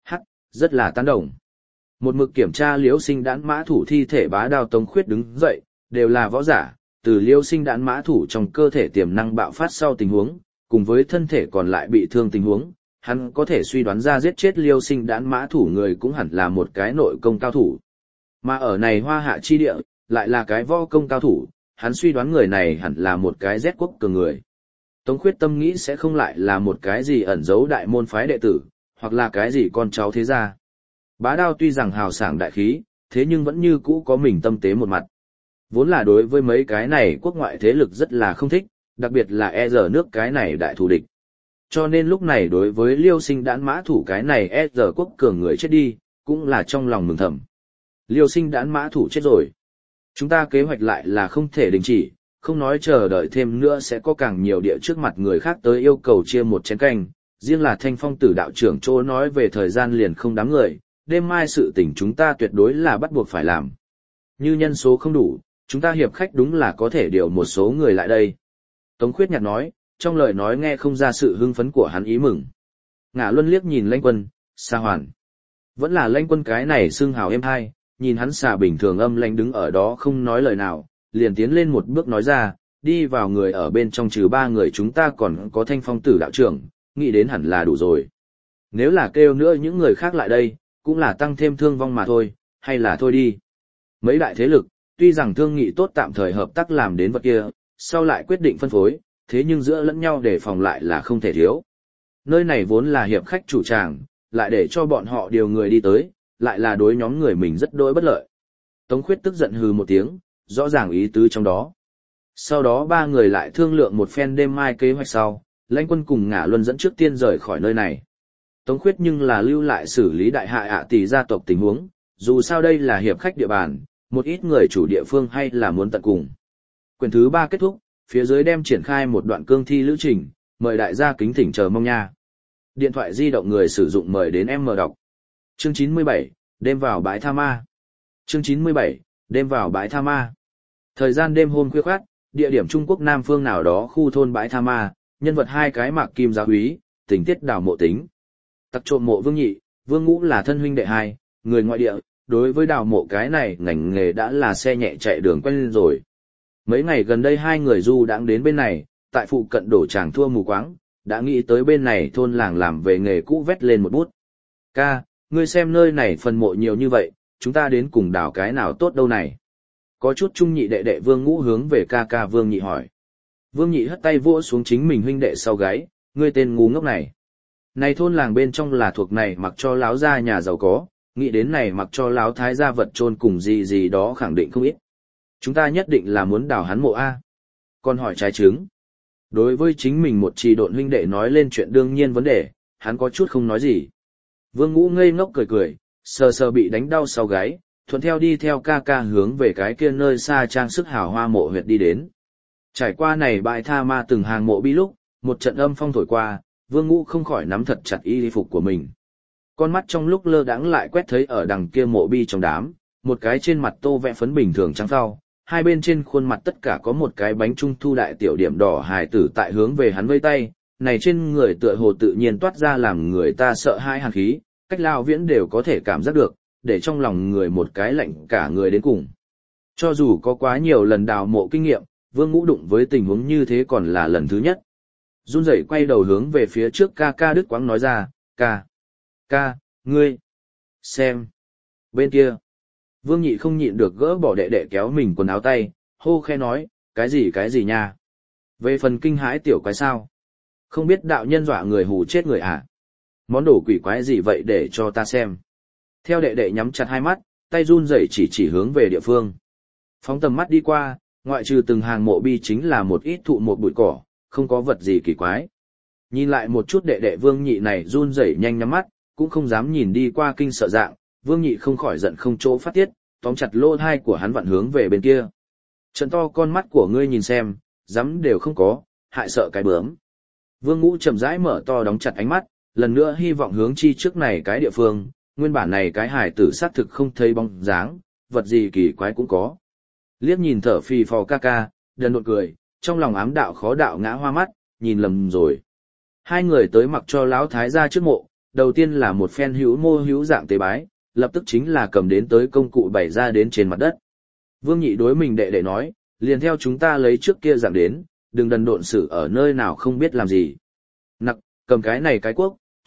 Rất là tán đồng. Một mực kiểm tra Liễu Sinh Đãn mã thủ thi thể bá đao Tống Khuyết đứng dậy, đều là võ giả, từ Liễu Sinh Đãn mã thủ trong cơ thể tiềm năng bạo phát sau tình huống, cùng với thân thể còn lại bị thương tình huống, hắn có thể suy đoán ra giết chết Liêu Sinh Đãn mã thủ người cũng hẳn là một cái nội công cao thủ. Mà ở này Hoa Hạ chi địa, lại là cái võ công cao thủ, hắn suy đoán người này hẳn là một cái rét quốc cường người. Tống Khuyết tâm nghĩ sẽ không lại là một cái gì ẩn giấu đại môn phái đệ tử, hoặc là cái gì con cháu thế gia. Bá Đao tuy rằng hào sảng đại khí, thế nhưng vẫn như cũ có mình tâm tế một mặt. Vốn là đối với mấy cái này quốc ngoại thế lực rất là không thích, đặc biệt là e giờ nước cái này đại thù địch. Cho nên lúc này đối với Liêu Sinh Đãn mã thủ cái này e giờ quốc cường người chết đi, cũng là trong lòng mừng thầm. Liêu Sinh Đãn mã thủ chết rồi. Chúng ta kế hoạch lại là không thể đình chỉ, không nói chờ đợi thêm nữa sẽ có càng nhiều địa trước mặt người khác tới yêu cầu chia một chén canh, riêng là Thanh Phong Tử đạo trưởng chỗ nói về thời gian liền không đám người, đêm mai sự tình chúng ta tuyệt đối là bắt buộc phải làm. Như nhân số không đủ, chúng ta hiệp khách đúng là có thể điều một số người lại đây. Tống Khuyết nhạt nói, trong lời nói nghe không ra sự hưng phấn của hắn ý mừng. Ngã Luân liếc nhìn Lãnh Quân, Sa Hoàn. Vẫn là Lãnh Quân cái này xương hào êm hai, nhìn hắn xà bình thường âm lãnh đứng ở đó không nói lời nào, liền tiến lên một bước nói ra, đi vào người ở bên trong trừ 3 người chúng ta còn có Thanh Phong Tử đạo trưởng, nghĩ đến hẳn là đủ rồi. Nếu là kêu nữa những người khác lại đây, cũng là tăng thêm thương vong mà thôi, hay là thôi đi. Mấy đại thế lực, tuy rằng thương nghị tốt tạm thời hợp tác làm đến vật kia, sau lại quyết định phân phối, thế nhưng giữa lẫn nhau để phòng lại là không thể thiếu. Nơi này vốn là hiệp khách chủ tràng, lại để cho bọn họ điều người đi tới, lại là đối nhóm người mình rất đối bất lợi. Tống Khuyết tức giận hừ một tiếng, rõ ràng ý tứ trong đó. Sau đó 3 người lại thương lượng một phen đêm mai kế hoạch sau, Lãnh Quân cùng Ngã Luân dẫn trước tiên rời khỏi nơi này. Tống Khuyết nhưng là lưu lại xử lý đại hạ tỷ gia tộc tình huống, dù sao đây là hiệp khách địa bàn, một ít người chủ địa phương hay là muốn tận cùng. Quyển thứ 3 kết thúc, phía dưới đem triển khai một đoạn cương thi lữ trình, mời đại gia kính thỉnh chờ mong nha. Điện thoại di động người sử dụng mời đến em mở đọc. Chương 97, đêm vào bãi tha ma. Chương 97, đêm vào bãi tha ma. Thời gian đêm hôm khuya khoắt, địa điểm Trung Quốc Nam phương nào đó khu thôn bãi tha ma, nhân vật 2 cái Mạc Kim Giáo úy, tình tiết Đào Mộ Tính. Tặc trộm mộ Vương Nhị, Vương Ngũ là thân huynh đệ 2, người ngoại địa, đối với Đào Mộ cái này ngành nghề đã là xe nhẹ chạy đường quen lên rồi. Mấy ngày gần đây 2 người du đãng đến bên này, tại phụ cận đổ tràng thua mù quáng, đã nghĩ tới bên này thôn làng làm về nghề cũ vét lên một bút. Ca, ngươi xem nơi này phần mộ nhiều như vậy, chúng ta đến cùng đào cái nào tốt đâu này. Có chút trung nhị đệ đệ Vương Ngũ hướng về ca ca Vương Nhị hỏi. Vương Nhị hất tay vỗ xuống chính mình huynh đệ sau gáy, ngươi tên ngu ngốc này. Này thôn làng bên trong là thuộc này mặc cho láo gia nhà giàu có, nghĩ đến này mặc cho láo thái gia vật chôn cùng gì gì đó khẳng định không ít. Chúng ta nhất định là muốn đào hắn mộ A. Còn hỏi trái trứng. Đối với chính mình một trì độn huynh đệ nói lên chuyện đương nhiên vấn đề, hắn có chút không nói gì. Vương Ngũ ngây ngốc cười cười, sờ sờ bị đánh đau sau gáy, thuận theo đi theo ca ca hướng về cái kia nơi xa trang sức hào hoa mộ huyệt đi đến. Trải qua này bãi tha ma từng hàng mộ bi lúc, một trận âm phong thổi qua, Vương Ngũ không khỏi nắm thật chặt y phục của mình. Con mắt trong lúc lơ đãng lại quét thấy ở đằng kia mộ bi trong đám, một cái trên mặt tô vẽ phấn bình thường trắng phao, hai bên trên khuôn mặt tất cả có một cái bánh trung thu đại tiểu điểm đỏ hài tử tại hướng về hắn vây tay, này trên người tựa hồ tự nhiên toát ra làm người ta sợ hãi hàn khí, cách lao viễn đều có thể cảm giác được, để trong lòng người một cái lạnh cả người đến cùng. Cho dù có quá nhiều lần đào mộ kinh nghiệm, Vương Ngũ đụng với tình huống như thế còn là lần thứ nhất. Run rẩy quay đầu hướng về phía trước ca ca Đức Quáng nói ra, ca, ngươi, xem, bên kia. Vương Nhị không nhịn được gỡ bỏ đệ đệ kéo mình quần áo tay, hô khe nói, cái gì nha. Về phần kinh hãi tiểu quái sao? Không biết đạo nhân dọa người hù chết người à? Món đồ quỷ quái gì vậy để cho ta xem. Theo đệ đệ nhắm chặt hai mắt, tay run rẩy chỉ hướng về địa phương. Phóng tầm mắt đi qua, ngoại trừ từng hàng mộ bi chính là một ít thụ một bụi cỏ, không có vật gì kỳ quái. Nhìn lại một chút đệ đệ Vương Nhị này run rẩy nhanh nhắm mắt, cũng không dám nhìn đi qua kinh sợ dạng, Vương Nhị không khỏi giận không chỗ phát tiết, tóm chặt lỗ thai của hắn vặn hướng về bên kia. Trận to con mắt của ngươi nhìn xem, dám đều không có, hại sợ cái bướm. Vương Ngũ chậm rãi mở to đóng chặt ánh mắt, lần nữa hy vọng hướng chi trước này cái địa phương, nguyên bản này cái hải tử xác thực không thấy bóng dáng, vật gì kỳ quái cũng có. Liếc nhìn thở phì phò ca ca, đần đột cười, trong lòng ám đạo khó đạo ngã hoa mắt, nhìn lầm rồi. Hai người tới mặc cho lão thái gia trước mộ, đầu tiên là một phen hữu mô hữu dạng tế bái, lập tức chính là cầm đến tới công cụ bày ra đến trên mặt đất. Vương Nhị đối mình đệ đệ nói, liền theo chúng ta lấy trước kia dạng đến, đừng đần độn xử ở nơi nào không biết làm gì. Nặc, cầm cái này cái quốc,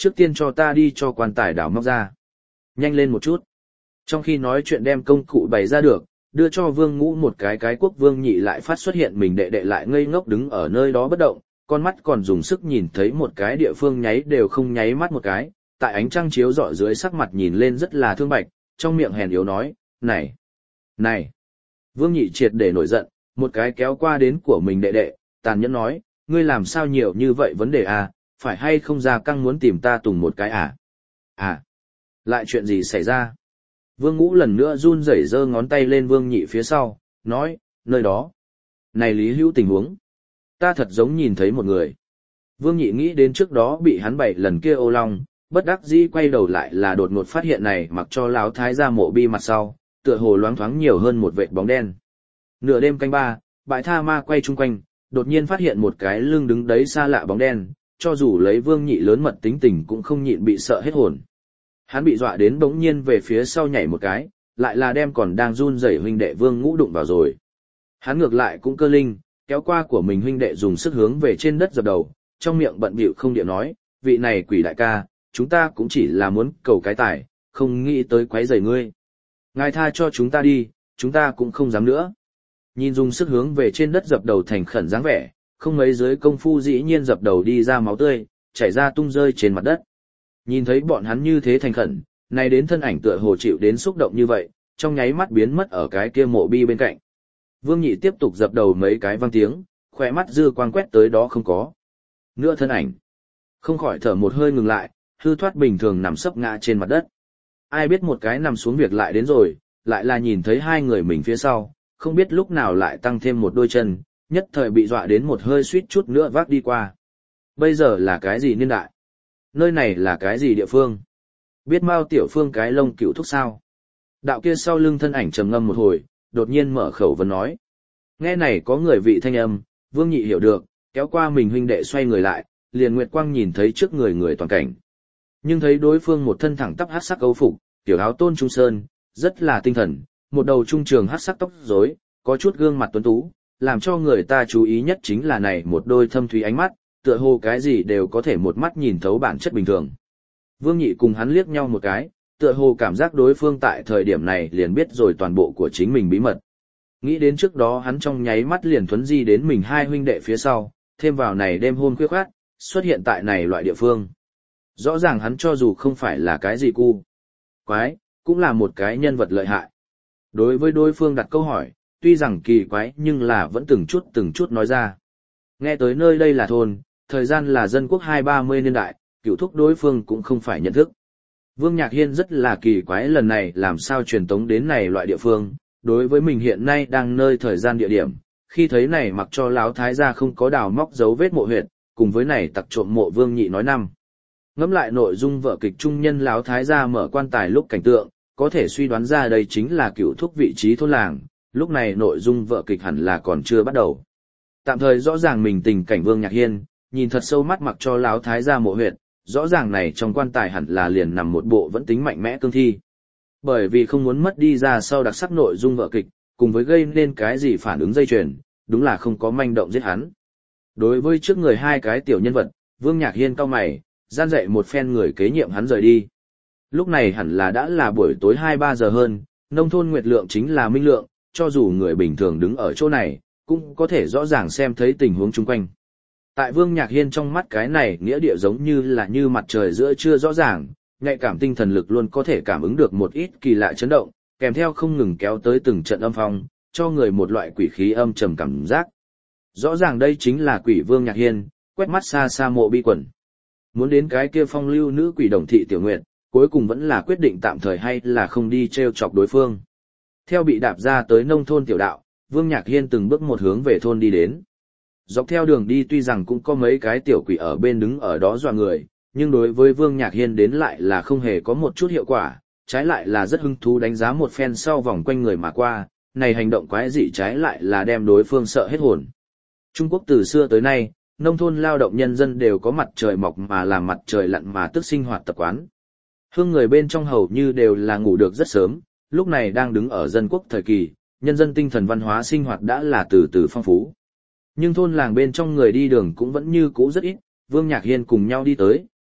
trước tiên cho ta đi cho quan tài đào móc ra. Nhanh lên một chút. Trong khi nói chuyện đem công cụ bày ra được, đưa cho Vương Ngũ một cái quốc Vương Nhị lại phát xuất hiện mình đệ đệ lại ngây ngốc đứng ở nơi đó bất động, con mắt còn dùng sức nhìn thấy một cái địa phương nháy đều không nháy mắt một cái, tại ánh trăng chiếu rọi dưới sắc mặt nhìn lên rất là thương bạch, trong miệng hèn yếu nói, này, này. Vương Nhị triệt để nổi giận, một cái kéo qua đến của mình đệ đệ, tàn nhẫn nói, ngươi làm sao nhiều như vậy vấn đề à, phải hay không ra căng muốn tìm ta tùng một cái à? À, lại chuyện gì xảy ra? Vương Ngũ lần nữa run rẩy giơ ngón tay lên Vương Nhị phía sau, nói, nơi đó. Này Lý Hữu tình huống. Ta thật giống nhìn thấy một người. Vương Nhị nghĩ đến trước đó bị hắn 7 lần kia ô long, bất đắc dĩ quay đầu lại là đột ngột phát hiện này mặc cho lão thái gia mộ bi mặt sau, tựa hồ loáng thoáng nhiều hơn một vệt bóng đen. Nửa đêm canh ba, bãi tha ma quay chung quanh, đột nhiên phát hiện một cái lưng đứng đấy xa lạ bóng đen, cho dù lấy Vương Nhị lớn mật tính tình cũng không nhịn bị sợ hết hồn. Hắn bị dọa đến bỗng nhiên về phía sau nhảy một cái, lại là đem còn đang run rẩy huynh đệ Vương Ngũ đụng vào rồi. Hắn ngược lại cũng cơ linh, kéo qua của mình huynh đệ dùng sức hướng về trên đất dập đầu, trong miệng bận bịu không điệu nói, vị này quỷ đại ca, chúng ta cũng chỉ là muốn cầu cái tài, không nghĩ tới quấy rầy ngươi. Ngài tha cho chúng ta đi, chúng ta cũng không dám nữa. Nhìn dùng sức hướng về trên đất dập đầu thành khẩn dáng vẻ, không mấy dưới công phu dĩ nhiên dập đầu đi ra máu tươi, chảy ra tung rơi trên mặt đất. Nhìn thấy bọn hắn như thế thành khẩn, nay đến thân ảnh tựa hồ chịu đến xúc động như vậy, trong nháy mắt biến mất ở cái kia mộ bi bên cạnh. Vương Nhị tiếp tục dập đầu mấy cái vang tiếng, khỏe mắt dư quang quét tới đó không có. Nữa thân ảnh. Không khỏi thở một hơi ngừng lại, hư thoát bình thường nằm sấp ngã trên mặt đất. Ai biết một cái nằm xuống việc lại đến rồi, lại là nhìn thấy hai người mình phía sau, không biết lúc nào lại tăng thêm một đôi chân, nhất thời bị dọa đến một hơi suýt chút nữa vác đi qua. Bây giờ là cái gì niên đại? Nơi này là cái gì địa phương? Biết Mao Tiểu Phương cái lông cựu thúc sao? Đạo kia sau lưng thân ảnh trầm ngâm một hồi, đột nhiên mở khẩu vấn nói. Nghe này có người vị thanh âm, Vương Nhị hiểu được, kéo qua mình huynh đệ xoay người lại, liền Nguyệt Quang nhìn thấy trước người người toàn cảnh. Nhưng thấy đối phương một thân thẳng tắp hắc sắc âu phục, tiểu áo tôn trung sơn, rất là tinh thần, một đầu trung trường hắc sắc tóc rối, có chút gương mặt tuấn tú, làm cho người ta chú ý nhất chính là này một đôi thâm thúy ánh mắt, tựa hồ cái gì đều có thể một mắt nhìn thấu bản chất bình thường. Vương Nhị cùng hắn liếc nhau một cái, tựa hồ cảm giác đối phương tại thời điểm này liền biết rồi toàn bộ của chính mình bí mật. Nghĩ đến trước đó hắn trong nháy mắt liền thuấn di đến mình hai huynh đệ phía sau, thêm vào này đêm hôm khuya khoát, xuất hiện tại này loại địa phương. Rõ ràng hắn cho dù không phải là cái gì cu quái, cũng là một cái nhân vật lợi hại. Đối với đối phương đặt câu hỏi, tuy rằng kỳ quái nhưng là vẫn từng chút nói ra. Nghe tới nơi đây là thôn, thời gian là dân quốc 2-30 niên đại, cựu thúc đối phương cũng không phải nhận thức. Vương Nhạc Hiên rất là kỳ quái lần này làm sao truyền tống đến này loại địa phương, đối với mình hiện nay đang nơi thời gian địa điểm, khi thấy này mặc cho Lão Thái gia không có đào móc dấu vết mộ huyệt, cùng với này tặc trộm mộ Vương Nhị nói năm. Ngẫm lại nội dung vở kịch trung nhân Lão Thái gia mở quan tài lúc cảnh tượng, có thể suy đoán ra đây chính là cựu thúc vị trí thôn làng, lúc này nội dung vở kịch hẳn là còn chưa bắt đầu. Tạm thời rõ ràng mình tình cảnh Vương Nhạc Hiên, nhìn thật sâu mắt mặc cho Lão Thái gia mộ huyệt, rõ ràng này trong quan tài hẳn là liền nằm một bộ vẫn tính mạnh mẽ cương thi. Bởi vì không muốn mất đi ra sau đặc sắc nội dung vở kịch, cùng với gây nên cái gì phản ứng dây chuyền, đúng là không có manh động giết hắn. Đối với trước người hai cái tiểu nhân vật, Vương Nhạc Hiên cau mày, gian dạy một phen người kế nhiệm hắn rời đi. Lúc này hẳn là đã là buổi tối 2-3 giờ hơn, nông thôn nguyệt lượng chính là minh lượng, cho dù người bình thường đứng ở chỗ này, cũng có thể rõ ràng xem thấy tình huống chung quanh. Tại Vương Nhạc Hiên trong mắt cái này nghĩa địa giống như là như mặt trời giữa trưa rõ ràng, nhạy cảm tinh thần lực luôn có thể cảm ứng được một ít kỳ lạ chấn động, kèm theo không ngừng kéo tới từng trận âm phong, cho người một loại quỷ khí âm trầm cảm giác. Rõ ràng đây chính là quỷ Vương Nhạc Hiên, quét mắt xa xa mộ bi quần. Muốn đến cái kia phong lưu nữ quỷ Đồng Thị Tiểu Nguyệt, cuối cùng vẫn là quyết định tạm thời hay là không đi treo chọc đối phương. Theo bị đạp ra tới nông thôn tiểu đạo, Vương Nhạc Hiên từng bước một hướng về thôn đi đến. Dọc theo đường đi tuy rằng cũng có mấy cái tiểu quỷ ở bên đứng ở đó dọa người, nhưng đối với Vương Nhạc Hiên đến lại là không hề có một chút hiệu quả, trái lại là rất hứng thú đánh giá một phen sau vòng quanh người mà qua, này hành động quái dị trái lại là đem đối phương sợ hết hồn. Trung Quốc từ xưa tới nay, nông thôn lao động nhân dân đều có mặt trời mọc mà làm mặt trời lặn mà tức sinh hoạt tập quán. Hương người bên trong hầu như đều là ngủ được rất sớm, lúc này đang đứng ở dân quốc thời kỳ, nhân dân tinh thần văn hóa sinh hoạt đã là từ từ phong phú. Nhưng thôn làng bên trong người đi đường cũng vẫn như cũ rất ít, Vương Nhạc Hiên cùng nhau đi tới,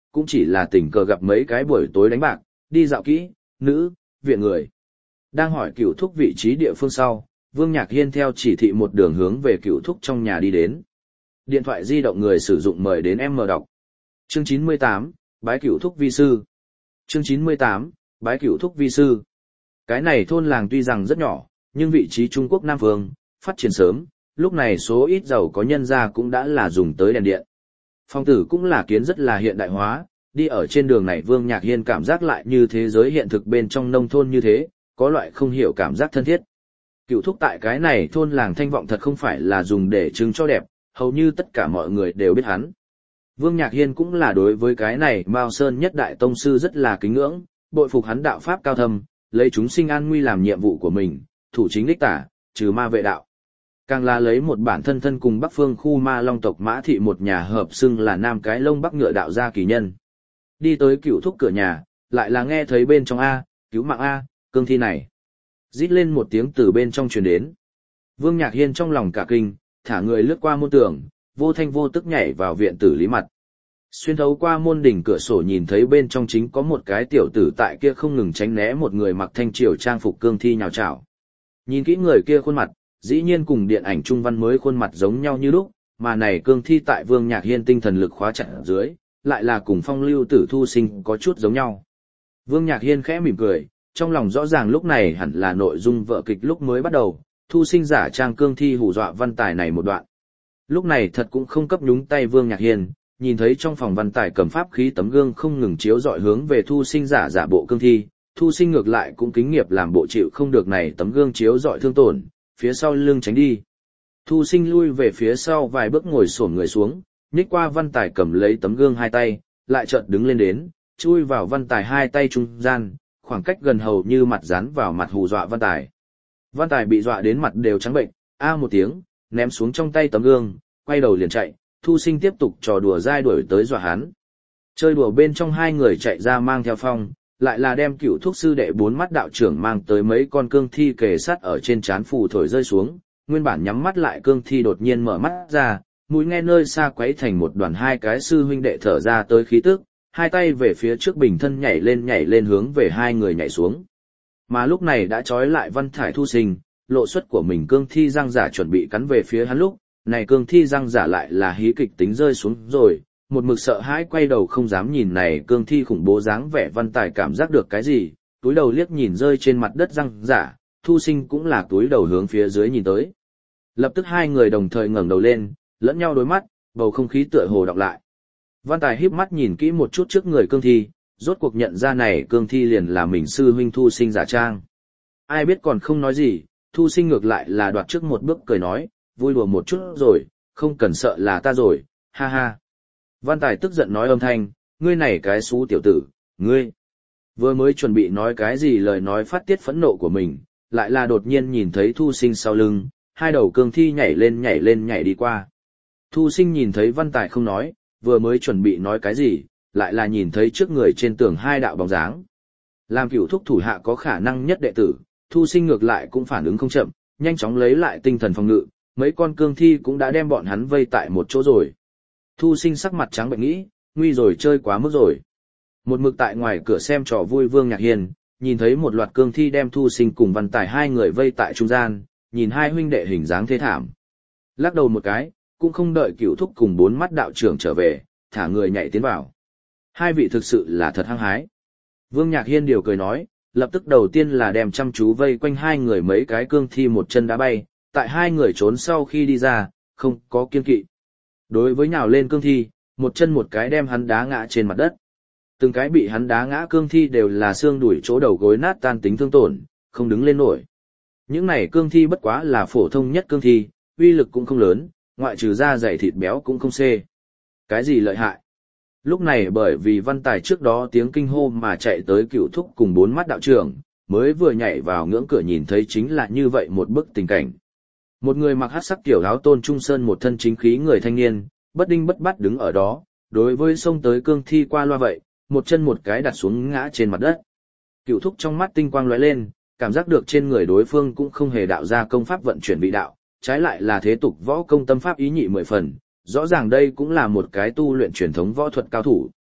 cũng chỉ là tình cờ gặp mấy cái buổi tối đánh bạc, đi dạo kỹ, nữ, viện người. Đang hỏi Cửu Thúc vị trí địa phương sau, Vương Nhạc Hiên theo chỉ thị một đường hướng về Cửu Thúc trong nhà đi đến. Điện thoại di động người sử dụng mời đến em mở đọc. Chương 98, bái Cửu Thúc vi sư. Chương 98, bái Cửu Thúc vi sư. Cái này thôn làng tuy rằng rất nhỏ, nhưng vị trí Trung Quốc Nam Phương, phát triển sớm, lúc này số ít giàu có nhân gia cũng đã là dùng tới đèn điện. Phong tử cũng là kiến rất là hiện đại hóa, đi ở trên đường này Vương Nhạc Hiên cảm giác lại như thế giới hiện thực bên trong nông thôn như thế, có loại không hiểu cảm giác thân thiết. Cửu Thúc tại cái này thôn làng thanh vọng thật không phải là dùng để trưng cho đẹp, hầu như tất cả mọi người đều biết hắn. Vương Nhạc Hiên cũng là đối với cái này Mao Sơn nhất đại tông sư rất là kính ngưỡng, bội phục hắn đạo pháp cao thâm, lấy chúng sinh an nguy làm nhiệm vụ của mình, thủ chính đích tả, trừ ma vệ đạo. Càng là lấy một bản thân thân cùng Bắc Phương khu ma long tộc Mã Thị một nhà hợp xưng là Nam cái lông Bắc ngựa đạo gia kỳ nhân. Đi tới Cửu Thúc cửa nhà, lại là nghe thấy bên trong A, cứu mạng A, cương thi này. Rít lên một tiếng từ bên trong truyền đến. Vương Nhạc Hiên trong lòng cả kinh, thả người lướt qua môn tường, vô thanh vô tức nhảy vào viện tử lý mặt. Xuyên thấu qua môn đỉnh cửa sổ nhìn thấy bên trong chính có một cái tiểu tử tại kia không ngừng tránh né một người mặc thanh triều trang phục cương thi nhào chảo. Nhìn kỹ người kia khuôn mặt, dĩ nhiên cùng điện ảnh trung văn mới khuôn mặt giống nhau như lúc, mà này cương thi tại Vương Nhạc Hiên tinh thần lực khóa chặt ở dưới, lại là cùng Phong Lưu Tử Thu Sinh có chút giống nhau. Vương Nhạc Hiên khẽ mỉm cười, trong lòng rõ ràng lúc này hẳn là nội dung vở kịch lúc mới bắt đầu, Thu Sinh giả trang cương thi hù dọa Văn Tài này một đoạn. Lúc này thật cũng không cấp nhúng tay Vương Nhạc Hiên, nhìn thấy trong phòng Văn Tài cầm pháp khí tấm gương không ngừng chiếu dọi hướng về Thu Sinh giả bộ cương thi, Thu Sinh ngược lại cũng kính nghiệp làm bộ chịu không được này tấm gương chiếu dọi thương tổn, phía sau lưng tránh đi. Thu Sinh lui về phía sau vài bước ngồi xổm người xuống, nhích qua Văn Tài cầm lấy tấm gương hai tay, lại chợt đứng lên đến, chui vào Văn Tài hai tay trung gian, khoảng cách gần hầu như mặt dán vào mặt hù dọa Văn Tài. Văn Tài bị dọa đến mặt đều trắng bệnh, a một tiếng, ném xuống trong tay tấm gương, quay đầu liền chạy, Thu Sinh tiếp tục trò đùa dai đuổi tới dọa hắn. Chơi đùa bên trong hai người chạy ra mang theo Phong, lại là đem Cửu Thúc sư đệ bốn mắt đạo trưởng mang tới mấy con cương thi kề sát ở trên trán phù thổi rơi xuống, nguyên bản nhắm mắt lại cương thi đột nhiên mở mắt ra, mũi nghe nơi xa quấy thành một đoàn hai cái sư huynh đệ thở ra tới khí tức, hai tay về phía trước bình thân nhảy lên hướng về hai người nhảy xuống. Mà lúc này đã trói lại Văn Thải Thu Sinh, lộ xuất của mình cương thi răng giả chuẩn bị cắn về phía hắn lúc, này cương thi răng giả lại là hí kịch tính rơi xuống rồi, một mực sợ hãi quay đầu không dám nhìn này cương thi khủng bố dáng vẻ. Văn Tài cảm giác được cái gì, túi đầu liếc nhìn rơi trên mặt đất răng giả, Thu Sinh cũng là túi đầu hướng phía dưới nhìn tới. Lập tức hai người đồng thời ngẩng đầu lên, lẫn nhau đối mắt, bầu không khí tựa hồ đọc lại. Văn Tài híp mắt nhìn kỹ một chút trước người cương thi, rốt cuộc nhận ra này cương thi liền là mình sư huynh Thu Sinh giả trang. Ai biết còn không nói gì, Thu Sinh ngược lại là đoạt trước một bước cười nói, vui đùa một chút rồi, không cần sợ là ta rồi, ha ha. Văn Tài tức giận nói âm thanh, ngươi này cái xú tiểu tử, ngươi. Vừa mới chuẩn bị nói cái gì lời nói phát tiết phẫn nộ của mình, lại là đột nhiên nhìn thấy Thu Sinh sau lưng, hai đầu cương thi nhảy lên nhảy đi qua. Thu Sinh nhìn thấy Văn Tài không nói, vừa mới chuẩn bị nói cái gì, lại là nhìn thấy trước người trên tường hai đạo bóng dáng. Làm Cửu Thúc thủ hạ có khả năng nhất đệ tử, Thu Sinh ngược lại cũng phản ứng không chậm, nhanh chóng lấy lại tinh thần phòng ngự, mấy con cương thi cũng đã đem bọn hắn vây tại một chỗ rồi. Thu Sinh sắc mặt trắng bệnh nghĩ, nguy rồi, chơi quá mức rồi. Một mực tại ngoài cửa xem trò vui Vương Nhạc Hiên, nhìn thấy một loạt cương thi đem Thu Sinh cùng Văn Tài hai người vây tại trung gian, nhìn hai huynh đệ hình dáng thế thảm. Lắc đầu một cái, cũng không đợi Cửu Thúc cùng bốn mắt đạo trưởng trở về, thả người nhảy tiến vào. Hai vị thực sự là thật hăng hái. Vương Nhạc Hiên điều cười nói, lập tức đầu tiên là đem chăm chú vây quanh hai người mấy cái cương thi một chân đá bay, tại hai người trốn sau khi đi ra, không có kiên kỵ. Đối với nhào lên cương thi, một chân một cái đem hắn đá ngã trên mặt đất. Từng cái bị hắn đá ngã cương thi đều là xương đùi chỗ đầu gối nát tan tính thương tổn, không đứng lên nổi. Những này cương thi bất quá là phổ thông nhất cương thi, uy lực cũng không lớn, ngoại trừ da dày thịt béo cũng không xê. Cái gì lợi hại? Lúc này bởi vì Văn Tài trước đó tiếng kinh hô mà chạy tới Cửu Thúc cùng bốn mắt đạo trưởng, mới vừa nhảy vào ngưỡng cửa nhìn thấy chính là như vậy một bức tình cảnh. Một người mặc hắc sắc kiểu áo Tôn Trung Sơn một thân chính khí người thanh niên, bất đinh bất bát đứng ở đó, đối với xông tới cương thi qua loa vậy, một chân một cái đặt xuống ngã trên mặt đất. Cửu Thúc trong mắt tinh quang lóe lên, cảm giác được trên người đối phương cũng không hề đạo ra công pháp vận chuyển vị đạo, trái lại là thế tục võ công tâm pháp ý nhị 10 phần, rõ ràng đây cũng là một cái tu luyện truyền thống võ thuật cao thủ.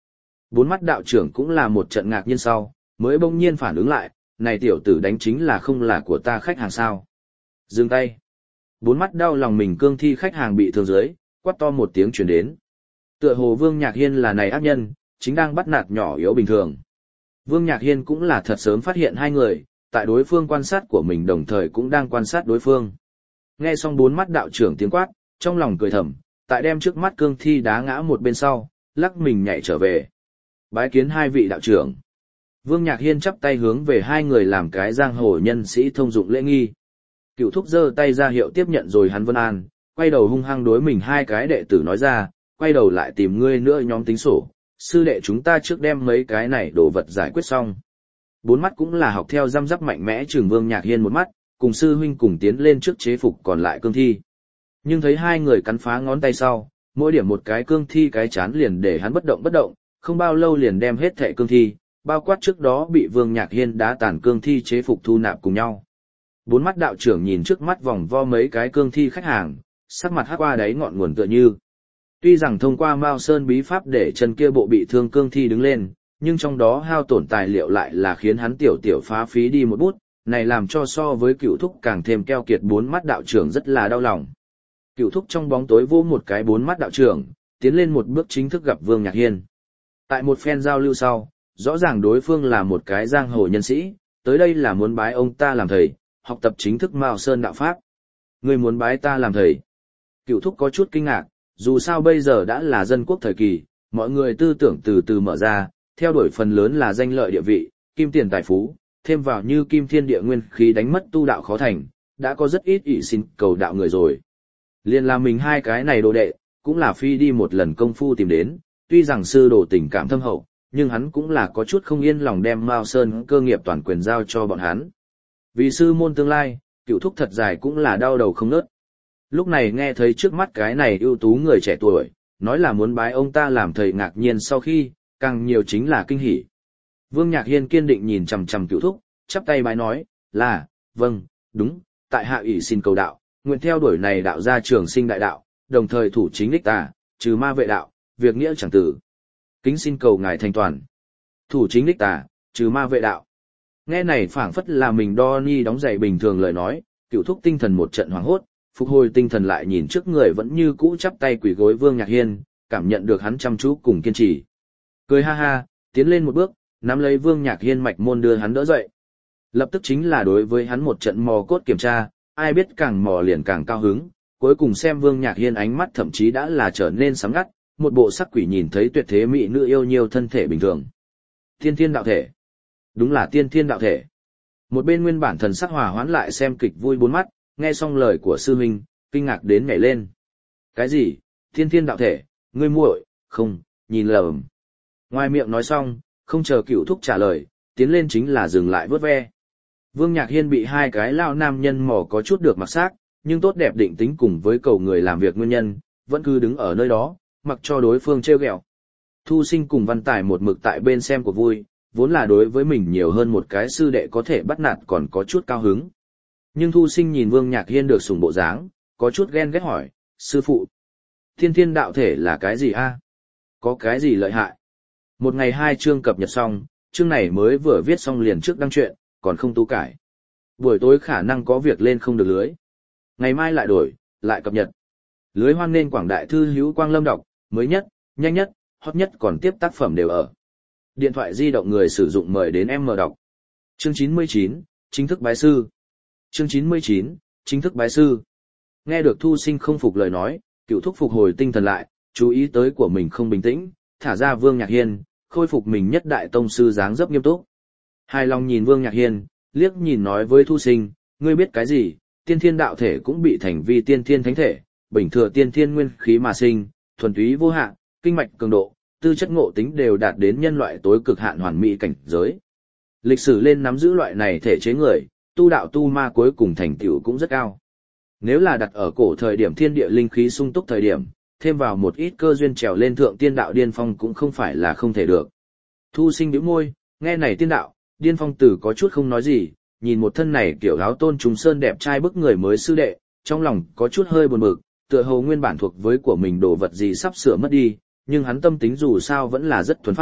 Bốn mắt đạo trưởng cũng là một trận ngạc nhiên sau, mới bỗng nhiên phản ứng lại, này tiểu tử đánh chính là không là của ta khách hàng sao. Dừng tay. Bốn mắt đau lòng mình cương thi khách hàng bị thương dưới, quát to một tiếng truyền đến. Tựa hồ Vương Nhạc Hiên là này ác nhân, chính đang bắt nạt nhỏ yếu bình thường. Vương Nhạc Hiên cũng là thật sớm phát hiện hai người, tại đối phương quan sát của mình đồng thời cũng đang quan sát đối phương. Nghe xong bốn mắt đạo trưởng tiếng quát, trong lòng cười thầm, tại đem trước mắt cương thi đá ngã một bên sau, lắc mình nhảy trở về. Bái kiến hai vị đạo trưởng. Vương Nhạc Hiên chắp tay hướng về hai người làm cái giang hồ nhân sĩ thông dụng lễ nghi. Cựu thúc giơ tay ra hiệu tiếp nhận rồi hắn vân an, quay đầu hung hăng đối mình hai cái đệ tử nói ra, quay đầu lại tìm ngươi nữa nhóm tính sổ, sư đệ chúng ta trước đem mấy cái này đồ vật giải quyết xong. Bốn mắt cũng là học theo răm rắp mạnh mẽ trường Vương Nhạc Hiên một mắt, cùng sư huynh cùng tiến lên trước chế phục còn lại cương thi. Nhưng thấy hai người cắn phá ngón tay sau, mỗi điểm một cái cương thi cái chán liền để hắn bất động, không bao lâu liền đem hết thệ cương thi, bao quát trước đó bị Vương Nhạc Hiên đá tàn cương thi chế phục thu nạp cùng nhau. Bốn mắt đạo trưởng nhìn trước mắt vòng vo mấy cái cương thi khách hàng, sắc mặt hắc qua đáy ngọn nguồn tựa như. Tuy rằng thông qua Mao Sơn bí pháp để chân kia bộ bị thương cương thi đứng lên, nhưng trong đó hao tổn tài liệu lại là khiến hắn tiểu phá phí đi một bút, này làm cho so với cựu thúc càng thêm keo kiệt bốn mắt đạo trưởng rất là đau lòng. Cựu thúc trong bóng tối vỗ một cái bốn mắt đạo trưởng, tiến lên một bước chính thức gặp Vương Nhạc Hiên. Tại một phen giao lưu sau, rõ ràng đối phương là một cái giang hồ nhân sĩ, tới đây là muốn bái ông ta làm thầy, học tập chính thức Mao Sơn đạo pháp. Người muốn bái ta làm thầy. Cựu thúc có chút kinh ngạc, dù sao bây giờ đã là dân quốc thời kỳ, mọi người tư tưởng từ từ mở ra, theo đuổi phần lớn là danh lợi địa vị, kim tiền tài phú, thêm vào như kim thiên địa nguyên khí đánh mất tu đạo khó thành, đã có rất ít ỷ xin cầu đạo người rồi. Liên là mình hai cái này đồ đệ, cũng là phi đi một lần công phu tìm đến, tuy rằng sư đồ tình cảm thâm hậu, nhưng hắn cũng là có chút không yên lòng đem Mao Sơn cơ nghiệp toàn quyền giao cho bọn hắn. Vì sư môn tương lai, cựu thúc thật dài cũng là đau đầu không nớt. Lúc này nghe thấy trước mắt cái này ưu tú người trẻ tuổi, nói là muốn bái ông ta làm thầy, ngạc nhiên sau khi, càng nhiều chính là kinh hỉ. Vương Nhạc Hiên kiên định nhìn chằm chằm cựu thúc, chắp tay bái nói, là, vâng, đúng, tại hạ ủy xin cầu đạo, nguyện theo đuổi này đạo gia trường sinh đại đạo, đồng thời thủ chính đích tà, trừ ma vệ đạo, việc nghĩa chẳng tử. Kính xin cầu ngài thành toàn. Thủ chính đích tà, trừ ma vệ đạo. Nghe này phảng phất là mình đo ni đóng giày bình thường lời nói, cựu thúc tinh thần một trận hoảng hốt, phục hồi tinh thần lại nhìn trước người vẫn như cũ chắp tay quỳ gối Vương Nhạc Hiên, cảm nhận được hắn chăm chú cùng kiên trì. Cười ha ha, tiến lên một bước, nắm lấy Vương Nhạc Hiên mạch môn đưa hắn đỡ dậy. Lập tức chính là đối với hắn một trận mò cốt kiểm tra, ai biết càng mò liền càng cao hứng, cuối cùng xem Vương Nhạc Hiên ánh mắt thậm chí đã là trở nên sáng ngắt, một bộ sắc quỷ nhìn thấy tuyệt thế mỹ nữ yêu nhiều thân thể bình thường. Tiên thiên đạo thể. Đúng là tiên thiên đạo thể. Một bên nguyên bản thần sắc hòa hoãn lại xem kịch vui bốn mắt, nghe xong lời của sư huynh, kinh ngạc đến nhảy lên. Cái gì? Tiên thiên đạo thể, ngươi muội, không, nhìn lầm. Ngoài miệng nói xong, không chờ cựu thúc trả lời, tiến lên chính là dừng lại vớt ve. Vương Nhạc Hiên bị hai cái lao nam nhân mò có chút được mặc xác, nhưng tốt đẹp định tính cùng với cầu người làm việc nguyên nhân, vẫn cứ đứng ở nơi đó, mặc cho đối phương trêu ghẹo. Thu Sinh cùng Văn Tài một mực tại bên xem của vui, vốn là đối với mình nhiều hơn một cái sư đệ có thể bắt nạt còn có chút cao hứng. Nhưng Thu Sinh nhìn Vương Nhạc Hiên được sủng bộ dáng, có chút ghen ghét hỏi, sư phụ, thiên thiên đạo thể là cái gì a? Có cái gì lợi hại? Một ngày hai chương cập nhật xong, chương này mới vừa viết xong liền trước đăng truyện, còn không tu cải. Buổi tối khả năng có việc lên không được lưới. Ngày mai lại đổi, lại cập nhật. Lưới hoan nên quảng đại thư hữu quang lâm đọc, mới nhất, nhanh nhất, hot nhất còn tiếp tác phẩm đều ở. Điện thoại di động người sử dụng mời đến em mở đọc. Chương 99, chính thức bái sư. Chương 99, chính thức bái sư. Nghe được Thu Sinh không phục lời nói, cựu thúc phục hồi tinh thần lại, chú ý tới của mình không bình tĩnh, thả ra Vương Nhạc Hiên, khôi phục mình nhất đại tông sư dáng dấp nghiêm túc. Hài lòng nhìn Vương Nhạc Hiên, liếc nhìn nói với Thu Sinh, ngươi biết cái gì, tiên thiên đạo thể cũng bị thành vi tiên thiên thánh thể, bình thừa tiên thiên nguyên khí mà sinh, thuần túy vô hạn, kinh mạch cường độ, tư chất ngộ tính đều đạt đến nhân loại tối cực hạn hoàn mỹ cảnh giới. Lịch sử lên nắm giữ loại này thể chế người, tu đạo tu ma cuối cùng thành tựu cũng rất cao. Nếu là đặt ở cổ thời điểm thiên địa linh khí sung túc thời điểm, thêm vào một ít cơ duyên trèo lên thượng tiên đạo điên phong cũng không phải là không thể được. Thu Sinh bĩu môi, nghe này tiên đạo, điên phong tử có chút không nói gì, nhìn một thân này kiểu áo tôn trùng sơn đẹp trai bức người mới sư đệ, trong lòng có chút hơi buồn bực, tựa hồ nguyên bản thuộc với của mình đồ vật gì sắp sửa mất đi, nhưng hắn tâm tính dù sao vẫn là rất thuần phác,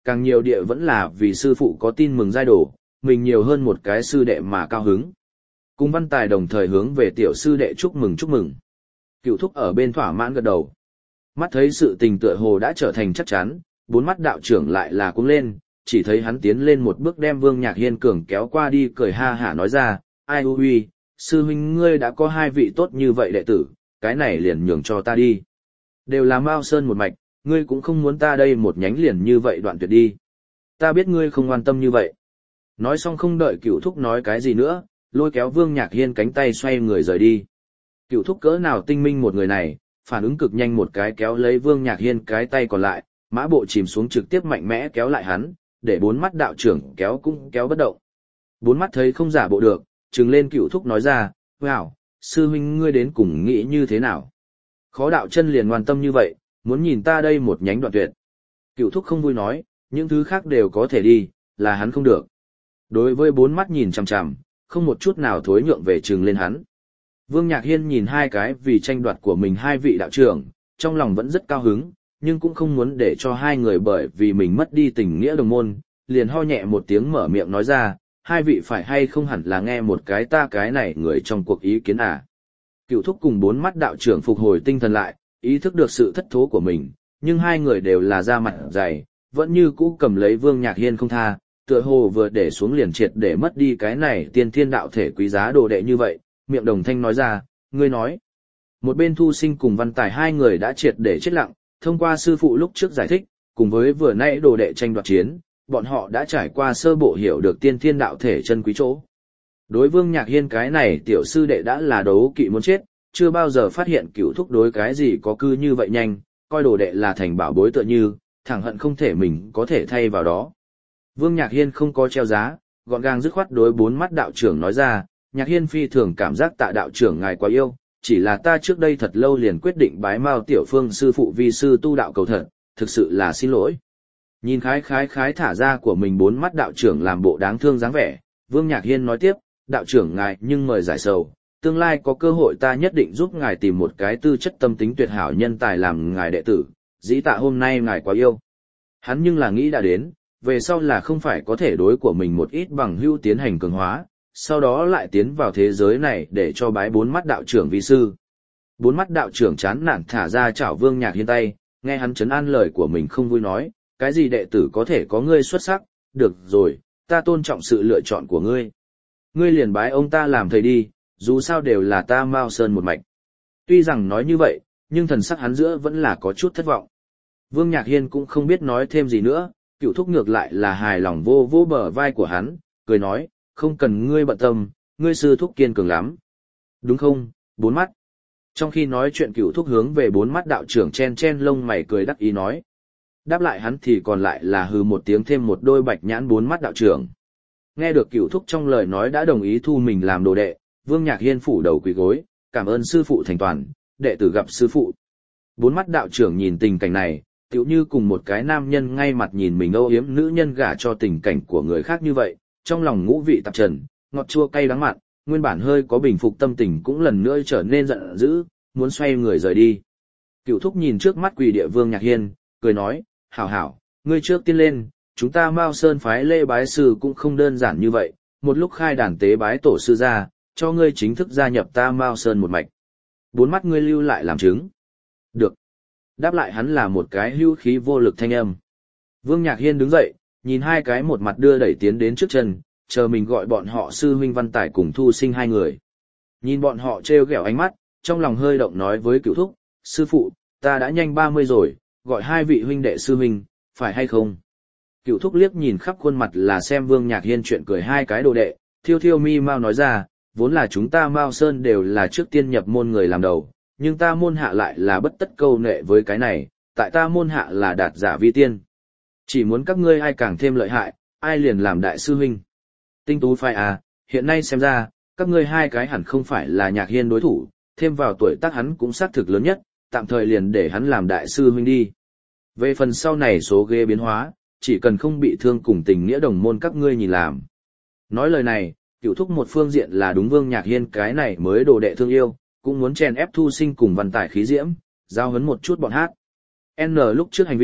càng nhiều địa vẫn là vì sư phụ có tin mừng giai đồ, mình nhiều hơn một cái sư đệ mà cao hứng. Cùng Văn Tài đồng thời hướng về tiểu sư đệ chúc mừng chúc mừng. Cựu thúc ở bên thỏa mãn gật đầu. Mắt thấy sự tình tựa hồ đã trở thành chắc chắn, bốn mắt đạo trưởng lại là cuống lên, chỉ thấy hắn tiến lên một bước đem Vương Nhạc Hiên cường kéo qua đi cười ha hả nói ra, ai ui, sư huynh ngươi đã có hai vị tốt như vậy đệ tử, cái này liền nhường cho ta đi. Đều là Mao Sơn một mạch, ngươi cũng không muốn ta đây một nhánh liền như vậy đoạn tuyệt đi. Ta biết ngươi không quan tâm như vậy. Nói xong không đợi Cựu thúc nói cái gì nữa, lôi kéo Vương Nhạc Hiên cánh tay xoay người rời đi. Cựu thúc cỡ nào tinh minh một người này, phản ứng cực nhanh một cái kéo lấy Vương Nhạc Hiên cái tay còn lại, mã bộ chìm xuống trực tiếp mạnh mẽ kéo lại hắn, để bốn mắt đạo trưởng kéo cũng kéo bất động. Bốn mắt thấy không giả bộ được, trừng lên Cựu thúc nói ra, wow, sư huynh ngươi đến cùng nghĩ như thế nào? Khó đạo chân liền ngoan tâm như vậy, muốn nhìn ta đây một nhánh đoạn tuyệt. Cựu thúc không vui nói, những thứ khác đều có thể đi, là hắn không được. Đối với bốn mắt nhìn chằm chằm, không một chút nào thối nhượng về trừng lên hắn. Vương Nhạc Hiên nhìn hai cái vì tranh đoạt của mình hai vị đạo trưởng, trong lòng vẫn rất cao hứng, nhưng cũng không muốn để cho hai người bởi vì mình mất đi tình nghĩa đồng môn, liền ho nhẹ một tiếng mở miệng nói ra, hai vị phải hay không hẳn là nghe một cái ta cái này người trong cuộc ý kiến à. Cựu thúc cùng bốn mắt đạo trưởng phục hồi tinh thần lại, ý thức được sự thất thố của mình, nhưng hai người đều là da mặt dày, vẫn như cũ cầm lấy Vương Nhạc Hiên không tha, tựa hồ vừa để xuống liền triệt để mất đi cái này tiên thiên đạo thể quý giá đồ đệ như vậy, miệng đồng thanh nói ra, ngươi nói. Một bên Thu Sinh cùng Văn Tài hai người đã triệt để chết lặng, thông qua sư phụ lúc trước giải thích, cùng với vừa nãy đồ đệ tranh đoạt chiến, bọn họ đã trải qua sơ bộ hiểu được tiên thiên đạo thể chân quý chỗ. Đối Vương Nhạc Hiên cái này tiểu sư đệ đã là đấu kỵ muốn chết, chưa bao giờ phát hiện Cựu thúc đối cái gì có cư như vậy nhanh, coi đồ đệ là thành bảo bối tựa như, thẳng hận không thể mình có thể thay vào đó. Vương Nhạc Hiên không có treo giá, gọn gàng dứt khoát đối bốn mắt đạo trưởng nói ra, Nhạc Hiên phi thường cảm giác tạ đạo trưởng ngài quá yêu, chỉ là ta trước đây thật lâu liền quyết định bái Mao Tiểu Phương sư phụ vi sư tu đạo cầu thật, thực sự là xin lỗi. Nhìn khái thả ra của mình bốn mắt đạo trưởng làm bộ đáng thương dáng vẻ, Vương Nhạc Hiên nói tiếp, đạo trưởng ngài nhưng mời giải sầu, tương lai có cơ hội ta nhất định giúp ngài tìm một cái tư chất tâm tính tuyệt hảo nhân tài làm ngài đệ tử, dĩ tạ hôm nay ngài quá yêu. Hắn nhưng là nghĩ đã đến, về sau là không phải có thể đối của mình một ít bằng hữu tiến hành cường hóa, sau đó lại tiến vào thế giới này để cho bái bốn mắt đạo trưởng vi sư. Bốn mắt đạo trưởng chán nản thả ra chảo Vương Nhạc Hiên tay, nghe hắn trấn an lời của mình không vui nói, cái gì đệ tử có thể có ngươi xuất sắc, được rồi, ta tôn trọng sự lựa chọn của ngươi. Ngươi liền bái ông ta làm thầy đi, dù sao đều là ta Mao Sơn một mạch. Tuy rằng nói như vậy, nhưng thần sắc hắn giữa vẫn là có chút thất vọng. Vương Nhạc Hiên cũng không biết nói thêm gì nữa, Cựu thúc ngược lại là hài lòng vô vô bờ vai của hắn, cười nói, không cần ngươi bận tâm, ngươi sư thúc kiên cường lắm. Đúng không, bốn mắt. Trong khi nói chuyện Cựu thúc hướng về bốn mắt đạo trưởng chen chen lông mày cười đắc ý nói. Đáp lại hắn thì còn lại là hừ một tiếng thêm một đôi bạch nhãn bốn mắt đạo trưởng. Nghe được Cựu thúc trong lời nói đã đồng ý thu mình làm đồ đệ, Vương Nhạc Hiên phủ đầu quỳ gối, cảm ơn sư phụ thành toàn, đệ tử gặp sư phụ. Bốn mắt đạo trưởng nhìn tình cảnh này, tựu như cùng một cái nam nhân ngay mặt nhìn mình âu yếm nữ nhân gả cho tình cảnh của người khác như vậy, trong lòng ngũ vị tạp trần, ngọt chua cay đắng mặn, nguyên bản hơi có bình phục tâm tình cũng lần nữa trở nên giận dữ, muốn xoay người rời đi. Cựu thúc nhìn trước mắt quỳ địa Vương Nhạc Hiên, cười nói, hảo hảo, ngươi trước tiên lên, chúng ta Mao Sơn phái lễ bái sư cũng không đơn giản như vậy, một lúc khai đàn tế bái tổ sư ra, cho ngươi chính thức gia nhập ta Mao Sơn một mạch. Bốn mắt ngươi lưu lại làm chứng. Được. Đáp lại hắn là một cái hưu khí vô lực thanh âm. Vương Nhạc Hiên đứng dậy, nhìn hai cái một mặt đưa đẩy tiến đến trước chân, chờ mình gọi bọn họ sư huynh Văn Tài cùng Thu Sinh hai người. Nhìn bọn họ trêu ghẹo ánh mắt, trong lòng hơi động nói với Cựu thúc, sư phụ, ta đã nhanh 30 rồi, gọi hai vị huynh đệ sư huynh, phải hay không? Cựu thúc liếc nhìn khắp khuôn mặt là xem Vương Nhạc Hiên chuyện cười hai cái đồ đệ, thiêu thiêu mi mau nói ra, vốn là chúng ta Mao Sơn đều là trước tiên nhập môn người làm đầu, nhưng ta môn hạ lại là bất tất câu nệ với cái này, tại ta môn hạ là đạt giả vi tiên. Chỉ muốn các ngươi ai càng thêm lợi hại, ai liền làm đại sư huynh. Tinh tú phái à, hiện nay xem ra, các ngươi hai cái hẳn không phải là Nhạc Hiên đối thủ, thêm vào tuổi tác hắn cũng xác thực lớn nhất, tạm thời liền để hắn làm đại sư huynh đi. Về phần sau này số ghế biến hóa, chỉ cần không bị thương cùng tình nghĩa đồng môn các ngươi nhìn làm. Nói lời này, Cựu thúc một phương diện là đúng Vương Nhạc Hiên cái này mới đồ đệ thương yêu, cũng muốn chèn ép Thu Sinh cùng Văn Tài khí diễm, giao hấn một chút bọn hát. N lúc trước hành vi,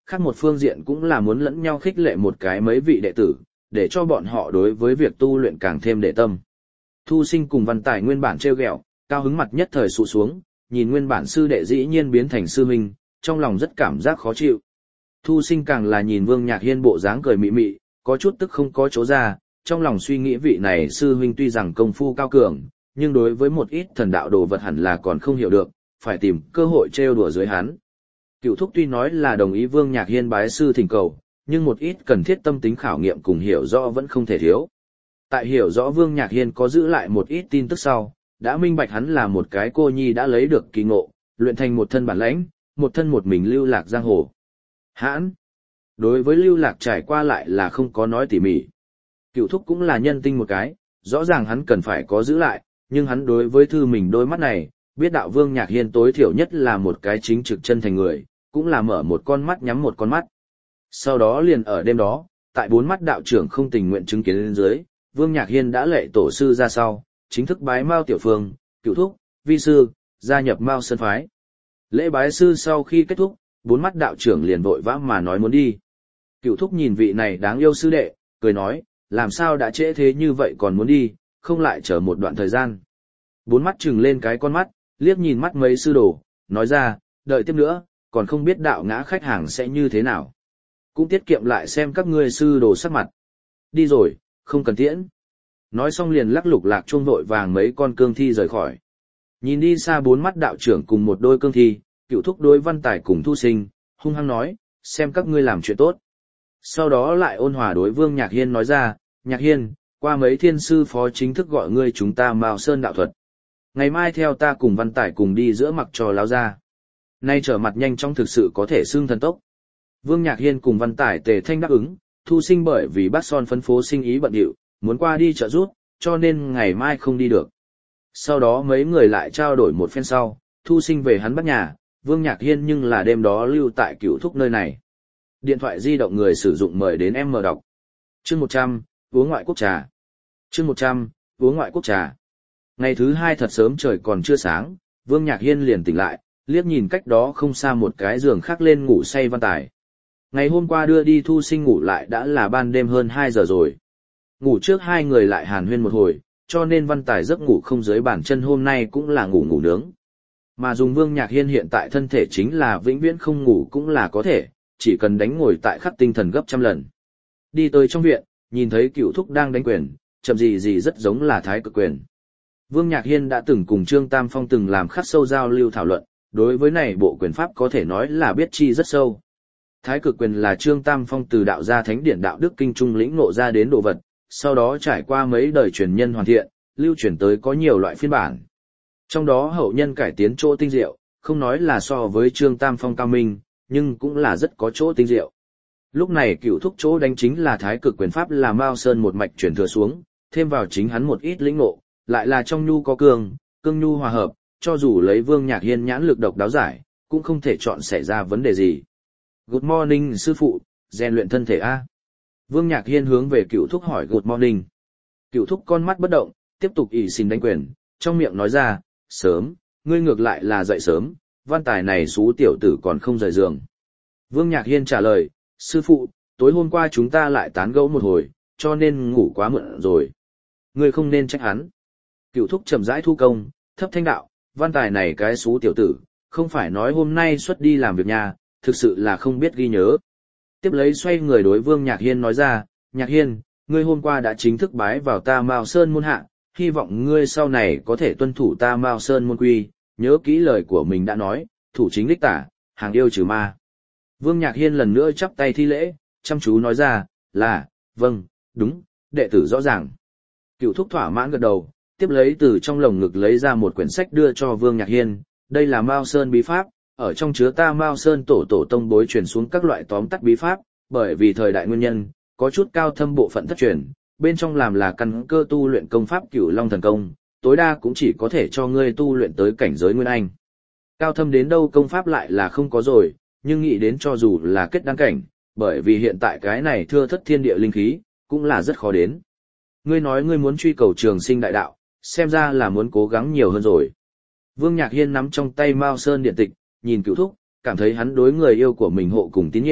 Khác một phương diện cũng là muốn lẫn nhau khích lệ một cái mấy vị đệ tử, để cho bọn họ đối với việc tu luyện càng thêm để tâm. Thu Sinh cùng Văn Tài nguyên bản trêu ghẹo, cao hứng mặt nhất thời sụ xuống, nhìn nguyên bản sư đệ dĩ nhiên biến thành sư huynh, trong lòng rất cảm giác khó chịu. Thu Sinh càng là nhìn Vương Nhạc Hiên bộ dáng cười mị mị, có chút tức không có chỗ ra, trong lòng suy nghĩ vị này sư huynh tuy rằng công phu cao cường, nhưng đối với một ít thần đạo đồ vật hẳn là còn không hiểu được, phải tìm cơ hội trêu đùa dưới hắn. Cựu thúc tuy nói là đồng ý Vương Nhạc Hiên bái sư thỉnh cầu, nhưng một ít cần thiết tâm tính khảo nghiệm cùng hiểu rõ vẫn không thể thiếu. Tại hiểu rõ Vương Nhạc Hiên có giữ lại một ít tin tức sau, đã minh bạch hắn là một cái cô nhi đã lấy được kỳ ngộ, luyện thành một thân bản lãnh, một thân một mình lưu lạc giang hồ. Hãn! Đối với lưu lạc trải qua lại là không có nói tỉ mỉ. Cựu thúc cũng là nhân tinh một cái, rõ ràng hắn cần phải có giữ lại, nhưng hắn đối với thư mình đôi mắt này, biết đạo Vương Nhạc Hiên tối thiểu nhất là một cái chính trực chân thành người, cũng là mở một con mắt nhắm một con mắt. Sau đó liền ở đêm đó, tại bốn mắt đạo trưởng không tình nguyện chứng kiến lên dưới, Vương Nhạc Hiên đã lệ tổ sư ra sau, chính thức bái Mao Tiểu Phương, Cựu thúc, vi sư, gia nhập Mao Sơn phái. Lễ bái sư sau khi kết thúc, bốn mắt đạo trưởng liền vội vã mà nói muốn đi. Cựu thúc nhìn vị này đáng yêu sư đệ, cười nói, làm sao đã trễ thế như vậy còn muốn đi, không lại chờ một đoạn thời gian. Bốn mắt trừng lên cái con mắt, liếc nhìn mắt mấy sư đồ, nói ra, đợi tiếp nữa, còn không biết đạo ngã khách hàng sẽ như thế nào. Cũng tiết kiệm lại xem các ngươi sư đồ sắc mặt. Đi rồi, không cần tiễn. Nói xong liền lắc lục lạc chuông vội vàng mấy con cương thi rời khỏi. Nhìn đi xa bốn mắt đạo trưởng cùng một đôi cương thi, Cựu thúc đối Văn Tài cùng Thu Sinh, hung hăng nói, xem các ngươi làm chuyện tốt. Sau đó lại ôn hòa đối Vương Nhạc Hiên nói ra, Nhạc Hiên, qua mấy thiên sư phó chính thức gọi ngươi chúng ta Mao Sơn đạo thuật. Ngày mai theo ta cùng Văn Tài cùng đi giữa mặc trò láo ra. Nay trở mặt nhanh trong thực sự có thể xưng thần tốc. Vương Nhạc Hiên cùng Văn Tài tề thanh đáp ứng, Thu Sinh bởi vì bác son phân phố sinh ý bận điệu, muốn qua đi trợ giúp, cho nên ngày mai không đi được. Sau đó mấy người lại trao đổi một phen sau, Thu Sinh về hắn bắt nhà, Vương Nhạc Hiên nhưng là đêm đó lưu tại Cựu thúc nơi này. Điện thoại di động người sử dụng mời đến em mở đọc. Chương 100, uống ngoại quốc trà. Chương 100, uống ngoại quốc trà. Ngày thứ hai thật sớm trời còn chưa sáng, Vương Nhạc Hiên liền tỉnh lại, liếc nhìn cách đó không xa một cái giường khác lên ngủ say Văn Tài. Ngày hôm qua đưa đi Thu Sinh ngủ lại đã là ban đêm hơn 2 giờ rồi. Ngủ trước hai người lại hàn huyên một hồi, cho nên Văn Tài giấc ngủ không dưới bàn chân hôm nay cũng là ngủ nướng. Mà dùng Vương Nhạc Hiên hiện tại thân thể chính là vĩnh viễn không ngủ cũng là có thể, chỉ cần đánh ngồi tại khắc tinh thần gấp trăm lần. Đi tới trong viện, nhìn thấy Cựu thúc đang đánh quyền, chậm gì rất giống là thái cực quyền. Vương Nhạc Hiên đã từng cùng Trương Tam Phong từng làm khắc sâu giao lưu thảo luận, đối với này bộ quyền pháp có thể nói là biết chi rất sâu. Thái cực quyền là Trương Tam Phong từ đạo gia thánh điển đạo đức kinh trung lĩnh ngộ ra đến đồ vật, sau đó trải qua mấy đời truyền nhân hoàn thiện, lưu truyền tới có nhiều loại phiên bản. Trong đó hậu nhân cải tiến chỗ tinh diệu, không nói là so với Trương Tam Phong cao minh, nhưng cũng là rất có chỗ tinh diệu. Lúc này Cựu thúc chỗ đánh chính là thái cực quyền pháp là Mao Sơn một mạch truyền thừa xuống, thêm vào chính hắn một ít lĩnh ngộ, lại là trong nhu có cương, cương nhu hòa hợp, cho dù lấy Vương Nhạc Hiên nhãn lực độc đáo giải, cũng không thể chọn xảy ra vấn đề gì. Good morning sư phụ, rèn luyện thân thể a. Vương Nhạc Hiên hướng về Cựu thúc hỏi good morning. Cựu thúc con mắt bất động, tiếp tục ỷ xin đánh quyền, trong miệng nói ra, sớm, ngươi ngược lại là dậy sớm, Văn Tài này xú tiểu tử còn không rời giường. Vương Nhạc Hiên trả lời, sư phụ, tối hôm qua chúng ta lại tán gẫu một hồi, cho nên ngủ quá muộn rồi. Ngươi không nên trách hắn. Cựu thúc chậm rãi thu công, thấp thanh đạo, Văn Tài này cái xú tiểu tử, không phải nói hôm nay xuất đi làm việc nhà, thực sự là không biết ghi nhớ. Tiếp lấy xoay người đối Vương Nhạc Hiên nói ra, Nhạc Hiên, ngươi hôm qua đã chính thức bái vào ta Mao Sơn môn hạ, hy vọng ngươi sau này có thể tuân thủ ta Mao Sơn môn quy, nhớ kỹ lời của mình đã nói, thủ chính đích tả, hàng yêu trừ ma. Vương Nhạc Hiên lần nữa chắp tay thi lễ, chăm chú nói ra, là, vâng, đúng, đệ tử rõ ràng. Cựu thúc thỏa mãn gật đầu, tiếp lấy từ trong lồng ngực lấy ra một quyển sách đưa cho Vương Nhạc Hiên, đây là Mao Sơn bí pháp, ở trong chứa ta Mao Sơn tổ tông bối truyền xuống các loại tóm tắt bí pháp, bởi vì thời đại nguyên nhân, có chút cao thâm bộ phận thất truyền, bên trong làm là căn cơ tu luyện công pháp Cửu Long thần công, tối đa cũng chỉ có thể cho ngươi tu luyện tới cảnh giới nguyên anh. Cao thâm đến đâu công pháp lại là không có rồi, nhưng nghĩ đến cho dù là kết đăng cảnh, bởi vì hiện tại cái này thưa thất thiên địa linh khí, cũng là rất khó đến. Ngươi nói ngươi muốn truy cầu trường sinh đại đạo, xem ra là muốn cố gắng nhiều hơn rồi. Vương Nhạc Hiên nắm trong tay Mao Sơn điện tịch, nhìn Cửu thúc, cảm thấy hắn đối người yêu của mình hộ cùng tín nhiệm,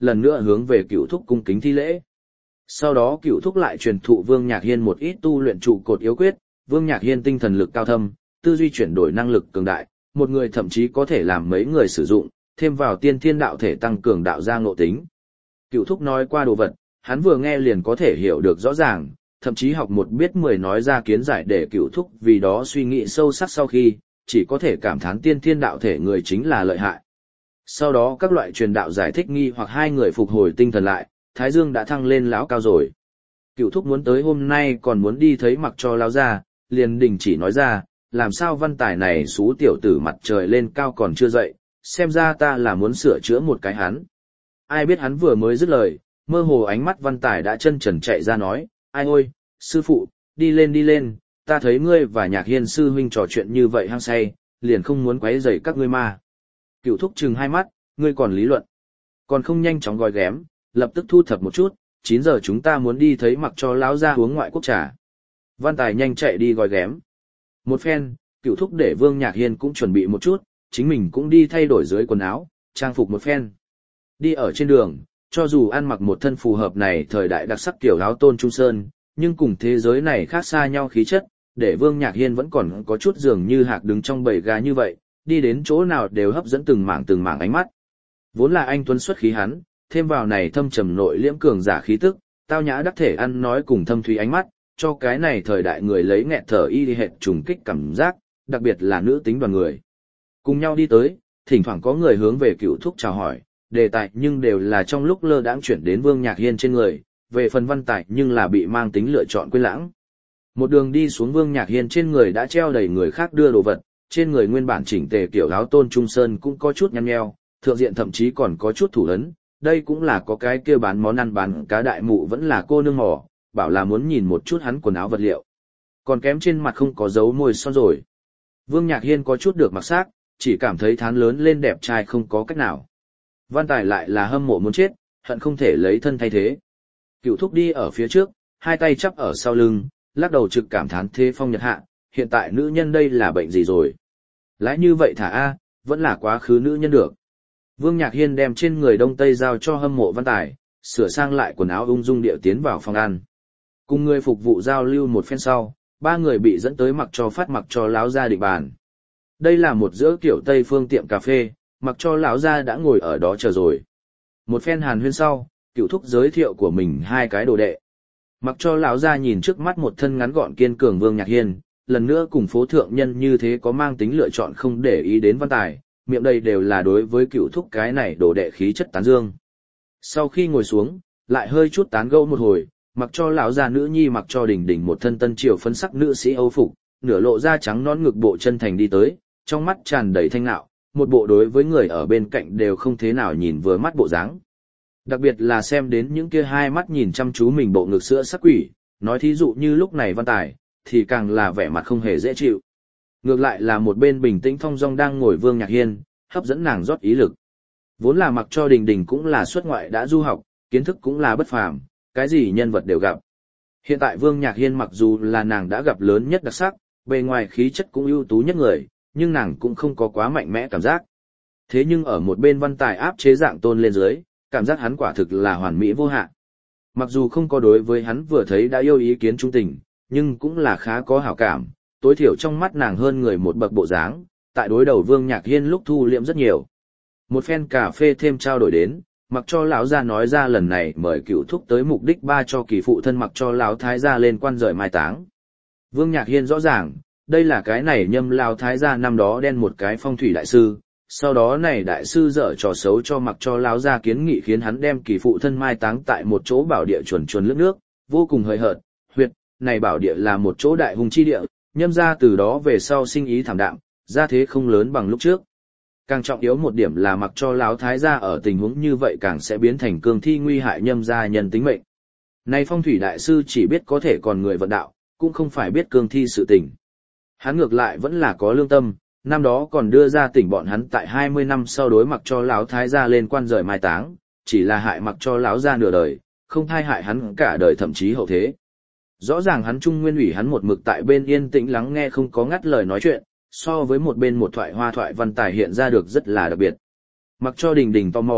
lần nữa hướng về Cửu Thúc cung kính thi lễ. Sau đó Cửu Thúc lại truyền thụ Vương Nhạc Hiên một ít tu luyện trụ cột yếu quyết, Vương Nhạc Hiên tinh thần lực cao thâm, tư duy chuyển đổi năng lực cường đại, một người thậm chí có thể làm mấy người sử dụng, thêm vào tiên thiên đạo thể tăng cường đạo gia ngộ tính. Cửu Thúc nói qua đồ vật, hắn vừa nghe liền có thể hiểu được rõ ràng, thậm chí học một biết 10 nói ra kiến giải để Cửu Thúc vì đó suy nghĩ sâu sắc sau khi, chỉ có thể cảm thán tiên thiên đạo thể người chính là lợi hại. Sau đó các loại truyền đạo giải thích nghi hoặc hai người phục hồi tinh thần lại, Thái Dương đã thăng lên lão cao rồi. Cửu Thúc muốn tới hôm nay còn muốn đi thấy mặc cho lão ra, liền đình chỉ nói ra, làm sao Văn Tài này xú tiểu tử mặt trời lên cao còn chưa dậy, xem ra ta là muốn sửa chữa một cái hắn. Ai biết hắn vừa mới dứt lời, mơ hồ ánh mắt Văn Tài đã chân trần chạy ra nói, ai ôi, sư phụ, đi lên, ta thấy ngươi và Nhạc Hiên sư huynh trò chuyện như vậy hăng say, liền không muốn quấy rầy các ngươi mà. Cửu Thúc trừng hai mắt, ngươi còn lý luận. Còn không nhanh chóng gói ghém, lập tức thu thập một chút, 9 giờ chúng ta muốn đi thấy mặc cho lão ra uống ngoại quốc trà. Văn Tài nhanh chạy đi gói ghém. Một phen, Cửu Thúc để Vương Nhạc Hiên cũng chuẩn bị một chút, chính mình cũng đi thay đổi dưới quần áo, trang phục một phen. Đi ở trên đường, cho dù ăn mặc một thân phù hợp này thời đại đặc sắc kiểu áo tôn trung sơn, nhưng cùng thế giới này khác xa nhau khí chất, để Vương Nhạc Hiên vẫn còn có chút dường như hạc đứng trong bầy gà như vậy, đi đến chỗ nào đều hấp dẫn từng mảng ánh mắt. Vốn là anh tuấn xuất khí hắn, thêm vào này thâm trầm nội liễm cường giả khí tức, tao nhã đắc thể ăn nói cùng thâm thúy ánh mắt, cho cái này thời đại người lấy nghẹt thở y hệt trùng kích cảm giác, đặc biệt là nữ tính đoàn người. Cùng nhau đi tới, thỉnh thoảng có người hướng về Cửu Thúc chào hỏi, đề tài nhưng đều là trong lúc lơ đãng chuyển đến Vương Nhạc Hiên trên người, về phần Văn Tài nhưng là bị mang tính lựa chọn quên lãng. Một đường đi xuống Vương Nhạc Hiên trên người đã treo đầy người khác đưa đồ vật, trên người nguyên bản chỉnh tề kiểu áo tôn trung sơn cũng có chút nhăn nheo, thượng diện thậm chí còn có chút thủ ấn, đây cũng là có cái kia bán món ăn bán cá đại mụ vẫn là cô nương mò, bảo là muốn nhìn một chút hắn quần áo vật liệu. Còn kém trên mặt không có dấu môi son rồi. Vương Nhạc Hiên có chút được mặc xác, chỉ cảm thấy thán lớn lên đẹp trai không có cách nào. Văn Tài lại là hâm mộ muốn chết, hận không thể lấy thân thay thế. Cửu Thúc đi ở phía trước, hai tay chắp ở sau lưng, lắc đầu trực cảm thán thế phong nhật hạ, hiện tại nữ nhân đây là bệnh gì rồi. Lãi như vậy thả A, vẫn là quá khứ nữ nhân được. Vương Nhạc Hiên đem trên người đông tây giao cho hâm mộ Văn Tài, sửa sang lại quần áo ung dung điệu tiến vào phòng ăn. Cùng người phục vụ giao lưu một phen sau, ba người bị dẫn tới mặc cho lão gia định bàn. Đây là một giữa kiểu Tây phương tiệm cà phê, mặc cho lão gia đã ngồi ở đó chờ rồi. Một phen hàn huyên sau, Cửu Thúc giới thiệu của mình hai cái đồ đệ. Mặc cho lão gia nhìn trước mắt một thân ngắn gọn kiên cường Vương Nhạc Hiên, lần nữa cùng phố thượng nhân như thế có mang tính lựa chọn không để ý đến Văn Tài, miệng đây đều là đối với Cửu Thúc cái này đồ đệ khí chất tán dương. Sau khi ngồi xuống, lại hơi chút tán gẫu một hồi, mặc cho lão gia nữ nhi mặc cho Đình Đình một thân tân triều phấn sắc nữ sĩ Âu phục, nửa lộ da trắng nõn ngực bộ chân thành đi tới, trong mắt tràn đầy thanh nạo, một bộ đối với người ở bên cạnh đều không thế nào nhìn vừa mắt bộ dáng. Đặc biệt là xem đến những kia hai mắt nhìn chăm chú mình bộ ngực sữa sắc quỷ, nói thí dụ như lúc này Văn Tài, thì càng là vẻ mặt không hề dễ chịu. Ngược lại là một bên bình tĩnh thong dong đang ngồi Vương Nhạc Hiên, hấp dẫn nàng rót ý lực. Vốn là mặc cho Đình Đình cũng là xuất ngoại đã du học, kiến thức cũng là bất phàm, cái gì nhân vật đều gặp. Hiện tại Vương Nhạc Hiên mặc dù là nàng đã gặp lớn nhất đặc sắc, bề ngoài khí chất cũng ưu tú nhất người, nhưng nàng cũng không có quá mạnh mẽ cảm giác. Thế nhưng ở một bên Văn Tài áp chế dạng tôn lên dưới, cảm giác hắn quả thực là hoàn mỹ vô hạn. Mặc dù không có đối với hắn vừa thấy đã yêu ý kiến trung tình, nhưng cũng là khá có hảo cảm, tối thiểu trong mắt nàng hơn người một bậc bộ dáng, tại đối đầu Vương Nhạc Hiên lúc thu liệm rất nhiều. Một phen cà phê thêm trao đổi đến, mặc cho lão gia nói ra lần này mời Cửu Thúc tới mục đích ba cho kỳ phụ thân mặc cho lão thái gia lên quan rời mai táng. Vương Nhạc Hiên rõ ràng, đây là cái này nhâm lão thái gia năm đó đen một cái phong thủy đại sư, sau đó này đại sư dở trò xấu cho mặc cho lão gia kiến nghị khiến hắn đem kỳ phụ thân mai táng tại một chỗ bảo địa chuẩn lướt nước, vô cùng hời hợt, huyệt, này bảo địa là một chỗ đại hùng chi địa, nhâm gia từ đó về sau sinh ý thảm đạm, gia thế không lớn bằng lúc trước. Càng trọng yếu một điểm là mặc cho lão thái gia ở tình huống như vậy càng sẽ biến thành cương thi nguy hại nhâm gia nhân tính mệnh. Này phong thủy đại sư chỉ biết có thể còn người vận đạo, cũng không phải biết cương thi sự tình. Hắn ngược lại vẫn là có lương tâm, năm đó còn đưa ra tỉnh bọn hắn tại 20 năm sau đối mặc cho lão thái gia lên quan rời mai táng, chỉ là hại mặc cho lão gia nửa đời, không thai hại hắn cả đời thậm chí hậu thế. Rõ ràng hắn trung nguyên ủy hắn một mực tại bên yên tĩnh lắng nghe không có ngắt lời nói chuyện, so với một bên một thoại hoa thoại Văn Tài hiện ra được rất là đặc biệt. Mặc cho Đình Đình tò mò,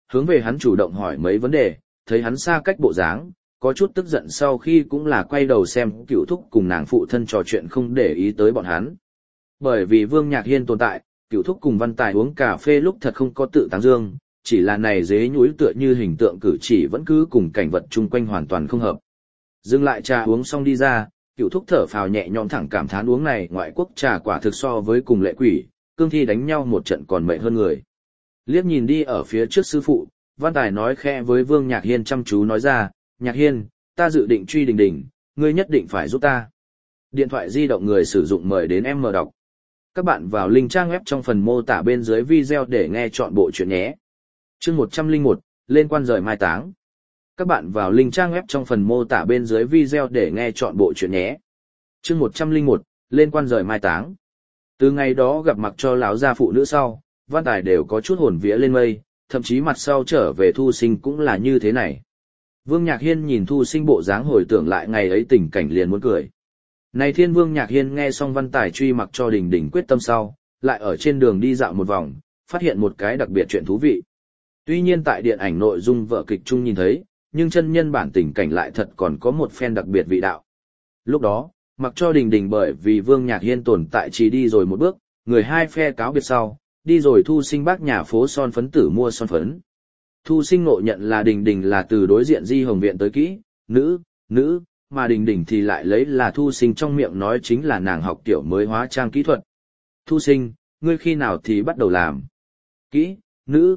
hướng về hắn chủ động hỏi mấy vấn đề, thấy hắn xa cách bộ dáng, có chút tức giận sau khi cũng là quay đầu xem Cửu Thúc cùng nàng phụ thân trò chuyện không để ý tới bọn hắn. Bởi vì Vương Nhạc Hiên tồn tại, Cửu Thúc cùng Văn Tài uống cà phê lúc thật không có tự tán dương, chỉ là này dế nhúi tựa như hình tượng cử chỉ vẫn cứ cùng cảnh vật chung quanh hoàn toàn không hợp. Dừng lại trà uống xong đi ra, Cửu Thúc thở phào nhẹ nhõm thẳng cảm thán uống này ngoại quốc trà quả thực so với cùng lệ quỷ, cương thi đánh nhau một trận còn mệt hơn người. Liếc nhìn đi ở phía trước sư phụ, Văn Tài nói khẽ với Vương Nhạc Hiên chăm chú nói ra, Nhạc Hiên, ta dự định truy Đình Đình, ngươi nhất định phải giúp ta. Điện thoại di động người sử dụng mời đến em mở đọc. Các bạn vào link trang web trong phần mô tả bên dưới video để nghe chọn bộ chuyện nhé. Chương 101, lên quan rời mai táng. Các bạn vào link trang web trong phần mô tả bên dưới video để nghe chọn bộ chuyện nhé. Chương 101, lên quan rời mai táng. Từ ngày đó gặp mặt cho lão gia phụ nữ sau, Văn Tài đều có chút hồn vía lên mây, thậm chí mặt sau trở về Thu Sinh cũng là như thế này. Vương Nhạc Hiên nhìn Thu Sinh bộ dáng hồi tưởng lại ngày ấy tình cảnh liền muốn cười. Này thiên Vương Nhạc Hiên nghe xong Văn Tài truy mặc cho Đình Đình quyết tâm sau, lại ở trên đường đi dạo một vòng, phát hiện một cái đặc biệt chuyện thú vị. Tuy nhiên tại điện ảnh nội dung vở kịch chung nhìn thấy, nhưng chân nhân bản tình cảnh lại thật còn có một phen đặc biệt vị đạo. Lúc đó, mặc cho Đình Đình bởi vì Vương Nhạc Hiên tồn tại chỉ đi rồi một bước, người hai phe cáo biệt sau, đi rồi Thu Sinh bác nhà phố son phấn tử mua son phấn. Thu Sinh ngộ nhận là Đình Đình là từ đối diện Di Hồng Viện tới kỹ, nữ, mà Đình Đình thì lại lấy là Thu Sinh trong miệng nói chính là nàng học tiểu mới hóa trang kỹ thuật. Thu Sinh, ngươi khi nào thì bắt đầu làm? Kỹ, nữ.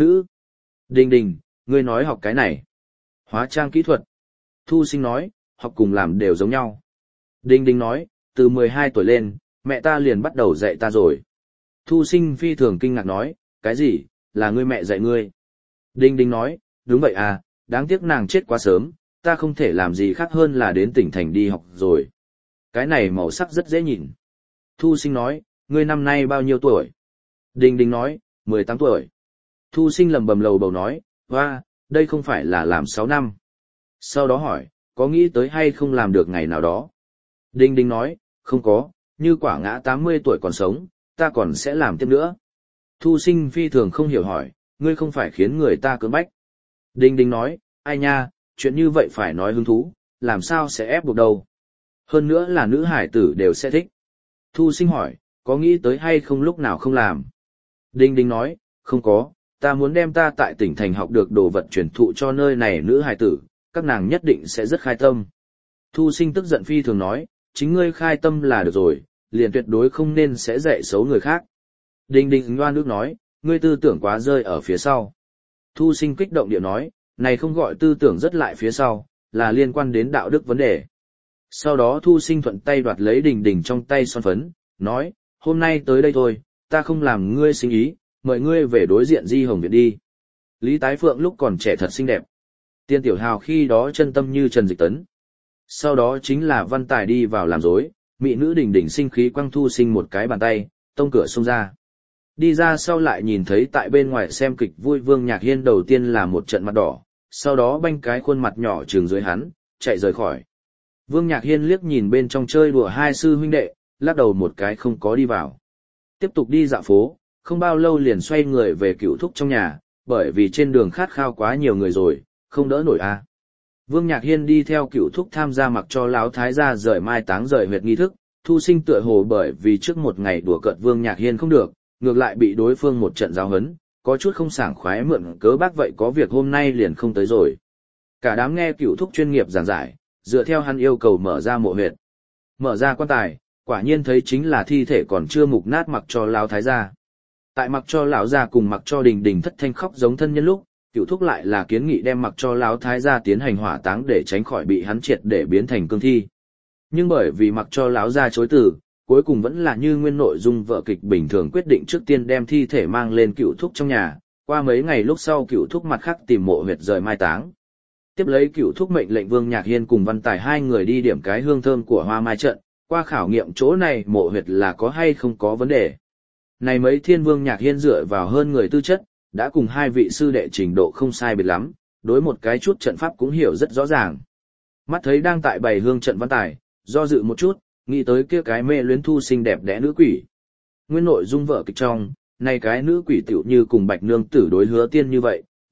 Đình Đình, ngươi nói học cái này. Hóa trang kỹ thuật. Thu Sinh nói, học cùng làm đều giống nhau. Đình Đình nói, từ 12 tuổi lên, mẹ ta liền bắt đầu dạy ta rồi. Thu Sinh phi thường kinh ngạc nói, cái gì, là ngươi mẹ dạy ngươi? Đình Đình nói, đúng vậy à, đáng tiếc nàng chết quá sớm, ta không thể làm gì khác hơn là đến tỉnh thành đi học rồi. Cái này màu sắc rất dễ nhìn. Thu Sinh nói, ngươi năm nay bao nhiêu tuổi? Đình Đình nói, 18 tuổi. Thu Sinh lầm bầm lầu bầu nói, hoa, đây không phải là làm 6 năm. Sau đó hỏi, có nghĩ tới hay không làm được ngày nào đó? Đình Đình nói, không có, như quả ngã 80 tuổi còn sống, ta còn sẽ làm tiếp nữa. Thu Sinh phi thường không hiểu hỏi, ngươi không phải khiến người ta cưỡng bách. Đình Đình nói, ai nha, chuyện như vậy phải nói hứng thú, làm sao sẽ ép buộc đâu. Hơn nữa là nữ hải tử đều sẽ thích. Thu Sinh hỏi, có nghĩ tới hay không lúc nào không làm. Đình Đình nói, không có, ta muốn đem ta tại tỉnh thành học được đồ vật truyền thụ cho nơi này nữ hải tử, các nàng nhất định sẽ rất khai tâm. Thu Sinh tức giận phi thường nói, chính ngươi khai tâm là được rồi, liền tuyệt đối không nên sẽ dạy xấu người khác. Đình Đình loan nước nói, ngươi tư tưởng quá rơi ở phía sau. Thu Sinh kích động điệu nói, này không gọi tư tưởng rất lại phía sau, là liên quan đến đạo đức vấn đề. Sau đó Thu Sinh thuận tay đoạt lấy Đình Đình trong tay son phấn, nói, hôm nay tới đây thôi, ta không làm ngươi sinh ý, mời ngươi về đối diện Di Hồng Viện đi. Lý Tái Phượng lúc còn trẻ thật xinh đẹp. Tiên Tiểu Hào khi đó chân tâm như Trần Dịch Tấn. Sau đó chính là Văn Tài đi vào làm dối, mỹ nữ Đình Đình sinh khí quăng Thu Sinh một cái bàn tay, tông cửa xông ra. Đi ra sau lại nhìn thấy tại bên ngoài xem kịch vui Vương Nhạc Hiên đầu tiên là một trận mặt đỏ, sau đó banh cái khuôn mặt nhỏ trừng dưới hắn, chạy rời khỏi. Vương Nhạc Hiên liếc nhìn bên trong chơi đùa hai sư huynh đệ, lắc đầu một cái không có đi vào. Tiếp tục đi dạo phố, không bao lâu liền xoay người về Cửu Thúc trong nhà, bởi vì trên đường khát khao quá nhiều người rồi, không đỡ nổi a. Vương Nhạc Hiên đi theo Cửu Thúc tham gia mặc cho lão thái gia rời mai táng rời huyệt nghi thức, Thu Sinh tựa hồ bởi vì trước một ngày đùa cợt Vương Nhạc Hiên không được, ngược lại bị đối phương một trận giáo huấn, có chút không sảng khoái mượn cớ bác vậy có việc hôm nay liền không tới rồi. Cả đám nghe Cửu Thúc chuyên nghiệp giảng giải, dựa theo hắn yêu cầu mở ra mộ huyệt. Mở ra quan tài, quả nhiên thấy chính là thi thể còn chưa mục nát mặc cho lão thái gia. Tại mặc cho lão gia cùng mặc cho Đình Đình thất thanh khóc giống thân nhân lúc, Cửu Thúc lại là kiến nghị đem mặc cho lão thái gia tiến hành hỏa táng để tránh khỏi bị hắn triệt để biến thành cương thi. Nhưng bởi vì mặc cho lão gia chối từ, cuối cùng vẫn là như nguyên nội dung vở kịch bình thường quyết định trước tiên đem thi thể mang lên Cửu Thúc trong nhà, qua mấy ngày lúc sau Cửu Thúc mặt khác tìm mộ huyệt rời mai táng. Tiếp lấy Cửu Thúc mệnh lệnh Vương Nhạc Hiên cùng Văn Tài hai người đi điểm cái hương thơm của hoa mai trận, qua khảo nghiệm chỗ này mộ huyệt là có hay không có vấn đề. Này mấy thiên Vương Nhạc Hiên dựa vào hơn người tư chất, đã cùng hai vị sư đệ trình độ không sai biệt lắm, đối một cái chút trận pháp cũng hiểu rất rõ ràng. Mắt thấy đang tại bày hương trận Văn Tài, do dự một chút, nghĩ tới kia cái mê luyến Thu Sinh đẹp đẽ nữ quỷ. Nguyên nội dung vở kịch trong, này cái nữ quỷ tiểu như cùng Bạch Nương Tử đối Hứa Tiên như vậy,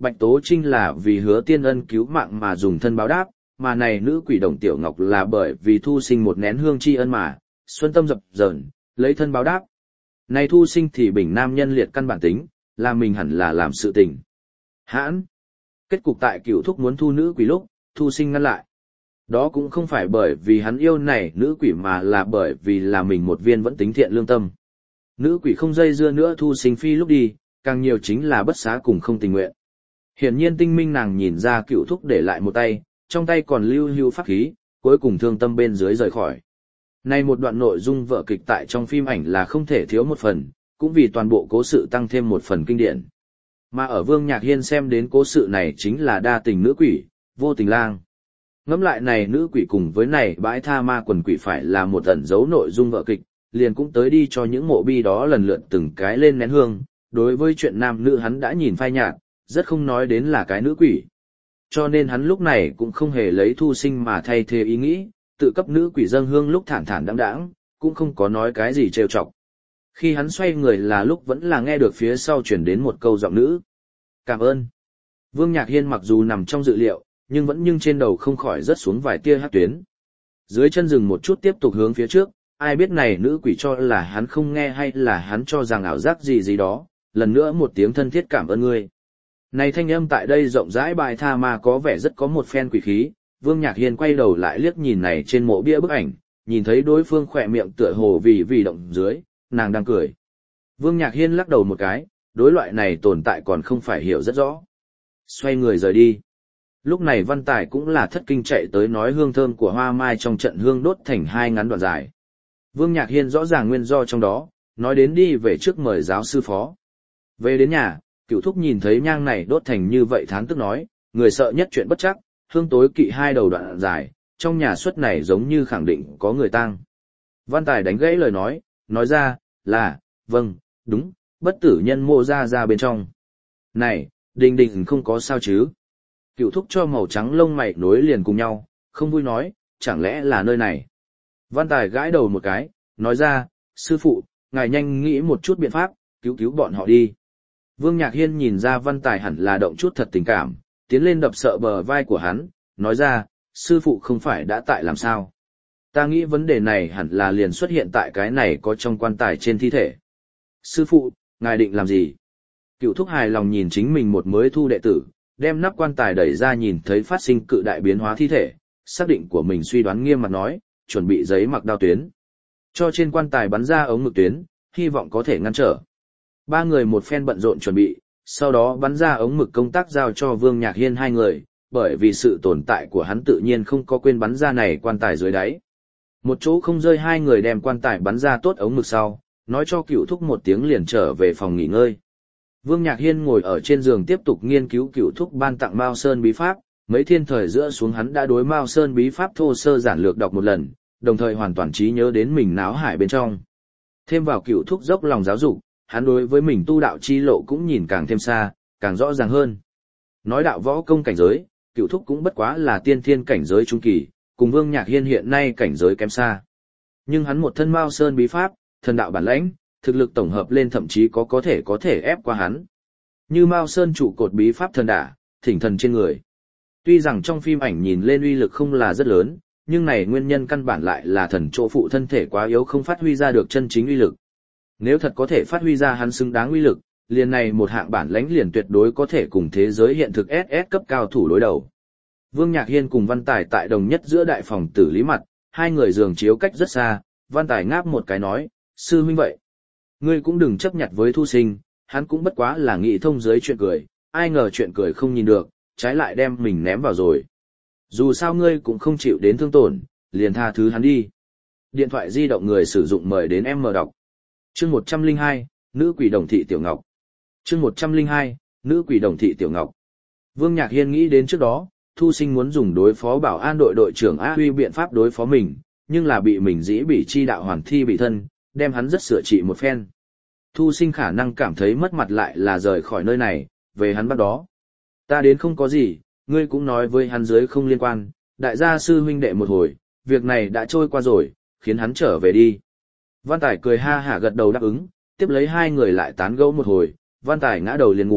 Bạch Tố Trinh là vì Hứa Tiên Ân cứu mạng mà dùng thân báo đáp, mà này nữ quỷ Đồng Tiểu Ngọc là bởi vì Thu Sinh một nén hương tri ân mà, xuân tâm dập dờn, lấy thân báo đáp. Này Thu Sinh thì bình nam nhân liệt căn bản tính, là mình hẳn là làm sự tình. Hãn! Kết cục tại Cửu Thúc muốn thu nữ quỷ lúc, Thu Sinh ngăn lại. Đó cũng không phải bởi vì hắn yêu này nữ quỷ mà là bởi vì là mình một viên vẫn tính thiện lương tâm. Nữ quỷ không dây dưa nữa Thu Sinh phi lúc đi, càng nhiều chính là bất xá cùng không tình nguyện. Hiển nhiên tinh minh nàng nhìn ra Cửu Thúc để lại một tay, trong tay còn lưu hưu pháp khí, cuối cùng thương tâm bên dưới rời khỏi. Này một đoạn nội dung vở kịch tại trong phim ảnh là không thể thiếu một phần, cũng vì toàn bộ cố sự tăng thêm một phần kinh điển. Mà ở Vương Nhạc Hiên xem đến cố sự này chính là đa tình nữ quỷ, vô tình lang. Ngẫm lại này nữ quỷ cùng với này bãi tha ma quần quỷ phải là một ẩn dấu nội dung vở kịch, liền cũng tới đi cho những mộ bi đó lần lượt từng cái lên nén hương, đối với chuyện nam nữ hắn đã nhìn phai nhạt, rất không nói đến là cái nữ quỷ. Cho nên hắn lúc này cũng không hề lấy Thu Sinh mà thay thế ý nghĩ, tự cấp nữ quỷ dâng hương lúc thản thản đãng đãng, cũng không có nói cái gì trêu chọc. Khi hắn xoay người là lúc vẫn là nghe được phía sau chuyển đến một câu giọng nữ. Cảm ơn. Vương Nhạc Hiên mặc dù nằm trong dự liệu, nhưng trên đầu không khỏi rớt xuống vài tia hắc tuyến. Dưới chân dừng một chút tiếp tục hướng phía trước, ai biết này nữ quỷ cho là hắn không nghe hay là hắn cho rằng ảo giác gì gì đó, lần nữa một tiếng thân thiết cảm ơn ngươi. Này thanh âm tại đây rộng rãi bài tha ma có vẻ rất có một phen quỷ khí, Vương Nhạc Hiên quay đầu lại liếc nhìn này trên mộ bia bức ảnh, nhìn thấy đối phương khỏe miệng tựa hồ vì động dưới, nàng đang cười. Vương Nhạc Hiên lắc đầu một cái, đối loại này tồn tại còn không phải hiểu rất rõ. Xoay người rời đi. Lúc này Văn Tài cũng là thất kinh chạy tới nói hương thơm của hoa mai trong trận hương đốt thành hai ngắn đoạn dài. Vương Nhạc Hiên rõ ràng nguyên do trong đó, nói đến đi về trước mời giáo sư phó. Về đến nhà, Cửu Thúc nhìn thấy nhang này đốt thành như vậy thán tức nói, người sợ nhất chuyện bất chắc, hương tối kỵ hai đầu đoạn dài, trong nhà suất này giống như khẳng định có người tang. Văn Tài đánh gãy lời nói ra, là, vâng, đúng, bất tử nhân mộ ra bên trong. Này, Đình không có sao chứ? Cửu Thúc cho màu trắng lông mày nối liền cùng nhau, không vui nói, chẳng lẽ là nơi này? Văn Tài gãi đầu một cái, nói ra, sư phụ, ngài nhanh nghĩ một chút biện pháp, cứu bọn họ đi. Vương Nhạc Hiên nhìn ra Văn Tài hẳn là động chút thật tình cảm, tiến lên đập sợ bờ vai của hắn, nói ra, sư phụ không phải đã tại làm sao? Ta nghĩ vấn đề này hẳn là liền xuất hiện tại cái này có trong quan tài trên thi thể. Sư phụ, ngài định làm gì? Cửu Thúc hài lòng nhìn chính mình một mới thu đệ tử, đem nắp quan tài đẩy ra nhìn thấy phát sinh cự đại biến hóa thi thể, xác định của mình suy đoán nghiêm mặt nói, chuẩn bị giấy mặc đao tuyến. Cho trên quan tài bắn ra ống mực tuyến, hy vọng có thể ngăn trở. Ba người một phen bận rộn chuẩn bị, sau đó bắn ra ống mực công tác giao cho Vương Nhạc Hiên hai người, bởi vì sự tồn tại của hắn tự nhiên không có quên bắn ra này quan tài dưới đáy. Một chỗ không rơi hai người đem quan tài bắn ra tốt ống mực sau, nói cho Cửu Thúc một tiếng liền trở về phòng nghỉ ngơi. Vương Nhạc Hiên ngồi ở trên giường tiếp tục nghiên cứu Cửu Thúc ban tặng Mao Sơn bí pháp, mấy thiên thời giữa xuống hắn đã đối Mao Sơn bí pháp thô sơ giản lược đọc một lần, đồng thời hoàn toàn trí nhớ đến mình náo hải bên trong. Thêm vào Cửu Thúc dốc lòng giáo dục, hắn đối với mình tu đạo chi lộ cũng nhìn càng thêm xa, càng rõ ràng hơn. Nói đạo võ công cảnh giới, Cửu Thúc cũng bất quá là tiên thiên cảnh giới trung kỳ, cùng Vương Nhạc Hiên hiện nay cảnh giới kém xa. Nhưng hắn một thân Mao Sơn bí pháp, thần đạo bản lãnh, thực lực tổng hợp lên thậm chí có thể ép qua hắn. Như Mao Sơn trụ cột bí pháp thần đả, thỉnh thần trên người. Tuy rằng trong phim ảnh nhìn lên uy lực không là rất lớn, nhưng này nguyên nhân căn bản lại là thần chỗ phụ thân thể quá yếu không phát huy ra được chân chính uy lực. Nếu thật có thể phát huy ra hắn xứng đáng uy lực, liền này một hạng bản lãnh liền tuyệt đối có thể cùng thế giới hiện thực SS cấp cao thủ đối đầu. Vương Nhạc Hiên cùng Văn Tài tại đồng nhất giữa đại phòng tử lý mặt, hai người giường chiếu cách rất xa, Văn Tài ngáp một cái nói, sư huynh vậy. Ngươi cũng đừng chấp nhặt với Thu Sinh, hắn cũng bất quá là nghĩ thông dưới chuyện cười, ai ngờ chuyện cười không nhìn được, trái lại đem mình ném vào rồi. Dù sao ngươi cũng không chịu đến thương tổn, liền tha thứ hắn đi. Điện thoại di động người sử dụng mời đến em mở đọc. Chương 102, nữ quỷ Đồng Thị Tiểu Ngọc. Chương 102, nữ quỷ Đồng Thị Tiểu Ngọc. Vương Nhạc Hiên nghĩ đến trước đó, Thu Sinh muốn dùng đối phó bảo an đội đội trưởng A Huy biện pháp đối phó mình, nhưng là bị mình dĩ bị chi đạo hoàn thi bị thân, đem hắn rất sửa trị một phen. Thu Sinh khả năng cảm thấy mất mặt lại là rời khỏi nơi này, về hắn bắt đó. Ta đến không có gì, ngươi cũng nói với hắn dưới không liên quan, đại gia sư huynh đệ một hồi, việc này đã trôi qua rồi, khiến hắn trở về đi. Văn Tài cười ha hả gật đầu đáp ứng, tiếp lấy hai người lại tán gẫu một hồi, Văn Tài ngã đầu liền ngủ,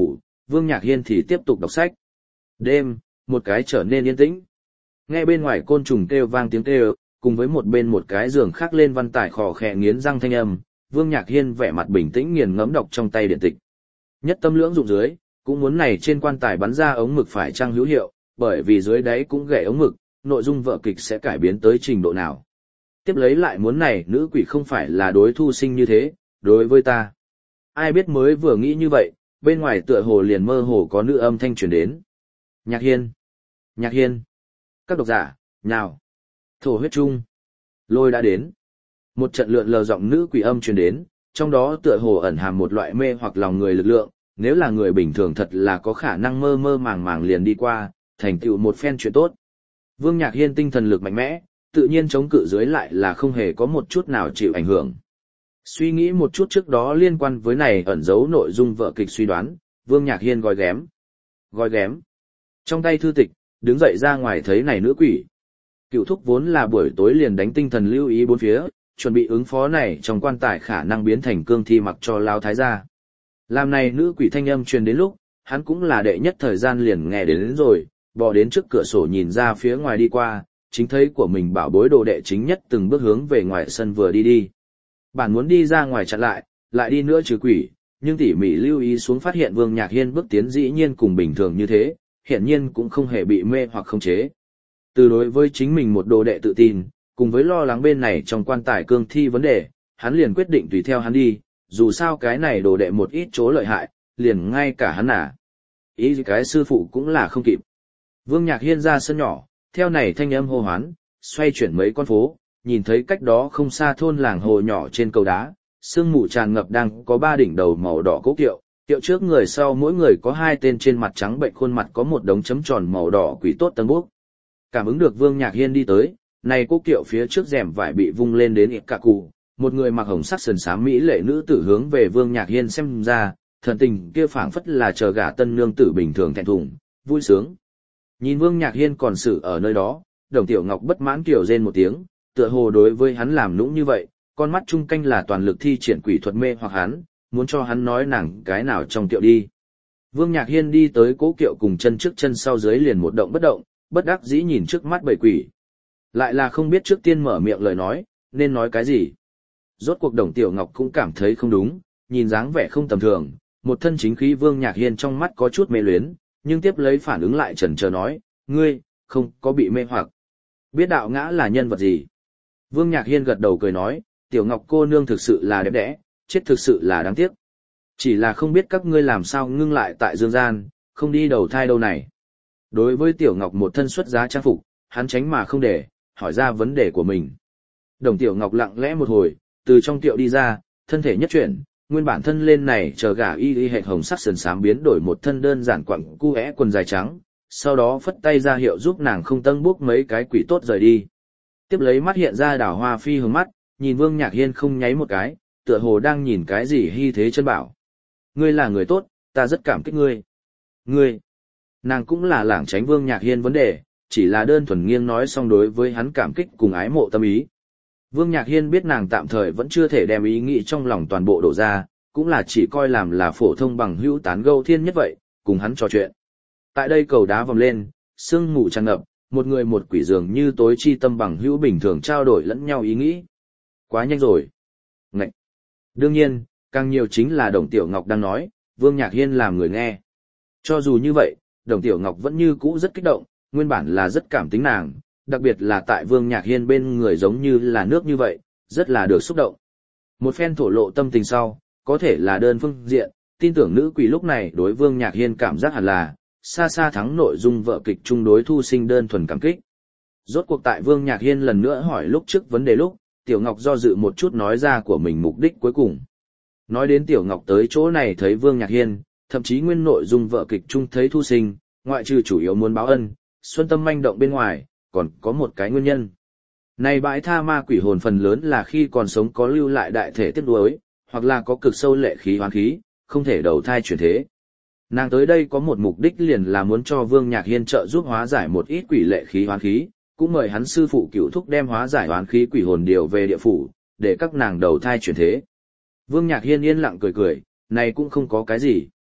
Vương Nhạc Hiên thì tiếp tục đọc sách. Đêm, một cái trở nên yên tĩnh. Nghe bên ngoài côn trùng kêu vang tiếng kêu, cùng với một cái giường khác lên văn tải khò khẽ nghiến răng thanh âm, Vương Nhạc Hiên vẻ mặt bình tĩnh nghiền ngẫm đọc trong tay điện tịch. Nhất tâm lưỡng dụng dưới, cũng muốn này trên quan tài bắn ra ống mực phải chăng hữu hiệu, bởi vì dưới đáy cũng gãy ống mực, nội dung vở kịch sẽ cải biến tới trình độ nào. Tiếp lấy lại muốn này nữ quỷ không phải là đối Thu Sinh như thế, đối với ta. Ai biết mới vừa nghĩ như vậy, bên ngoài tựa hồ liền mơ hồ có nữ âm thanh truyền đến. Nhạc Hiên! Nhạc Hiên! Các độc giả, nhào! Thổ huyết chung! Lôi đã đến. Một trận lượn lờ giọng nữ quỷ âm truyền đến, trong đó tựa hồ ẩn hàm một loại mê hoặc lòng người lực lượng, nếu là người bình thường thật là có khả năng mơ mơ màng màng liền đi qua, thành tựu một phen chuyện tốt. Vương Nhạc Hiên tinh thần lực mạnh mẽ, tự nhiên chống cự dưới lại là không hề có một chút nào chịu ảnh hưởng. Suy nghĩ một chút trước đó liên quan với này ẩn giấu nội dung vở kịch suy đoán, Vương Nhạc Hiên gói ghém. Gói ghém. Trong tay thư tịch, đứng dậy ra ngoài thấy này nữ quỷ. Cựu thúc vốn là buổi tối liền đánh tinh thần lưu ý bốn phía, chuẩn bị ứng phó này trong quan tài khả năng biến thành cương thi mặc cho lao thái gia. Làm này nữ quỷ thanh âm truyền đến lúc, hắn cũng là đệ nhất thời gian liền nghe đến rồi, bò đến trước cửa sổ nhìn ra phía ngoài đi qua, chính thấy của mình bảo bối đồ đệ chính nhất từng bước hướng về ngoài sân vừa đi đi. Bản muốn đi ra ngoài chặn lại đi nữa trừ quỷ, nhưng tỉ mỉ lưu ý xuống phát hiện Vương Nhạc Hiên bước tiến dĩ nhiên cùng bình thường như thế, hiện nhiên cũng không hề bị mê hoặc khống chế. Từ đối với chính mình một đồ đệ tự tin, cùng với lo lắng bên này trong quan tài cương thi vấn đề, hắn liền quyết định tùy theo hắn đi, dù sao cái này đồ đệ một ít chỗ lợi hại, liền ngay cả hắn ý cái sư phụ cũng là không kịp. Vương Nhạc Hiên ra sân nhỏ, theo này thanh âm hô hoán, xoay chuyển mấy con phố, nhìn thấy cách đó không xa thôn làng hồ nhỏ trên cầu đá, sương mù tràn ngập đang có 3 đỉnh đầu màu đỏ cố kiệu, kiệu trước người sau mỗi người có 2 tên trên mặt trắng bệnh khuôn mặt có một đống chấm tròn màu đỏ quỷ tốt tân bốc. Cảm ứng được Vương Nhạc Hiên đi tới, này cố kiệu phía trước rèm vải bị vung lên đến ít cả cụ, một người mặc hồng sắc sườn xám mỹ lệ nữ tử hướng về Vương Nhạc Hiên xem ra, thần tình kia phảng phất là chờ gả tân nương tử bình thường thẹn thùng, vui sướng. Nhìn Vương Nhạc Hiên còn xử ở nơi đó, Đồng Tiểu Ngọc bất mãn kiểu rên một tiếng, tựa hồ đối với hắn làm nũng như vậy, con mắt trung canh là toàn lực thi triển quỷ thuật mê hoặc hắn, muốn cho hắn nói nàng cái nào trong tiệu đi. Vương Nhạc Hiên đi tới cố kiệu cùng chân trước chân sau dưới liền một động, bất đắc dĩ nhìn trước mắt bầy quỷ. Lại là không biết trước tiên mở miệng lời nói, nên nói cái gì. Rốt cuộc Đồng Tiểu Ngọc cũng cảm thấy không đúng, nhìn dáng vẻ không tầm thường, một thân chính khí Vương Nhạc Hiên trong mắt có chút mê luyến, nhưng tiếp lấy phản ứng lại chần chờ nói, ngươi, không có bị mê hoặc. Biết đạo ngã là nhân vật gì? Vương Nhạc Hiên gật đầu cười nói, Tiểu Ngọc cô nương thực sự là đẹp đẽ, chết thực sự là đáng tiếc. Chỉ là không biết các ngươi làm sao ngưng lại tại dương gian, không đi đầu thai đâu này. Đối với Tiểu Ngọc một thân xuất giá trang phục, hắn tránh mà không để, hỏi ra vấn đề của mình. Đồng Tiểu Ngọc lặng lẽ một hồi, từ trong tiệu đi ra, thân thể nhất chuyển, nguyên bản thân lên này chờ gả y hệt hồng sắc sườn xám biến đổi một thân đơn giản quặng cu é quần dài trắng, sau đó phất tay ra hiệu giúp nàng không tân bốc mấy cái quỷ tốt rời đi. Tiếp lấy mắt hiện ra đảo hoa phi hướng mắt, nhìn Vương Nhạc Hiên không nháy một cái, tựa hồ đang nhìn cái gì hy thế chân bảo. Ngươi là người tốt, ta rất cảm kích ngươi. Ngươi, nàng cũng là lảng tránh Vương Nhạc Hiên vấn đề, chỉ là đơn thuần nghiêng nói xong đối với hắn cảm kích cùng ái mộ tâm ý. Vương Nhạc Hiên biết nàng tạm thời vẫn chưa thể đem ý nghĩ trong lòng toàn bộ đổ ra, cũng là chỉ coi làm là phổ thông bằng hữu tán gẫu thiên nhất vậy, cùng hắn trò chuyện. Tại đây cầu đá vòng lên, sương mù tràn ngập, một người một quỷ dường như tối chi tâm bằng hữu bình thường trao đổi lẫn nhau ý nghĩ. Quá nhanh rồi. Ngậy. Đương nhiên, càng nhiều chính là Đồng Tiểu Ngọc đang nói, Vương Nhạc Hiên làm người nghe. Cho dù như vậy, Đồng Tiểu Ngọc vẫn như cũ rất kích động, nguyên bản là rất cảm tính nàng, đặc biệt là tại Vương Nhạc Hiên bên người giống như là nước như vậy, rất là được xúc động. Một phen thổ lộ tâm tình sau, có thể là đơn phương diện, tin tưởng nữ quỷ lúc này đối Vương Nhạc Hiên cảm giác hẳn là xa xa thắng nội dung vợ kịch chung đối Thu Sinh đơn thuần cảm kích. Rốt cuộc tại Vương Nhạc Hiên lần nữa hỏi lúc trước vấn đề lúc, Tiểu Ngọc do dự một chút nói ra của mình mục đích cuối cùng. Nói đến Tiểu Ngọc tới chỗ này thấy Vương Nhạc Hiên, thậm chí nguyên nội dung vợ kịch chung thấy Thu Sinh, ngoại trừ chủ yếu muốn báo ân, xuân tâm manh động bên ngoài, còn có một cái nguyên nhân. Này bãi tha ma quỷ hồn phần lớn là khi còn sống có lưu lại đại thể tiếc nuối, hoặc là có cực sâu lệ khí hoán khí, không thể đầu thai chuyển thế. Nàng tới đây có một mục đích liền là muốn cho Vương Nhạc Hiên trợ giúp hóa giải một ít quỷ lệ khí hoán khí, cũng mời hắn sư phụ Cửu Thúc đem hóa giải hoán khí quỷ hồn điều về địa phủ, để các nàng đầu thai chuyển thế. Vương Nhạc Hiên yên lặng cười cười, này cũng không có cái gì.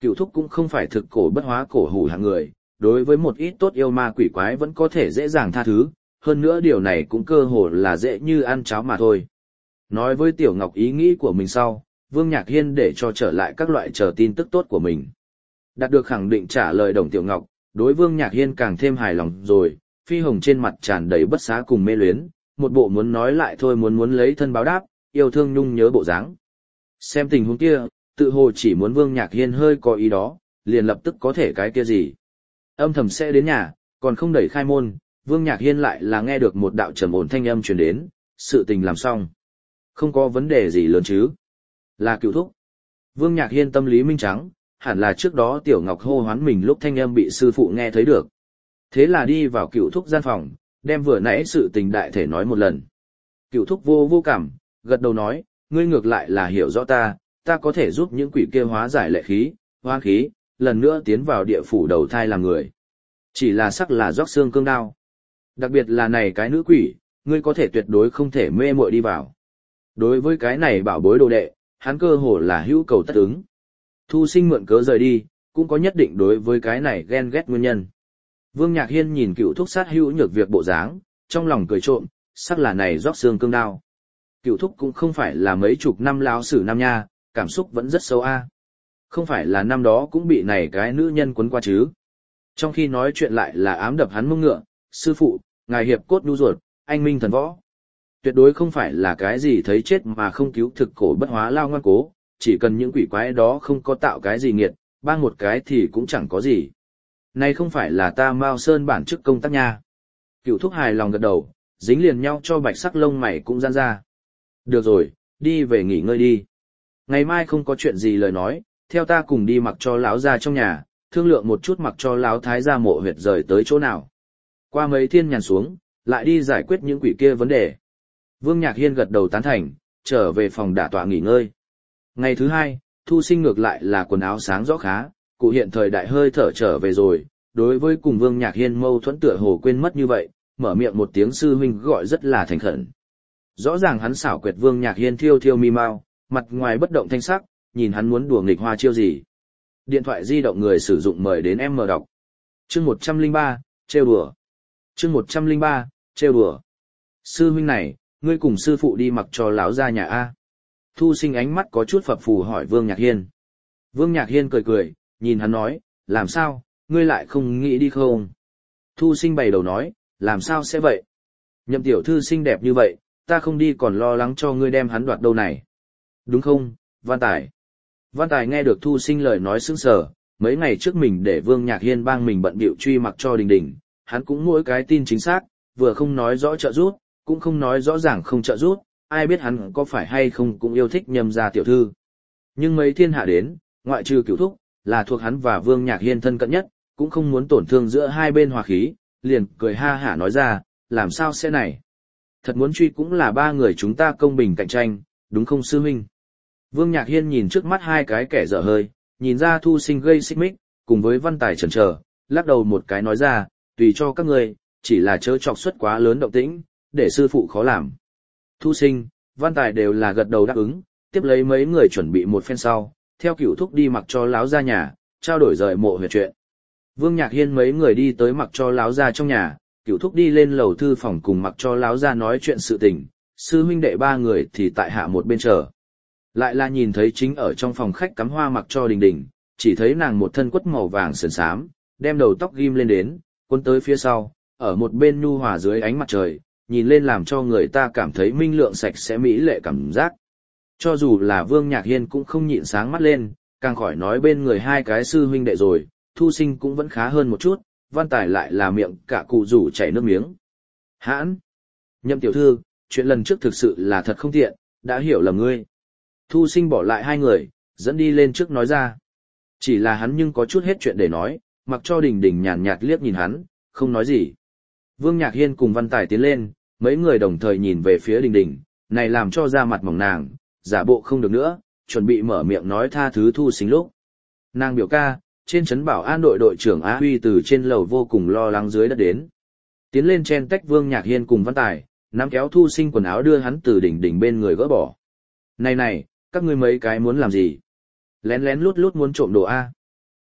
Cựu thúc cũng không phải thực cổ bất hóa cổ hủ hạng người, đối với một ít tốt yêu ma quỷ quái vẫn có thể dễ dàng tha thứ, hơn nữa điều này cũng cơ hồ là dễ như ăn cháo mà thôi. Nói với Tiểu Ngọc ý nghĩ của mình sau, Vương Nhạc Hiên để cho trở lại các loại chờ tin tức tốt của mình. Đạt được khẳng định trả lời Đồng Tiểu Ngọc, đối Vương Nhạc Hiên càng thêm hài lòng rồi, Phi Hồng trên mặt tràn đầy bất xá cùng mê luyến, một bộ muốn nói lại thôi muốn lấy thân báo đáp, yêu thương nhung nhớ bộ dáng. Xem tình huống kia, tự hồ chỉ muốn Vương Nhạc Hiên hơi có ý đó, liền lập tức có thể cái kia gì. Âm thầm sẽ đến nhà, còn không đẩy khai môn, Vương Nhạc Hiên lại là nghe được một đạo trầm ổn thanh âm truyền đến, sự tình làm xong. Không có vấn đề gì lớn chứ. Là Cựu thúc. Vương Nhạc Hiên tâm lý minh trắng, hẳn là trước đó Tiểu Ngọc hô hoán mình lúc thanh âm bị sư phụ nghe thấy được. Thế là đi vào Cựu thúc gian phòng, đem vừa nãy sự tình đại thể nói một lần. Cựu thúc vô cảm, gật đầu nói, ngươi ngược lại là hiểu rõ ta có thể giúp những quỷ kia hóa giải lệ khí, hoang khí, lần nữa tiến vào địa phủ đầu thai làm người. Chỉ là sắc là róc xương cương đao. Đặc biệt là này cái nữ quỷ, ngươi có thể tuyệt đối không thể mê muội đi vào. Đối với cái này bảo bối đồ đệ, hắn cơ hồ là hữu cầu tất ứng. Thu Sinh mượn cớ rời đi, cũng có nhất định đối với cái này ghen ghét nguyên nhân. Vương Nhạc Hiên nhìn Cựu thúc sát hữu nhược việc bộ dáng, trong lòng cười trộm, sắc là này róc xương cương đao. Cựu thúc cũng không phải là mấy chục năm lão sử nam nha, cảm xúc vẫn rất sâu a. Không phải là năm đó cũng bị này cái nữ nhân quấn qua chứ. Trong khi nói chuyện lại là ám đập hắn mông ngựa, sư phụ, ngài hiệp cốt đu ruột, anh minh thần võ. Tuyệt đối không phải là cái gì thấy chết mà không cứu thực cổ bất hóa lao ngoan cố, chỉ cần những quỷ quái đó không có tạo cái gì nghiệt, bang một cái thì cũng chẳng có gì. Này không phải là ta Mao Sơn bản chức công tác nha. Cựu thúc hài lòng gật đầu, dính liền nhau cho bạch sắc lông mày cũng giãn ra. Được rồi, đi về nghỉ ngơi đi. Ngày mai không có chuyện gì lời nói, theo ta cùng đi mặc cho lão ra trong nhà, thương lượng một chút mặc cho lão thái gia mộ huyệt rời tới chỗ nào. Qua mấy thiên nhàn xuống, lại đi giải quyết những quỷ kia vấn đề. Vương Nhạc Hiên gật đầu tán thành, trở về phòng đả tọa nghỉ ngơi. Ngày thứ hai, Thu Sinh ngược lại là quần áo sáng rõ khá, cụ hiện thời đại hơi thở trở về rồi, đối với cùng Vương Nhạc Hiên mâu thuẫn tựa hồ quên mất như vậy, mở miệng một tiếng sư huynh gọi rất là thành khẩn. Rõ ràng hắn xảo quyệt Vương Nhạc Hiên thiêu mi mau, mặt ngoài bất động thanh sắc, nhìn hắn muốn đùa nghịch hoa chiêu gì. Điện thoại di động người sử dụng mời đến em mở đọc. Chương 103, trêu đùa. Chương 103, trêu đùa. Sư huynh này, ngươi cùng sư phụ đi mặc cho lão ra nhà A. Thu Sinh ánh mắt có chút phập phù hỏi Vương Nhạc Hiên. Vương Nhạc Hiên cười, nhìn hắn nói, làm sao, ngươi lại không nghĩ đi không? Thu Sinh bày đầu nói, làm sao sẽ vậy? Nhậm tiểu thư xinh đẹp như vậy, ta không đi còn lo lắng cho ngươi đem hắn đoạt đâu này. Đúng không, Văn Tài? Văn Tài nghe được Thu Sinh lời nói sững sờ, mấy ngày trước mình để Vương Nhạc Hiên bang mình bận bịu truy mặc cho Đình Đình, hắn cũng mỗi cái tin chính xác, vừa không nói rõ trợ giúp, cũng không nói rõ ràng không trợ giúp, ai biết hắn có phải hay không cũng yêu thích Nhâm gia tiểu thư. Nhưng mấy thiên hạ đến, ngoại trừ Cửu thúc, là thuộc hắn và Vương Nhạc Hiên thân cận nhất, cũng không muốn tổn thương giữa hai bên hòa khí, liền cười ha hả nói ra, làm sao sẽ này? Thật muốn truy cũng là ba người chúng ta công bình cạnh tranh, đúng không sư huynh? Vương Nhạc Hiên nhìn trước mắt hai cái kẻ dở hơi, nhìn ra Thu Sinh gây xích mích, cùng với Văn Tài chần chờ, lắc đầu một cái nói ra, tùy cho các ngươi, chỉ là chớ chọc suất quá lớn động tĩnh, để sư phụ khó làm. Thu Sinh, Văn Tài đều là gật đầu đáp ứng, tiếp lấy mấy người chuẩn bị một phen sau, theo Cửu thúc đi mặc cho láo ra nhà, trao đổi rời mộ huyệt chuyện. Vương Nhạc Hiên mấy người đi tới mặc cho láo ra trong nhà, Cửu thúc đi lên lầu thư phòng cùng mặc cho láo ra nói chuyện sự tình, sư huynh đệ ba người thì tại hạ một bên chờ. Lại là nhìn thấy chính ở trong phòng khách cắm hoa mặc cho Đình Đình, chỉ thấy nàng một thân quất màu vàng sườn xám, đem đầu tóc ghim lên đến, quấn tới phía sau, ở một bên nhu hòa dưới ánh mặt trời, nhìn lên làm cho người ta cảm thấy minh lượng sạch sẽ mỹ lệ cảm giác. Cho dù là Vương Nhạc Hiên cũng không nhịn sáng mắt lên, càng khỏi nói bên người hai cái sư huynh đệ rồi, Thu Sinh cũng vẫn khá hơn một chút, Văn Tài lại là miệng cả cụ rủ chảy nước miếng. Hãn! Nhậm tiểu thư, chuyện lần trước thực sự là thật không tiện, đã hiểu lầm ngươi. Thu Sinh bỏ lại hai người, dẫn đi lên trước nói ra. Chỉ là hắn nhưng có chút hết chuyện để nói, mặc cho Đình Đình nhàn nhạt liếc nhìn hắn, không nói gì. Vương Nhạc Hiên cùng Văn Tài tiến lên, mấy người đồng thời nhìn về phía Đình Đình, này làm cho da mặt mỏng nàng, giả bộ không được nữa, chuẩn bị mở miệng nói tha thứ Thu Sinh lúc. Nàng biểu ca, trên trấn bảo an đội đội trưởng Á Huy từ trên lầu vô cùng lo lắng dưới đất đến. Tiến lên chen tách Vương Nhạc Hiên cùng Văn Tài, nắm kéo Thu Sinh quần áo đưa hắn từ Đình Đình bên người gỡ bỏ. Này, các ngươi mấy cái muốn làm gì? Lén lén lút lút muốn trộm đồ A.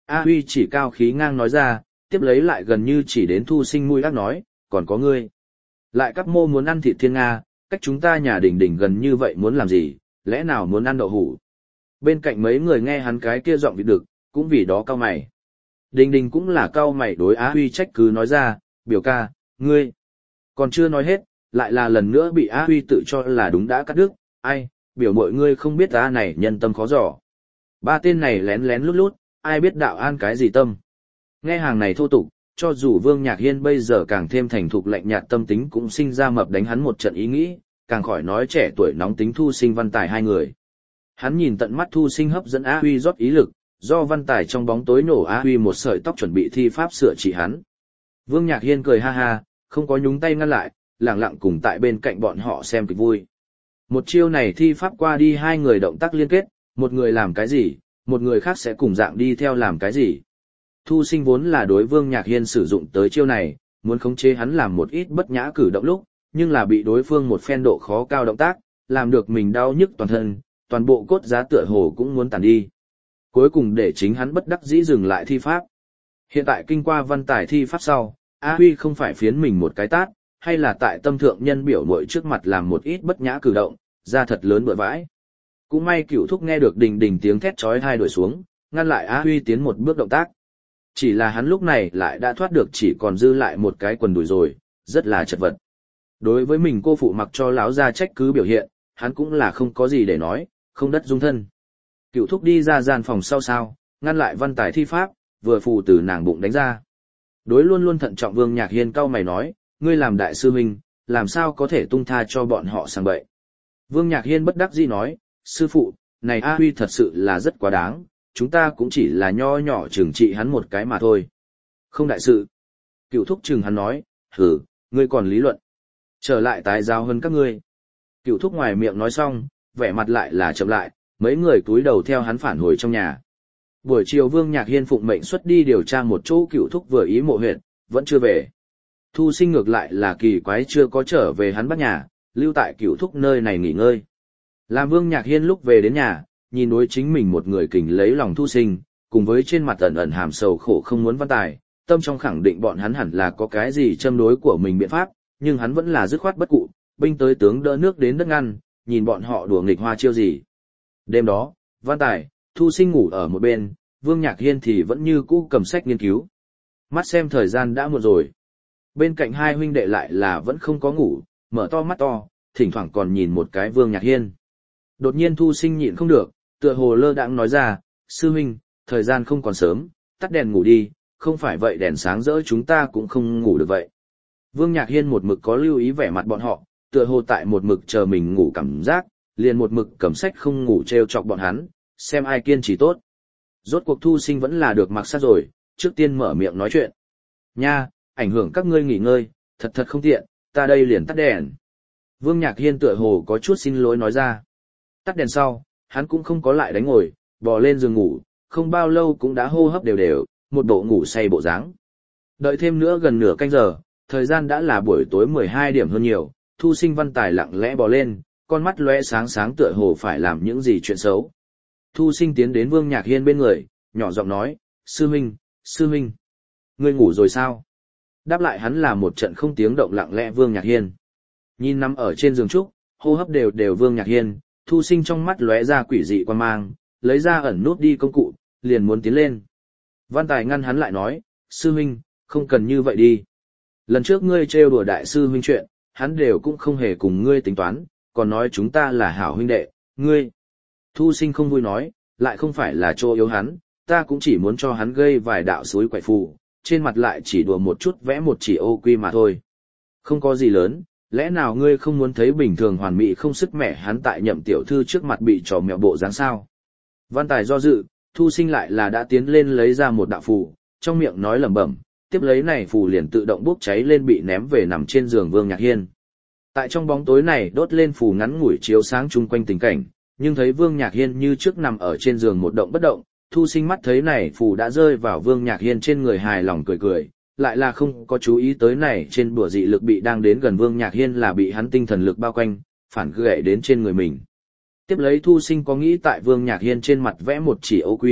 A Huy chỉ cao khí ngang nói ra, tiếp lấy lại gần như chỉ đến Thu Sinh mũi ác nói, còn có ngươi. Lại các mô muốn ăn thịt thiên Nga, cách chúng ta nhà đỉnh đỉnh gần như vậy muốn làm gì, lẽ nào muốn ăn đậu hủ. Bên cạnh mấy người nghe hắn cái kia giọng vịt đực, cũng vì đó cau mày. Đình đình cũng là cau mày đối Á Huy trách cứ nói ra, biểu ca, ngươi. Còn chưa nói hết, lại là lần nữa bị Á Huy tự cho là đúng đã cắt đứt, ai, biểu mọi ngươi không biết ta này nhân tâm khó dò. Ba tên này lén lén lút lút, ai biết đạo an cái gì tâm. Nghe hàng này thô tục, cho dù Vương Nhạc Hiên bây giờ càng thêm thành thục lạnh nhạt tâm tính cũng sinh ra mập đánh hắn một trận ý nghĩ, càng khỏi nói trẻ tuổi nóng tính Thu Sinh Văn Tài hai người. Hắn nhìn tận mắt Thu Sinh hấp dẫn Á Huy rót ý lực, do Văn Tài trong bóng tối nổ Á Huy một sợi tóc chuẩn bị thi pháp sửa trị hắn. Vương Nhạc Hiên cười ha ha, không có nhúng tay ngăn lại, lặng lặng cùng tại bên cạnh bọn họ xem kịch vui. Một chiêu này thi pháp qua đi hai người động tác liên kết, một người làm cái gì, một người khác sẽ cùng dạng đi theo làm cái gì. Thu Sinh vốn là đối Vương Nhạc Hiên sử dụng tới chiêu này, muốn khống chế hắn làm một ít bất nhã cử động lúc, nhưng là bị đối phương một phen độ khó cao động tác, làm được mình đau nhức toàn thân, toàn bộ cốt giá tựa hồ cũng muốn tàn đi. Cuối cùng để chính hắn bất đắc dĩ dừng lại thi pháp. Hiện tại kinh qua Văn Tài thi pháp sau, A Huy không phải phiến mình một cái tát, hay là tại tâm thượng nhân biểu muội trước mặt làm một ít bất nhã cử động, ra thật lớn bựa vãi. Cũng may Cửu Thúc nghe được đình đình tiếng thét chói tai đuổi xuống, ngăn lại A Huy tiến một bước động tác. Chỉ là hắn lúc này lại đã thoát được chỉ còn dư lại một cái quần đùi rồi, rất là chật vật. Đối với mình cô phụ mặc cho lão gia trách cứ biểu hiện, hắn cũng là không có gì để nói, không đất dung thân. Cửu Thúc đi ra gian phòng sau, ngăn lại Văn Tài thi pháp, vừa phù từ nàng bụng đánh ra. Đối luôn luôn thận trọng Vương Nhạc Hiên cau mày nói, ngươi làm đại sư huynh, làm sao có thể tung tha cho bọn họ sang bậy. Vương Nhạc Hiên bất đắc dĩ nói, sư phụ, này A Huy thật sự là rất quá đáng, chúng ta cũng chỉ là nho nhỏ trừng trị hắn một cái mà thôi. Không đại sự. Cửu Thúc trừng hắn nói, hử, ngươi còn lý luận. Trở lại tái giáo hơn các ngươi. Cửu Thúc ngoài miệng nói xong, vẻ mặt lại là chậm lại, mấy người cúi đầu theo hắn phản hồi trong nhà. Buổi chiều Vương Nhạc Hiên phụng mệnh xuất đi điều tra một chỗ Cửu Thúc vừa ý mộ huyệt, vẫn chưa về. Thu Sinh ngược lại là kỳ quái chưa có trở về hắn bắt nhà, lưu tại Cửu Thúc nơi này nghỉ ngơi. Làm Vương Nhạc Hiên lúc về đến nhà, nhìn đối chính mình một người kình lấy lòng Thu Sinh, cùng với trên mặt ẩn ẩn hàm sầu khổ không muốn Văn Tài, tâm trong khẳng định bọn hắn hẳn là có cái gì châm đối của mình biện pháp, nhưng hắn vẫn là dứt khoát bất cụ, binh tới tướng đỡ nước đến đất ngăn, nhìn bọn họ đùa nghịch hoa chiêu gì. Đêm đó, Văn Tài, Thu Sinh ngủ ở một bên, Vương Nhạc Hiên thì vẫn như cũ cầm sách nghiên cứu. Mắt xem thời gian đã muộn rồi. Bên cạnh hai huynh đệ lại là vẫn không có ngủ, mở to mắt to, thỉnh thoảng còn nhìn một cái Vương Nhạc Hiên. Đột nhiên Thu Sinh nhịn không được, tựa hồ lơ đãng nói ra, sư huynh, thời gian không còn sớm, tắt đèn ngủ đi, không phải vậy đèn sáng rỡ chúng ta cũng không ngủ được vậy. Vương Nhạc Hiên một mực có lưu ý vẻ mặt bọn họ, tựa hồ tại một mực chờ mình ngủ cảm giác, liền một mực cầm sách không ngủ treo chọc bọn hắn, xem ai kiên trì tốt. Rốt cuộc Thu Sinh vẫn là được mặc sát rồi, trước tiên mở miệng nói chuyện. Nha, ảnh hưởng các ngươi nghỉ ngơi, thật không tiện, ta đây liền tắt đèn. Vương Nhạc Hiên tựa hồ có chút xin lỗi nói ra. Tắt đèn sau, hắn cũng không có lại đánh ngồi, bò lên giường ngủ, không bao lâu cũng đã hô hấp đều đều, một bộ ngủ say bộ dáng. Đợi thêm nữa gần nửa canh giờ, thời gian đã là buổi tối 12 điểm hơn nhiều, Thu Sinh Văn Tài lặng lẽ bò lên, con mắt lóe sáng sáng tựa hồ phải làm những gì chuyện xấu. Thu Sinh tiến đến Vương Nhạc Hiên bên người, nhỏ giọng nói, sư huynh, ngươi ngủ rồi sao? Đáp lại hắn là một trận không tiếng động lặng lẽ Vương Nhạc Hiên. Nhìn nằm ở trên giường trúc, hô hấp đều đều Vương Nhạc Hiên, Thu Sinh trong mắt lóe ra quỷ dị quan mang, lấy ra ẩn nút đi công cụ, liền muốn tiến lên. Văn Tài ngăn hắn lại nói, sư huynh, không cần như vậy đi. Lần trước ngươi trêu đùa đại sư huynh chuyện, hắn đều cũng không hề cùng ngươi tính toán, còn nói chúng ta là hảo huynh đệ, ngươi. Thu Sinh không vui nói, lại không phải là chỗ yếu hắn, ta cũng chỉ muốn cho hắn gây vài đạo suối quậy phù, trên mặt lại chỉ đùa một chút vẽ một chỉ ô quy mà thôi. Không có gì lớn, lẽ nào ngươi không muốn thấy bình thường hoàn mỹ không sức mẻ hắn tại Nhậm tiểu thư trước mặt bị trò mèo bộ dáng sao? Văn Tài do dự, Thu Sinh lại là đã tiến lên lấy ra một đạo phù, trong miệng nói lẩm bẩm, tiếp lấy này phù liền tự động bốc cháy lên bị ném về nằm trên giường Vương Nhạc Hiên. Tại trong bóng tối này đốt lên phù ngắn ngủi chiếu sáng chung quanh tình cảnh, nhưng thấy Vương Nhạc Hiên như trước nằm ở trên giường một động bất động, Thu Sinh mắt thấy này phù đã rơi vào Vương Nhạc Hiên trên người hài lòng cười cười, lại là không có chú ý tới này trên bùa dị lực bị đang đến gần Vương Nhạc Hiên là bị hắn tinh thần lực bao quanh, phản gậy đến trên người mình. Tiếp lấy Thu Sinh có nghĩ tại Vương Nhạc Hiên trên mặt vẽ một chỉ ô quy,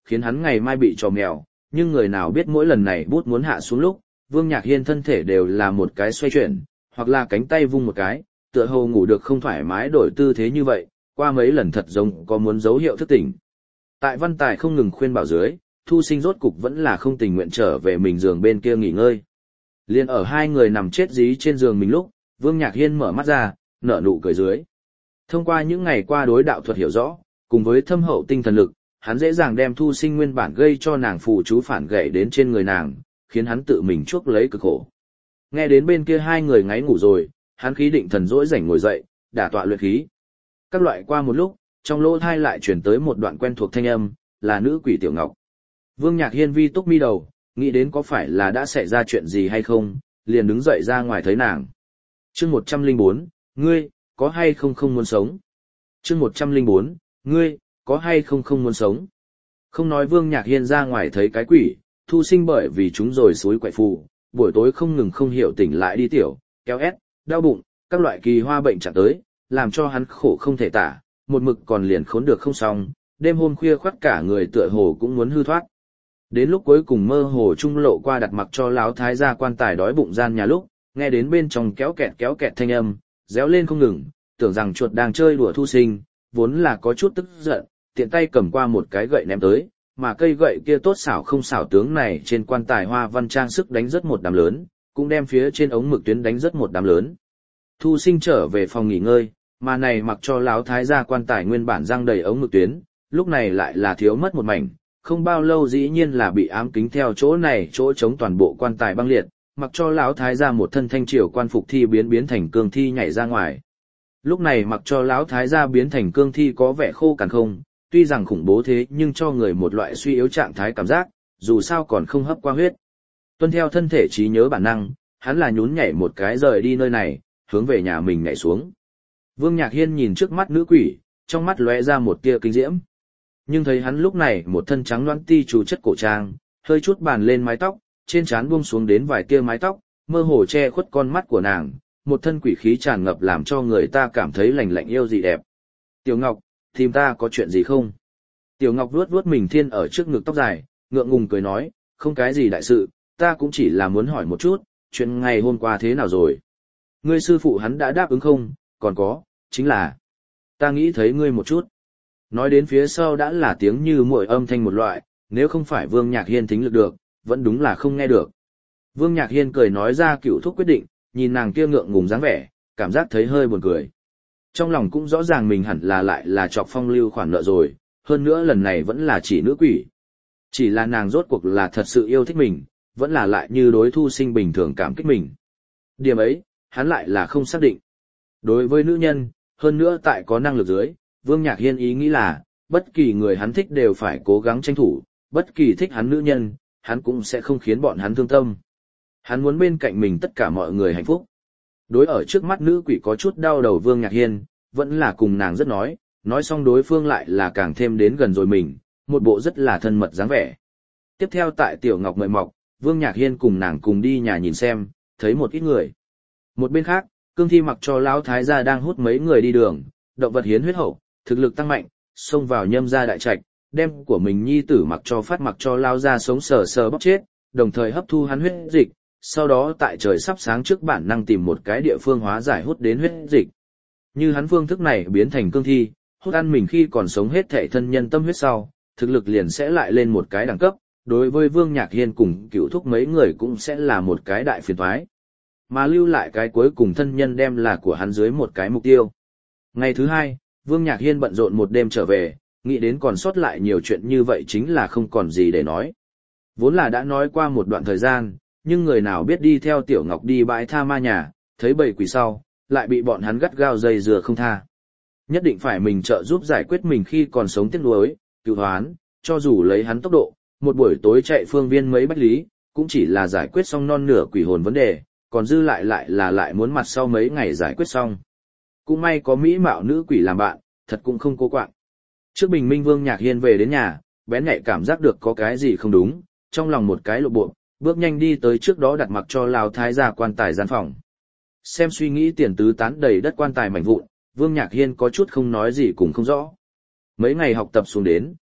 khiến hắn ngày mai bị trò mèo, nhưng người nào biết mỗi lần này bút muốn hạ xuống lúc, Vương Nhạc Hiên thân thể đều là một cái xoay chuyển, hoặc là cánh tay vung một cái, tựa hồ ngủ được không thoải mái đổi tư thế như vậy, qua mấy lần thật giống có muốn dấu hiệu thức tỉnh. Tại Văn Tài không ngừng khuyên bảo dưới, Thu Sinh rốt cục vẫn là không tình nguyện trở về mình giường bên kia nghỉ ngơi. Liên ở hai người nằm chết dí trên giường mình lúc, Vương Nhạc Hiên mở mắt ra, nở nụ cười dưới. Thông qua những ngày qua đối đạo thuật hiểu rõ, cùng với thâm hậu tinh thần lực, hắn dễ dàng đem Thu Sinh nguyên bản gây cho nàng phù chú phản gậy đến trên người nàng, khiến hắn tự mình chuốc lấy cực khổ. Nghe đến bên kia hai người ngáy ngủ rồi, hắn khí định thần rỗi rảnh ngồi dậy, đả tọa luyện khí. Các loại qua một lúc, trong lỗ thai lại chuyển tới một đoạn quen thuộc thanh âm, là nữ quỷ Tiểu Ngọc. Vương Nhạc Hiên vi túc mi đầu, nghĩ đến có phải là đã xảy ra chuyện gì hay không, liền đứng dậy ra ngoài thấy nàng. Chương 104, ngươi, có hay không không muốn sống? Chương 104, ngươi, có hay không không muốn sống? Không nói Vương Nhạc Hiên ra ngoài thấy cái quỷ, Thu Sinh bởi vì chúng rồi suối quậy phù, buổi tối không ngừng không hiểu tỉnh lại đi tiểu, kéo ép, đau bụng, các loại kỳ hoa bệnh chạm tới, làm cho hắn khổ không thể tả, một mực còn liền khốn được không xong, đêm hôm khuya khoắt cả người tựa hồ cũng muốn hư thoát. Đến lúc cuối cùng mơ hồ trung lộ qua đặt mặc cho lão thái gia quan tài đói bụng gian nhà lúc, nghe đến bên trong kéo kẹt thanh âm, réo lên không ngừng, tưởng rằng chuột đang chơi đùa Thu Sinh, vốn là có chút tức giận, tiện tay cầm qua một cái gậy ném tới, mà cây gậy kia tốt xảo không xảo tướng này trên quan tài hoa văn trang sức đánh rất một đám lớn, cũng đem phía trên ống mực tuyến đánh rất một đám lớn. Thu Sinh trở về phòng nghỉ ngơi, mà này mặc cho lão thái gia quan tài nguyên bản răng đầy ống mực tuyến, lúc này lại là thiếu mất một mảnh, không bao lâu dĩ nhiên là bị ám kính theo chỗ này chỗ chống toàn bộ quan tài băng liệt, mặc cho lão thái gia một thân thanh triều quan phục thi biến thành cương thi nhảy ra ngoài. Lúc này mặc cho lão thái gia biến thành cương thi có vẻ khô cằn không, tuy rằng khủng bố thế nhưng cho người một loại suy yếu trạng thái cảm giác, dù sao còn không hấp qua huyết. Tuân theo thân thể trí nhớ bản năng, hắn là nhún nhảy một cái rời đi nơi này, hướng về nhà mình nhảy xuống. Vương Nhạc Hiên nhìn trước mắt nữ quỷ, trong mắt lóe ra một tia kinh diễm. Nhưng thấy hắn lúc này một thân trắng loãng ti chú chất cổ trang, hơi chút bàn lên mái tóc, trên trán buông xuống đến vài tia mái tóc, mơ hồ che khuất con mắt của nàng, một thân quỷ khí tràn ngập làm cho người ta cảm thấy lạnh lạnh yêu dị đẹp. Tiểu Ngọc, tìm ta có chuyện gì không? Tiểu Ngọc vuốt vuốt mình thiên ở trước ngực tóc dài, ngượng ngùng cười nói, không cái gì đại sự, ta cũng chỉ là muốn hỏi một chút, chuyện ngày hôm qua thế nào rồi? Ngươi sư phụ hắn đã đáp ứng không? Còn có, chính là, ta nghĩ thấy ngươi một chút. Nói đến phía sau đã là tiếng như muội âm thanh một loại, nếu không phải Vương Nhạc Hiên thính lực được, vẫn đúng là không nghe được. Vương Nhạc Hiên cười nói ra cựu thúc quyết định, nhìn nàng kia ngượng ngùng dáng vẻ, cảm giác thấy hơi buồn cười. Trong lòng cũng rõ ràng mình hẳn là lại là chọc phong lưu khoản nợ rồi, hơn nữa lần này vẫn là chỉ nữ quỷ. Chỉ là nàng rốt cuộc là thật sự yêu thích mình, vẫn là lại như đối Thu Sinh bình thường cảm kích mình. Điểm ấy, hắn lại là không xác định. Đối với nữ nhân, hơn nữa tại có năng lực dưới, Vương Nhạc Hiên ý nghĩ là, bất kỳ người hắn thích đều phải cố gắng tranh thủ, bất kỳ thích hắn nữ nhân, hắn cũng sẽ không khiến bọn hắn thương tâm. Hắn muốn bên cạnh mình tất cả mọi người hạnh phúc. Đối ở trước mắt nữ quỷ có chút đau đầu Vương Nhạc Hiên, vẫn là cùng nàng rất nói xong đối phương lại là càng thêm đến gần rồi mình, một bộ rất là thân mật dáng vẻ. Tiếp theo tại Tiểu Ngọc mời mọc, Vương Nhạc Hiên cùng nàng cùng đi nhà nhìn xem, thấy một ít người. Một bên khác, cương thi mặc cho lão thái gia đang hút mấy người đi đường, động vật hiến huyết hậu, thực lực tăng mạnh, xông vào Nhâm gia đại trạch, đem của mình nhi tử mặc cho lao ra sống sờ sờ bóc chết, đồng thời hấp thu hắn huyết dịch, sau đó tại trời sắp sáng trước bản năng tìm một cái địa phương hóa giải hút đến huyết dịch. Như hắn phương thức này biến thành cương thi, hút ăn mình khi còn sống hết thể thân nhân tâm huyết sau, thực lực liền sẽ lại lên một cái đẳng cấp, đối với Vương Nhạc Hiên cùng cựu thúc mấy người cũng sẽ là một cái đại phiền toái. Mà lưu lại cái cuối cùng thân nhân đem là của hắn dưới một cái mục tiêu. Ngày thứ hai, Vương Nhạc Hiên bận rộn một đêm trở về, nghĩ đến còn sót lại nhiều chuyện như vậy chính là không còn gì để nói. Vốn là đã nói qua một đoạn thời gian, nhưng người nào biết đi theo Tiểu Ngọc đi bãi tha ma nhà, thấy bầy quỷ sau, lại bị bọn hắn gắt gao dây dừa không tha. Nhất định phải mình trợ giúp giải quyết mình khi còn sống tiếc nuối, cứu hoán, cho dù lấy hắn tốc độ, một buổi tối chạy phương viên mấy bách lý, cũng chỉ là giải quyết xong non nửa quỷ hồn vấn đề, còn dư lại muốn mặt sau mấy ngày giải quyết xong. Cũng may có mỹ mạo nữ quỷ làm bạn, thật cũng không cố quạng. Trước bình minh Vương Nhạc Hiên về đến nhà, bén nhạy cảm giác được có cái gì không đúng, trong lòng một cái lộ bộ, bước nhanh đi tới trước đó đặt mặc cho Lão thái gia quan tài gian phòng. Xem suy nghĩ tiền tứ tán đầy đất quan tài mảnh vụn, Vương Nhạc Hiên có chút không nói gì cũng không rõ. Mấy ngày học tập xuống đến,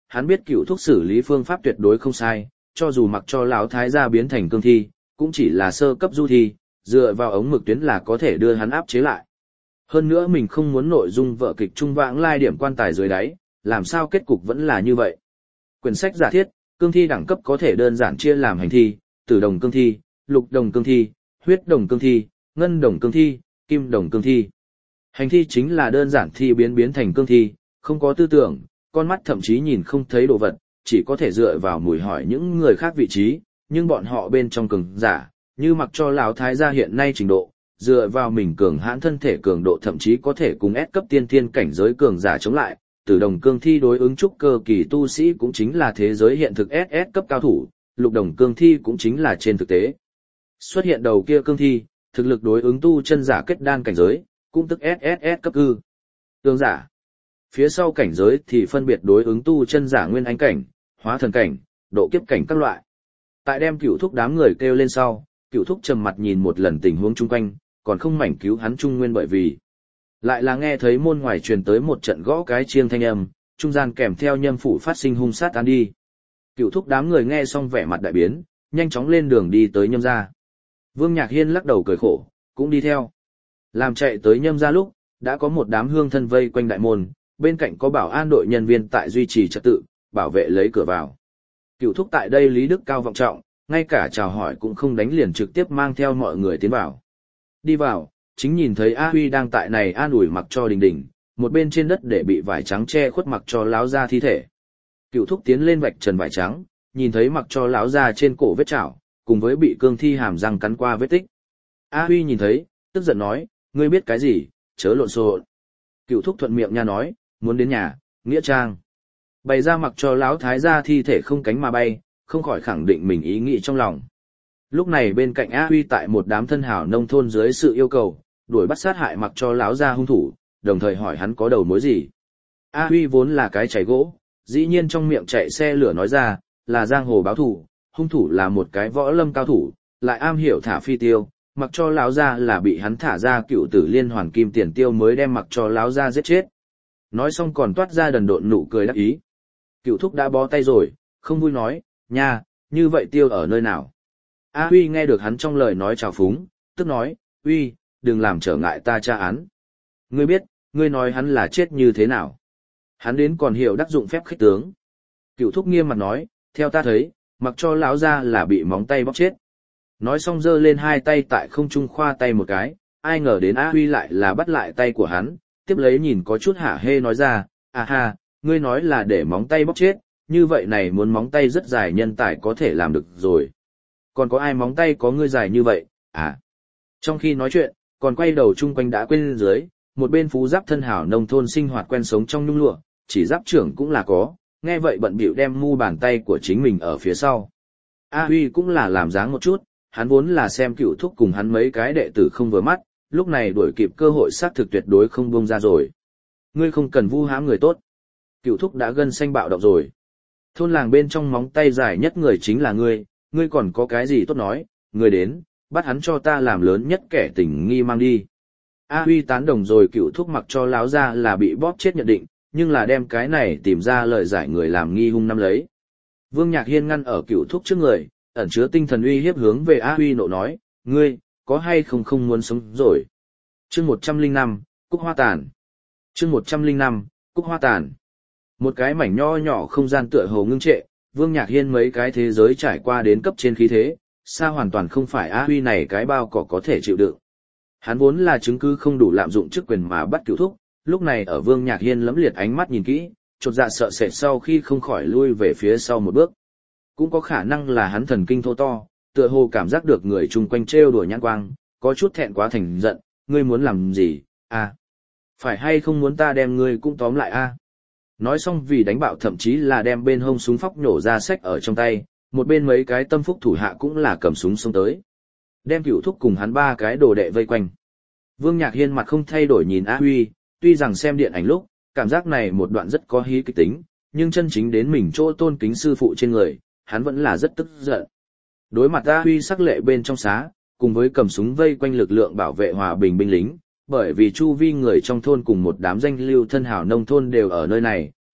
hắn biết Cửu Thúc xử lý phương pháp tuyệt đối không sai, cho dù mặc cho lão thái gia biến thành cương thi, cũng chỉ là sơ cấp du thi, dựa vào ống mực tuyến là có thể đưa hắn áp chế lại. Hơn nữa mình không muốn nội dung vở kịch trung vãng lai điểm quan tài dưới đáy, làm sao kết cục vẫn là như vậy. Quyển sách giả thiết, cương thi đẳng cấp có thể đơn giản chia làm hành thi, tử đồng cương thi, lục đồng cương thi, huyết đồng cương thi, ngân đồng cương thi, kim đồng cương thi. Hành thi chính là đơn giản thi biến thành cương thi, không có tư tưởng, con mắt thậm chí nhìn không thấy đồ vật, chỉ có thể dựa vào mùi hỏi những người khác vị trí, nhưng bọn họ bên trong cường giả, như mặc cho lão thái gia hiện nay trình độ, dựa vào mình cường hãn thân thể cường độ thậm chí có thể cùng S cấp tiên thiên cảnh giới cường giả chống lại, tử đồng cương thi đối ứng trúc cơ kỳ tu sĩ cũng chính là thế giới hiện thực SS cấp cao thủ, lục đồng cương thi cũng chính là trên thực tế. Xuất hiện đầu kia cương thi, thực lực đối ứng tu chân giả kết đan cảnh giới, cũng tức SSS cấp cư. Tương giả. Phía sau cảnh giới thì phân biệt đối ứng tu chân giả nguyên anh cảnh, hóa thần cảnh, độ kiếp cảnh các loại. Tại đem Cửu Thúc đám người kêu lên sau, Cửu Thúc trầm mặt nhìn một lần tình huống chung quanh, còn không mảnh cứu hắn trung nguyên bởi vì lại là nghe thấy môn ngoài truyền tới một trận gõ cái chiêng thanh âm, trung gian kèm theo nhâm phủ phát sinh hung sát án đi. Cửu Thúc đám người nghe xong vẻ mặt đại biến, nhanh chóng lên đường đi tới nhâm gia. Vương Nhạc Hiên lắc đầu cười khổ, cũng đi theo. Làm chạy tới nhâm gia lúc, đã có một đám hương thân vây quanh đại môn, bên cạnh có bảo an đội nhân viên tại duy trì trật tự, bảo vệ lấy cửa vào. Cửu Thúc tại đây lý đức cao vọng trọng, ngay cả chào hỏi cũng không đánh liền trực tiếp mang theo mọi người tiến vào. Đi vào, chính nhìn thấy A Huy đang tại này an ủi mặc cho Đình Đình, một bên trên đất để bị vải trắng che khuất mặc cho láo ra thi thể. Cửu Thúc tiến lên vạch trần vải trắng, nhìn thấy mặc cho láo ra trên cổ vết chảo, cùng với bị cương thi hàm răng cắn qua vết tích. A Huy nhìn thấy, tức giận nói, ngươi biết cái gì, chớ lộn xộn. Cửu Thúc thuận miệng nha nói, muốn đến nhà, nghĩa trang. Bày ra mặc cho láo thái gia thi thể không cánh mà bay, không khỏi khẳng định mình ý nghĩ trong lòng. Lúc này bên cạnh A Huy tại một đám thân hảo nông thôn dưới sự yêu cầu, đuổi bắt sát hại mặc cho láo gia hung thủ, đồng thời hỏi hắn có đầu mối gì. A Huy vốn là cái chảy gỗ, dĩ nhiên trong miệng chạy xe lửa nói ra, là giang hồ báo thủ, hung thủ là một cái võ lâm cao thủ, lại am hiểu thả phi tiêu, mặc cho láo gia là bị hắn thả ra cựu tử liên hoàn kim tiền tiêu mới đem mặc cho láo gia giết chết. Nói xong còn toát ra đần độn nụ cười đắc ý. Cựu Thúc đã bó tay rồi, không vui nói, nha, như vậy tiêu ở nơi nào? A Huy nghe được hắn trong lời nói trào phúng, tức nói, Huy, đừng làm trở ngại ta tra án. Ngươi biết, ngươi nói hắn là chết như thế nào? Hắn đến còn hiểu đắc dụng phép khích tướng. Cựu Thúc nghiêm mặt nói, theo ta thấy, mặc cho lão gia là bị móng tay bóc chết. Nói xong giơ lên hai tay tại không trung khoa tay một cái, ai ngờ đến A Huy lại là bắt lại tay của hắn, tiếp lấy nhìn có chút hả hê nói ra, à ha, ngươi nói là để móng tay bóc chết, như vậy này muốn móng tay rất dài nhân tài có thể làm được rồi. Còn có ai móng tay có ngươi dài như vậy, à? Trong khi nói chuyện, còn quay đầu chung quanh đã quên dưới, một bên phú giáp thân hảo nông thôn sinh hoạt quen sống trong nhung lụa, chỉ giáp trưởng cũng là có, nghe vậy bận bịu đem mu bàn tay của chính mình ở phía sau. A Huy cũng là làm dáng một chút, hắn vốn là xem Cựu Thúc cùng hắn mấy cái đệ tử không vừa mắt, lúc này đuổi kịp cơ hội xác thực tuyệt đối không buông ra rồi. Ngươi không cần vu hãm người tốt. Cựu Thúc đã gân xanh bạo động rồi. Thôn làng bên trong móng tay dài nhất người chính là ngươi còn có cái gì tốt nói, ngươi đến, bắt hắn cho ta làm lớn nhất kẻ tình nghi mang đi. A Huy tán đồng rồi Cựu Thúc mặc cho láo ra là bị bóp chết nhận định, nhưng là đem cái này tìm ra lời giải người làm nghi hung năm lấy. Vương Nhạc Hiên ngăn ở Cựu Thúc trước người, ẩn chứa tinh thần uy hiếp hướng về A Huy nộ nói, ngươi, có hay không muốn sống rồi. Chương 105, Cúc Hoa Tàn. Chương 105, Cúc Hoa Tàn. Một cái mảnh nho nhỏ không gian tựa hồ ngưng trệ, Vương Nhạc Hiên mấy cái thế giới trải qua đến cấp trên khí thế, xa hoàn toàn không phải A Huy này cái bao cỏ có thể chịu đựng. Hắn vốn là chứng cứ không đủ lạm dụng chức quyền mà bắt Cựu Thúc, lúc này ở Vương Nhạc Hiên lẫm liệt ánh mắt nhìn kỹ, chột dạ sợ sệt sau khi không khỏi lui về phía sau một bước. Cũng có khả năng là hắn thần kinh thô to, tựa hồ cảm giác được người chung quanh trêu đùa nhãn quang, có chút thẹn quá thành giận, ngươi muốn làm gì, à? Phải hay không muốn ta đem ngươi cũng tóm lại a? Nói xong vì đánh bạo thậm chí là đem bên hông súng phóc nhổ ra sách ở trong tay, một bên mấy cái tâm phúc thủ hạ cũng là cầm súng xông tới. Đem Cựu Thúc cùng hắn ba cái đồ đệ vây quanh. Vương Nhạc Hiên mặt không thay đổi nhìn A Huy, tuy rằng xem điện ảnh lúc, cảm giác này một đoạn rất có hí kịch tính, nhưng chân chính đến mình chỗ tôn kính sư phụ trên người, hắn vẫn là rất tức giận. Đối mặt A Huy sắc lệ bên trong xá, cùng với cầm súng vây quanh lực lượng bảo vệ hòa bình binh lính, bởi vì chu vi người trong thôn cùng một đám danh lưu thân hảo nông thôn đều ở nơi này,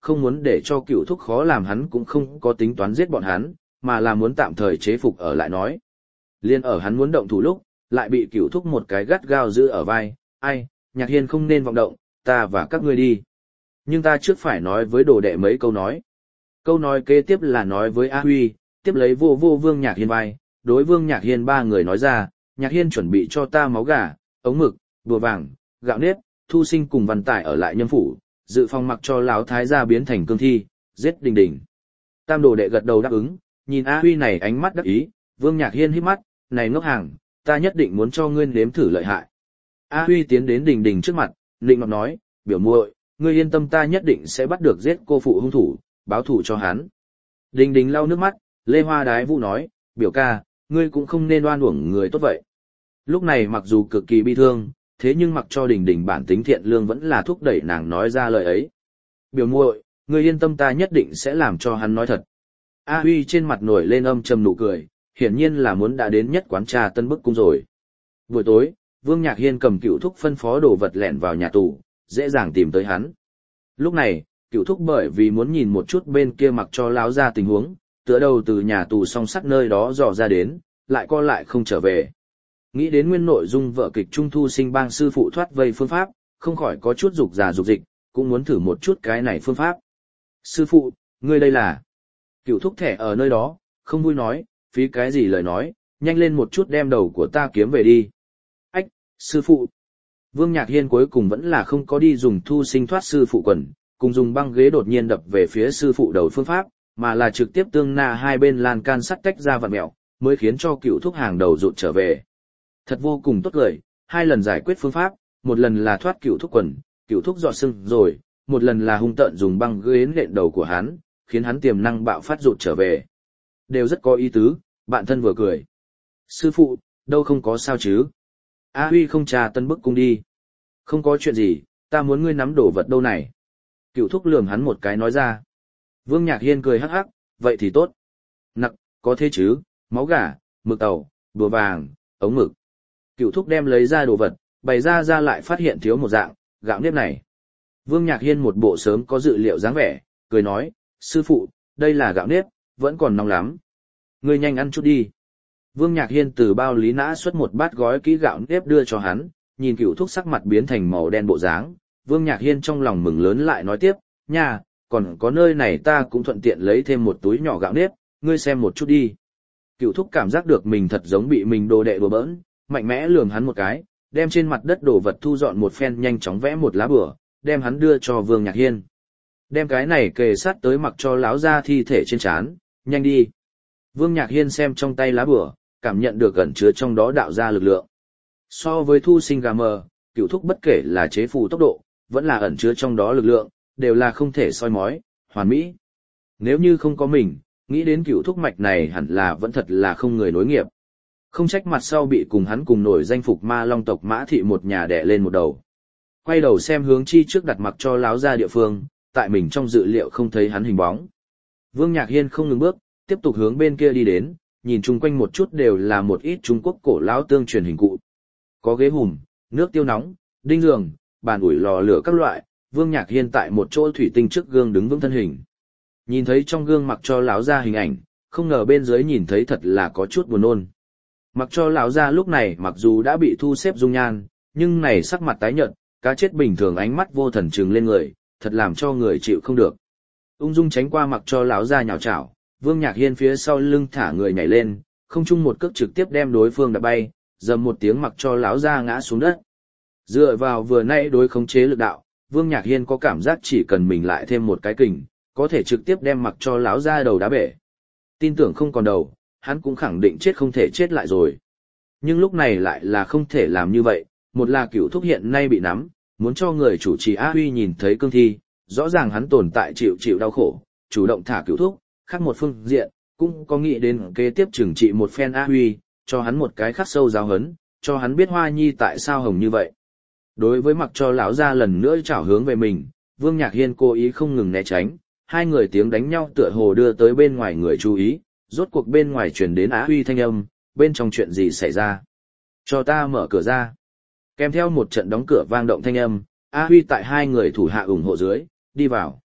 không muốn để cho cựu thúc khó làm hắn cũng không có tính toán giết bọn hắn, mà là muốn tạm thời chế phục ở lại nói. Liên ở hắn muốn động thủ lúc, lại bị cựu thúc một cái gắt gao giữ ở vai, ai, Nhạc Hiên không nên vọng động, ta và các ngươi đi. Nhưng ta trước phải nói với đồ đệ mấy câu nói. Câu nói kế tiếp là nói với A Huy, tiếp lấy vô vô Vương Nhạc Hiên vai, đối Vương Nhạc Hiên ba người nói ra, Nhạc Hiên chuẩn bị cho ta máu gà, ống mực, bùa vàng, gạo nếp, Thu Sinh cùng Văn Tải ở lại Nhâm phủ, dự phòng mặc cho lão thái gia biến thành cương thi, giết Đình Đình. Tam đồ đệ gật đầu đáp ứng, nhìn A Huy này ánh mắt đắc ý, Vương Nhạc Hiên híp mắt, này ngốc hàng, ta nhất định muốn cho ngươi nếm thử lợi hại. A Huy tiến đến Đình Đình trước mặt, định ngọc nói, biểu muội, ngươi yên tâm ta nhất định sẽ bắt được giết cô phụ hung thủ, báo thù cho hắn. Đình Đình lau nước mắt, Lê Hoa Đái Vũ nói, biểu ca, ngươi cũng không nên oan uổng người tốt vậy. Lúc này mặc dù cực kỳ bi thương, thế nhưng mặc cho Đình Đình bản tính thiện lương vẫn là thúc đẩy nàng nói ra lời ấy. Biểu muội, ngươi yên tâm ta nhất định sẽ làm cho hắn nói thật. A Huy trên mặt nổi lên âm trầm nụ cười, hiển nhiên là muốn đã đến nhất quán trà Tân Bức Cung rồi. Buổi tối, Vương Nhạc Hiên cầm cựu thúc phân phó đồ vật lẻn vào nhà tù, dễ dàng tìm tới hắn. Lúc này, cựu thúc bởi vì muốn nhìn một chút bên kia mặc cho láo ra tình huống, tựa đầu từ nhà tù song sắt nơi đó dò ra đến, lại co lại không trở về. Nghĩ đến nguyên nội dung vở kịch Trung Thu Sinh bang sư phụ thoát vây phương pháp, không khỏi có chút dục già dục dịch, cũng muốn thử một chút cái này phương pháp. Sư phụ, ngươi đây là... Cựu thúc thẻ ở nơi đó, không vui nói, phí cái gì lời nói, nhanh lên một chút đem đầu của ta kiếm về đi. Ách, sư phụ. Vương Nhạc Hiên cuối cùng vẫn là không có đi dùng Thu Sinh thoát sư phụ quần, cùng dùng băng ghế đột nhiên đập về phía sư phụ đầu phương pháp, mà là trực tiếp tương na hai bên lan can sắt tách ra vặn mẹo, mới khiến cho cựu thúc hàng đầu rụt trở về. Thật vô cùng tốt lời, hai lần giải quyết phương pháp, một lần là thoát cựu thúc quần, cựu thúc dọa sưng rồi, một lần là hung tợn dùng băng ghế nện đầu của hắn, khiến hắn tiềm năng bạo phát rụt trở về. Đều rất có ý tứ, bạn thân vừa cười. Sư phụ, đâu không có sao chứ. A Huy không trà Tân Bức Cung đi. Không có chuyện gì, ta muốn ngươi nắm đồ vật đâu này. Cựu thúc lườm hắn một cái nói ra. Vương Nhạc Hiên cười hắc hắc, vậy thì tốt. Nặc, có thế chứ, máu gà, mực tàu, bùa vàng, ống mực. Cựu thúc đem lấy ra đồ vật, bày ra lại phát hiện thiếu một dạng, gạo nếp này. Vương Nhạc Hiên một bộ sớm có dự liệu dáng vẻ, cười nói, sư phụ, đây là gạo nếp, vẫn còn nóng lắm. Ngươi nhanh ăn chút đi. Vương Nhạc Hiên từ bao lý nã xuất một bát gói kỹ gạo nếp đưa cho hắn, nhìn cựu thúc sắc mặt biến thành màu đen bộ dáng. Vương Nhạc Hiên trong lòng mừng lớn lại nói tiếp, nha, còn có nơi này ta cũng thuận tiện lấy thêm một túi nhỏ gạo nếp, ngươi xem một chút đi. Cựu thúc cảm giác được mình thật giống bị mình đồ đệ đùa bỡn, mạnh mẽ lườm hắn một cái, đem trên mặt đất đồ vật thu dọn một phen nhanh chóng vẽ một lá bửa, đem hắn đưa cho Vương Nhạc Hiên. Đem cái này kề sát tới mặc cho láo ra thi thể trên trán, nhanh đi. Vương Nhạc Hiên xem trong tay lá bửa, cảm nhận được ẩn chứa trong đó đạo ra lực lượng. So với Thu Sinh gà mờ, cựu thúc bất kể là chế phù tốc độ, vẫn là ẩn chứa trong đó lực lượng, đều là không thể soi mói, hoàn mỹ. Nếu như không có mình, nghĩ đến cựu thúc mạch này hẳn là vẫn thật là không người nối nghiệp. Không trách mặt sau bị cùng hắn cùng nổi danh phục ma long tộc Mã Thị một nhà đẻ lên một đầu. Quay đầu xem hướng chi trước đặt mặc cho láo ra địa phương, tại mình trong dự liệu không thấy hắn hình bóng. Vương Nhạc Hiên không ngừng bước, tiếp tục hướng bên kia đi đến, nhìn chung quanh một chút đều là một ít Trung Quốc cổ lão tương truyền hình cụ. Có ghế hùm, nước tiêu nóng, đinh giường, bàn ủi lò lửa các loại, Vương Nhạc Hiên tại một chỗ thủy tinh trước gương đứng vững thân hình. Nhìn thấy trong gương mặc cho lão ra hình ảnh, không ngờ bên dưới nhìn thấy thật là có chút buồn nôn. Mặc cho lão ra lúc này mặc dù đã bị thu xếp dung nhan, nhưng này sắc mặt tái nhợt, cá chết bình thường ánh mắt vô thần trừng lên người, thật làm cho người chịu không được. Ung dung tránh qua mặc cho lão ra nhào chảo, Vương Nhạc Hiên phía sau lưng thả người nhảy lên, không chung một cước trực tiếp đem đối phương đạp bay, dầm một tiếng mặc cho lão ra ngã xuống đất. Dựa vào vừa nãy đối khống chế lực đạo, Vương Nhạc Hiên có cảm giác chỉ cần mình lại thêm một cái kình, có thể trực tiếp đem mặc cho lão ra đầu đá bể. Tin tưởng không còn đầu, hắn cũng khẳng định chết không thể chết lại rồi. Nhưng lúc này lại là không thể làm như vậy, một là cửu thúc hiện nay bị nắm, muốn cho người chủ trì A Huy nhìn thấy cương thi, rõ ràng hắn tồn tại chịu đau khổ, chủ động thả cửu thúc, khác một phương diện, cũng có nghĩ đến kế tiếp trừng trị một phen A Huy, cho hắn một cái khắc sâu giáo hấn, cho hắn biết Hoa Nhi tại sao hồng như vậy. Đối với mặc cho lão ra lần nữa chảo hướng về mình, Vương Nhạc Hiên cố ý không ngừng né tránh, hai người tiếng đánh nhau tựa hồ đưa tới bên ngoài người chú ý, rốt cuộc bên ngoài truyền đến Á Huy thanh âm, bên trong chuyện gì xảy ra. Cho ta mở cửa ra. Kèm theo một trận đóng cửa vang động thanh âm, Á Huy tại hai người thủ hạ ủng hộ dưới, đi vào.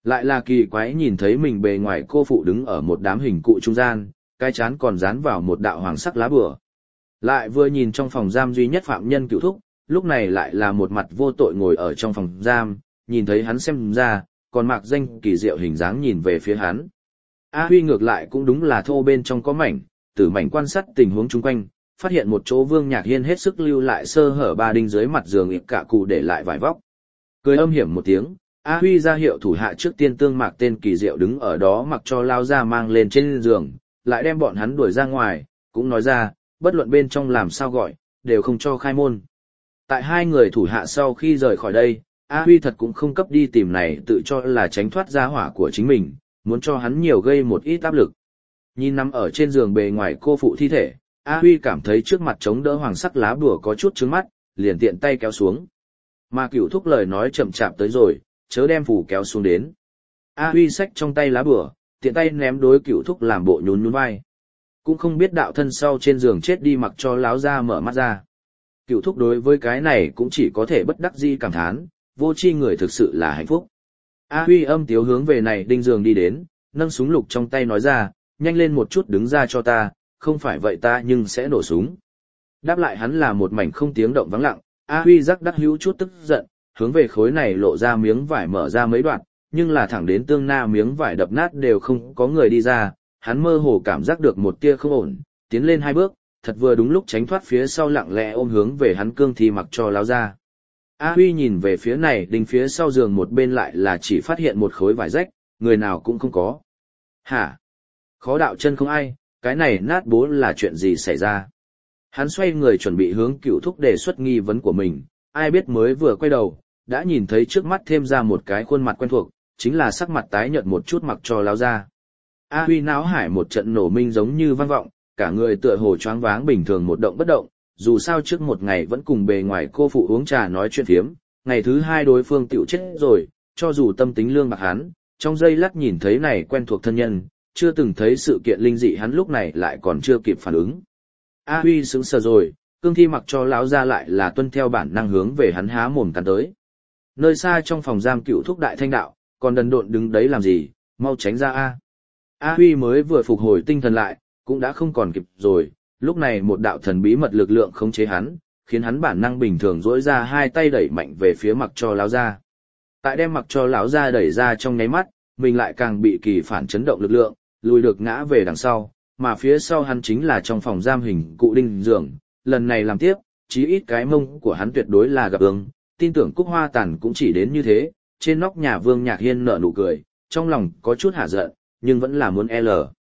Lại là kỳ quái nhìn thấy mình bề ngoài cô phụ đứng ở một đám hình cụ trung gian, cái chán còn dán vào một đạo hoàng sắc lá bùa. Lại vừa nhìn trong phòng giam duy nhất phạm nhân Cửu Thúc, lúc này lại là một mặt vô tội ngồi ở trong phòng giam, nhìn thấy hắn xem ra, còn mạc danh kỳ diệu hình dáng nhìn về phía hắn. A Huy ngược lại cũng đúng là thô bên trong có mảnh, tử mảnh quan sát tình huống chung quanh, phát hiện một chỗ Vương Nhạc Hiên hết sức lưu lại sơ hở ba đinh dưới mặt giường ịp cả cụ để lại vải vóc. Cười âm hiểm một tiếng, A Huy ra hiệu thủ hạ trước tiên tương mạc tên kỳ diệu đứng ở đó mặc cho lao ra mang lên trên giường, lại đem bọn hắn đuổi ra ngoài, cũng nói ra, bất luận bên trong làm sao gọi, đều không cho khai môn. Tại hai người thủ hạ sau khi rời khỏi đây, A Huy thật cũng không cấp đi tìm này tự cho là tránh thoát ra hỏa của chính mình, muốn cho hắn nhiều gây một ít áp lực. Nhìn nằm ở trên giường bề ngoài cô phụ thi thể, A Huy cảm thấy trước mặt chống đỡ hoàng sắc lá bùa có chút trướng mắt, liền tiện tay kéo xuống. Mà Cửu Thúc lời nói chậm chạp tới rồi, chớ đem phủ kéo xuống đến. A Huy xách trong tay lá bùa, tiện tay ném đối Cửu Thúc làm bộ nhún nhún vai. Cũng không biết đạo thân sau trên giường chết đi mặc cho láo ra mở mắt ra. Cửu Thúc đối với cái này cũng chỉ có thể bất đắc dĩ cảm thán, vô tri người thực sự là hạnh phúc. A Huy âm tiếu hướng về này đinh giường đi đến, nâng súng lục trong tay nói ra, nhanh lên một chút đứng ra cho ta, không phải vậy ta nhưng sẽ nổ súng. Đáp lại hắn là một mảnh không tiếng động vắng lặng, A Huy rắc đắc hữu chút tức giận, hướng về khối này lộ ra miếng vải mở ra mấy đoạn, nhưng là thẳng đến tương na miếng vải đập nát đều không có người đi ra, hắn mơ hồ cảm giác được một tia không ổn, tiến lên hai bước, thật vừa đúng lúc tránh thoát phía sau lặng lẽ ôm hướng về hắn cương thi mặc cho láo ra. A Huy nhìn về phía này đinh phía sau giường một bên lại là chỉ phát hiện một khối vải rách, người nào cũng không có. Hả? Khó đạo chân không ai, cái này nát bố là chuyện gì xảy ra? Hắn xoay người chuẩn bị hướng Cửu Thúc đề xuất nghi vấn của mình, ai biết mới vừa quay đầu, đã nhìn thấy trước mắt thêm ra một cái khuôn mặt quen thuộc, chính là sắc mặt tái nhợt một chút mặc cho láo ra. A Huy náo hải một trận nổ minh giống như vang vọng, cả người tựa hồ choáng váng bình thường một động bất động, dù sao trước một ngày vẫn cùng bề ngoài cô phụ uống trà nói chuyện phiếm, ngày thứ hai đối phương tiểu chết rồi, cho dù tâm tính lương bạc hắn, trong giây lát nhìn thấy này quen thuộc thân nhân, chưa từng thấy sự kiện linh dị hắn lúc này lại còn chưa kịp phản ứng. A Huy sững sờ rồi, cương thi mặc cho lão ra lại là tuân theo bản năng hướng về hắn há mồm cắn tới. Nơi xa trong phòng giam Cửu Thúc đại thanh đạo, còn đần độn đứng đấy làm gì, mau tránh ra a. A Huy mới vừa phục hồi tinh thần lại, cũng đã không còn kịp rồi, lúc này một đạo thần bí mật lực lượng khống chế hắn, khiến hắn bản năng bình thường duỗi ra hai tay đẩy mạnh về phía mặc cho lão ra. Tại đem mặc cho lão ra đẩy ra trong nháy mắt, mình lại càng bị kỳ phản chấn động lực lượng, lùi được ngã về đằng sau, mà phía sau hắn chính là trong phòng giam hình cụ đinh giường, lần này làm tiếp, chí ít cái mông của hắn tuyệt đối là gặp ương, tin tưởng Cúc Hoa Tàn cũng chỉ đến như thế, trên nóc nhà Vương Nhạc Hiên nở nụ cười, trong lòng có chút hả giận, nhưng vẫn là muốn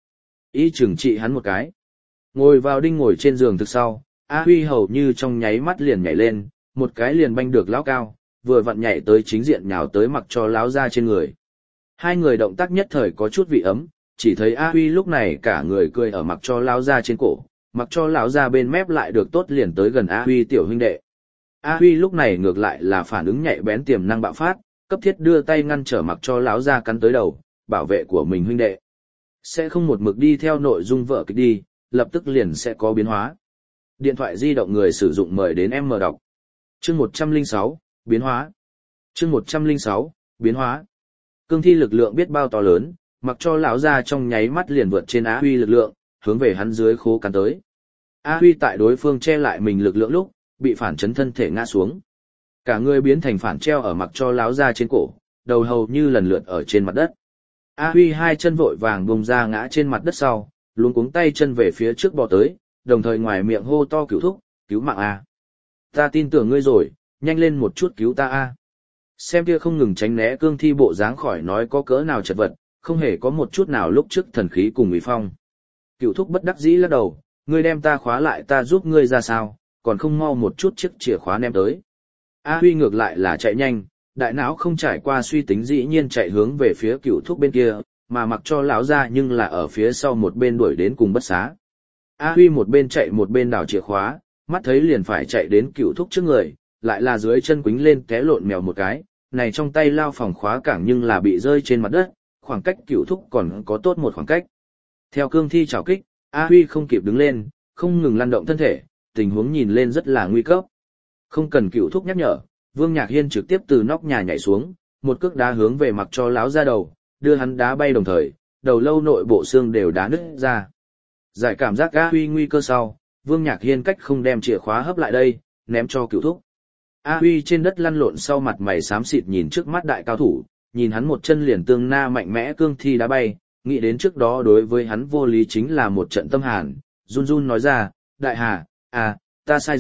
ý trừng trị hắn một cái. Ngồi vào đinh ngồi trên giường thực sau, A Huy hầu như trong nháy mắt liền nhảy lên, một cái liền banh được lão cao, vừa vặn nhảy tới chính diện nhào tới mặc cho lão ra trên người. Hai người động tác nhất thời có chút vị ấm, chỉ thấy A Huy lúc này cả người cười ở mặc cho lão ra trên cổ, mặc cho lão ra bên mép lại được tốt liền tới gần A Huy tiểu huynh đệ. A Huy lúc này ngược lại là phản ứng nhạy bén tiềm năng bạo phát, cấp thiết đưa tay ngăn trở mặc cho lão ra cắn tới đầu, bảo vệ của mình huynh đệ. Sẽ không một mực đi theo nội dung vở kịch đi, lập tức liền sẽ có biến hóa. Điện thoại di động người sử dụng mời đến em mở đọc. Chương 106, biến hóa. Chương 106, biến hóa. Cương thi lực lượng biết bao to lớn, mặc cho lão ra trong nháy mắt liền vượt trên A Huy lực lượng, hướng về hắn dưới khố cắn tới. A Huy tại đối phương che lại mình lực lượng lúc, bị phản chấn thân thể ngã xuống. Cả người biến thành phản treo ở mặc cho lão ra trên cổ, đầu hầu như lần lượt ở trên mặt đất. A Huy hai chân vội vàng bùng ra ngã trên mặt đất sau, luống cuống tay chân về phía trước bò tới, đồng thời ngoài miệng hô to Cửu Thúc, cứu mạng a. Ta tin tưởng ngươi rồi, nhanh lên một chút cứu ta a. Xem kia không ngừng tránh né cương thi bộ dáng khỏi nói có cỡ nào chật vật, không hề có một chút nào lúc trước thần khí cùng uy phong. Cửu Thúc bất đắc dĩ lắc đầu, ngươi đem ta khóa lại ta giúp ngươi ra sao, còn không mau một chút chiếc chìa khóa ném tới. A Huy ngược lại là chạy nhanh, đại não không trải qua suy tính dĩ nhiên chạy hướng về phía Cửu Thúc bên kia, mà mặc cho lão ra nhưng là ở phía sau một bên đuổi đến cùng bất xá. A Huy một bên chạy một bên đảo chìa khóa, mắt thấy liền phải chạy đến Cửu Thúc trước người, lại là dưới chân quính lên té lộn mèo một cái, này trong tay lao phòng khóa cảng nhưng là bị rơi trên mặt đất, khoảng cách Cửu Thúc còn có tốt một khoảng cách. Theo cương thi trảo kích, A Huy không kịp đứng lên, không ngừng lăn động thân thể, tình huống nhìn lên rất là nguy cấp. Không cần Cửu Thúc nhắc nhở, Vương Nhạc Hiên trực tiếp từ nóc nhà nhảy xuống, một cước đá hướng về mặc cho lão ra đầu, đưa hắn đá bay đồng thời, đầu lâu nội bộ xương đều đá nứt ra. Giải cảm giác A Huy nguy cơ sau, Vương Nhạc Hiên cách không đem chìa khóa hấp lại đây, ném cho Cửu Thúc. A Huy trên đất lăn lộn sau mặt mày xám xịt nhìn trước mắt đại cao thủ, nhìn hắn một chân liền tương na mạnh mẽ cương thi đá bay, nghĩ đến trước đó đối với hắn vô lý chính là một trận tâm hàn, run run nói ra, đại hà, ta sai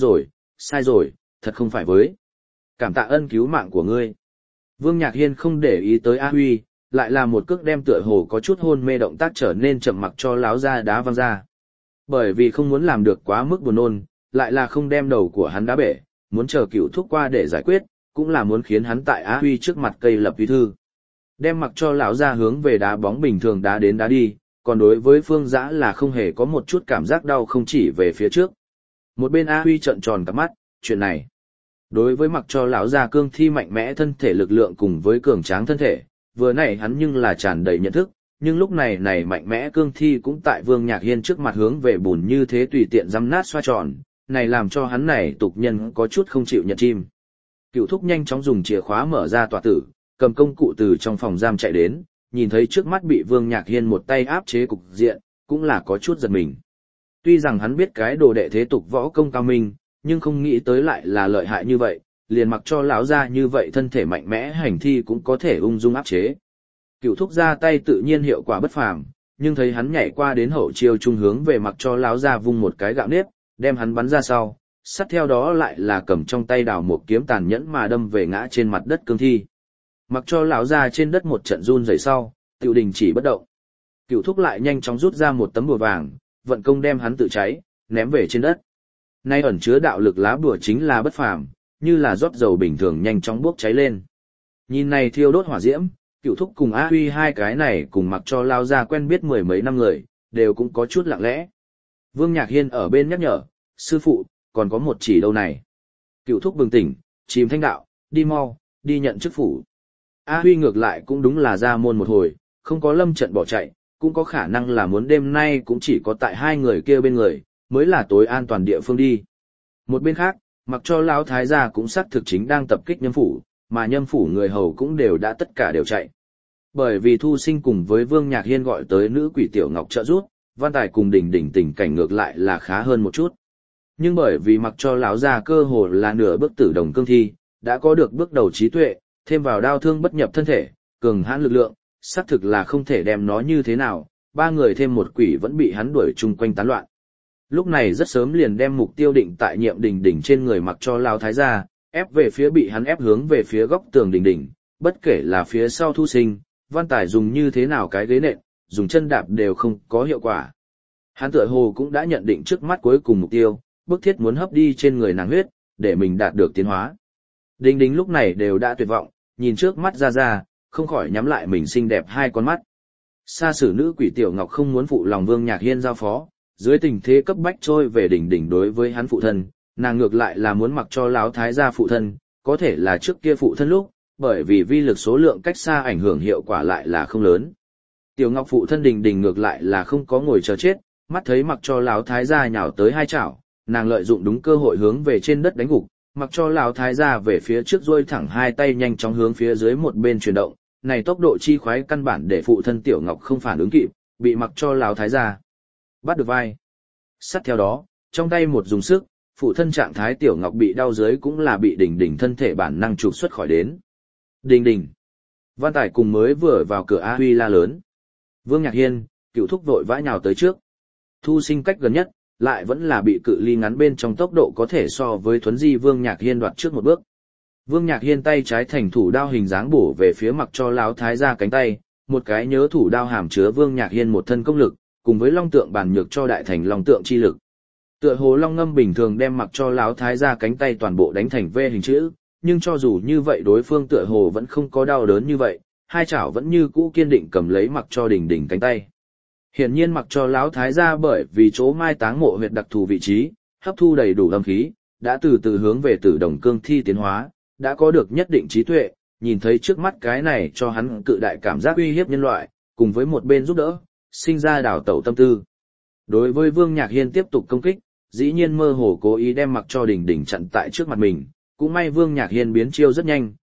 rồi, thật không phải với. Cảm tạ ân cứu mạng của ngươi. Vương Nhạc Hiên không để ý tới A Huy, lại là một cước đem tựa hồ có chút hôn mê động tác trở nên chậm mặc cho láo ra đá văng ra. Bởi vì không muốn làm được quá mức buồn nôn, lại là không đem đầu của hắn đá bể, muốn chờ Cửu Thúc qua để giải quyết, cũng là muốn khiến hắn tại A Huy trước mặt cây lập uy thư. Đem mặc cho lão ra hướng về đá bóng bình thường đá đến đá đi, còn đối với Phương Dã là không hề có một chút cảm giác đau không chỉ về phía trước. Một bên A Huy trợn tròn cả mắt, chuyện này. Đối với mặc cho lão ra cương thi mạnh mẽ thân thể lực lượng cùng với cường tráng thân thể, vừa nãy hắn nhưng là tràn đầy nhận thức, nhưng lúc này mạnh mẽ cương thi cũng tại Vương Nhạc Hiên trước mặt hướng về bùn như thế tùy tiện răm nát xoa tròn, này làm cho hắn tục nhân có chút không chịu nhận chim. Cửu Thúc nhanh chóng dùng chìa khóa mở ra tòa tử, cầm công cụ từ trong phòng giam chạy đến, nhìn thấy trước mắt bị Vương Nhạc Hiên một tay áp chế cục diện, cũng là có chút giật mình. Tuy rằng hắn biết cái đồ đệ thế tục võ công cao minh, nhưng không nghĩ tới lại là lợi hại như vậy, liền mặc cho lão ra như vậy thân thể mạnh mẽ hành thi cũng có thể ung dung áp chế. Cửu Thúc ra tay tự nhiên hiệu quả bất phàm, nhưng thấy hắn nhảy qua đến hậu chiêu trung hướng về mặc cho lão ra vung một cái gạo nếp, đem hắn bắn ra sau, sát theo đó lại là cầm trong tay đào một kiếm tàn nhẫn mà đâm về ngã trên mặt đất cương thi. Mặc cho lão ra trên đất một trận run rẩy sau, tiểu đình chỉ bất động. Cửu Thúc lại nhanh chóng rút ra một tấm bùa vàng, vận công đem hắn tự cháy, ném về trên đất. Nay ẩn chứa đạo lực lá bùa chính là bất phàm, như là rót dầu bình thường nhanh chóng bốc cháy lên. Nhìn này thiêu đốt hỏa diễm, Cửu Thúc cùng A Huy hai cái này cùng mặc cho lao ra quen biết mười mấy năm người, đều cũng có chút lặng lẽ. Vương Nhạc Hiên ở bên nhắc nhở, sư phụ, còn có một chỉ đâu này. Cửu Thúc bừng tỉnh, chìm thanh đạo, đi mau, đi nhận chức phủ. A Huy ngược lại cũng đúng là ra môn một hồi, không có lâm trận bỏ chạy, cũng có khả năng là muốn đêm nay cũng chỉ có tại hai người kia bên người, mới là tối an toàn địa phương đi. Một bên khác, mặc cho lão thái gia cũng xác thực chính đang tập kích Nhâm phủ, mà Nhâm phủ người hầu cũng đều đã tất cả đều chạy. Bởi vì Thu Sinh cùng với Vương Nhạc Hiên gọi tới nữ quỷ Tiểu Ngọc trợ giúp, Văn Tài cùng Đình Đình tình cảnh ngược lại là khá hơn một chút. Nhưng bởi vì mặc cho lão gia cơ hồ là nửa bước tử đồng cương thi, đã có được bước đầu trí tuệ, thêm vào đao thương bất nhập thân thể, cường hãn lực lượng, xác thực là không thể đem nó như thế nào, ba người thêm một quỷ vẫn bị hắn đuổi chung quanh tán loạn. Lúc này rất sớm liền đem mục tiêu định tại Nhiệm Đình Đình trên người mặc cho lão thái gia, ép về phía bị hắn ép hướng về phía góc tường Đình Đình, bất kể là phía sau Thu Sinh, Văn Tài dùng như thế nào cái ghế nện, dùng chân đạp đều không có hiệu quả. Hắn tựa hồ cũng đã nhận định trước mắt cuối cùng mục tiêu, bức thiết muốn hấp đi trên người nàng huyết, để mình đạt được tiến hóa. Đình Đình lúc này đều đã tuyệt vọng, nhìn trước mắt ra, không khỏi nhắm lại mình xinh đẹp hai con mắt. Sa sử nữ quỷ Tiểu Ngọc không muốn phụ lòng Vương Nhạc Hiên giao phó, dưới tình thế cấp bách trôi về Đình Đình đối với hắn phụ thân, nàng ngược lại là muốn mặc cho lão thái gia phụ thân, có thể là trước kia phụ thân lúc, bởi vì vi lực số lượng cách xa ảnh hưởng hiệu quả lại là không lớn. Tiểu Ngọc phụ thân Đình Đình ngược lại là không có ngồi chờ chết, mắt thấy mặc cho lão thái gia nhào tới hai chảo, nàng lợi dụng đúng cơ hội hướng về trên đất đánh gục, mặc cho lão thái gia về phía trước duỗi thẳng hai tay nhanh chóng hướng phía dưới một bên chuyển động, này tốc độ chi khoái căn bản để phụ thân Tiểu Ngọc không phản ứng kịp, bị mặc cho lão thái gia bắt được vai. Sát theo đó, trong tay một dùng sức, phụ thân trạng thái Tiểu Ngọc bị đau dưới cũng là bị Đình Đình thân thể bản năng trục xuất khỏi đến. Đình Đình. Văn Tài cùng mới vừa vào cửa A Huy la lớn. Vương Nhạc Hiên, Cửu Thúc vội vã nhào tới trước. Thu Sinh cách gần nhất, lại vẫn là bị cự ly ngắn bên trong tốc độ có thể so với thuấn di Vương Nhạc Hiên đoạt trước một bước. Vương Nhạc Hiên tay trái thành thủ đao hình dáng bổ về phía mặc cho lão thái gia cánh tay, một cái nhớ thủ đao hàm chứa Vương Nhạc Hiên một thân công lực, cùng với long tượng bản nhược cho đại thành long tượng chi lực. Tựa hồ long ngâm bình thường đem mặc cho lão thái gia cánh tay toàn bộ đánh thành V hình chữ, nhưng cho dù như vậy đối phương tựa hồ vẫn không có đau đớn như vậy, hai chảo vẫn như cũ kiên định cầm lấy mặc cho Đình Đình cánh tay. Hiển nhiên mặc cho lão thái gia bởi vì chỗ mai táng mộ huyệt đặc thù vị trí, hấp thu đầy đủ âm khí, đã từ từ hướng về tử đồng cương thi tiến hóa, đã có được nhất định trí tuệ, nhìn thấy trước mắt cái này cho hắn cự đại cảm giác uy hiếp nhân loại, cùng với một bên giúp đỡ, sinh ra đảo tẩu tâm tư. Đối với Vương Nhạc Hiên tiếp tục công kích, dĩ nhiên mơ hồ cố ý đem mặc cho Đình Đình chặn tại trước mặt mình, cũng may Vương Nhạc Hiên biến chiêu rất nhanh,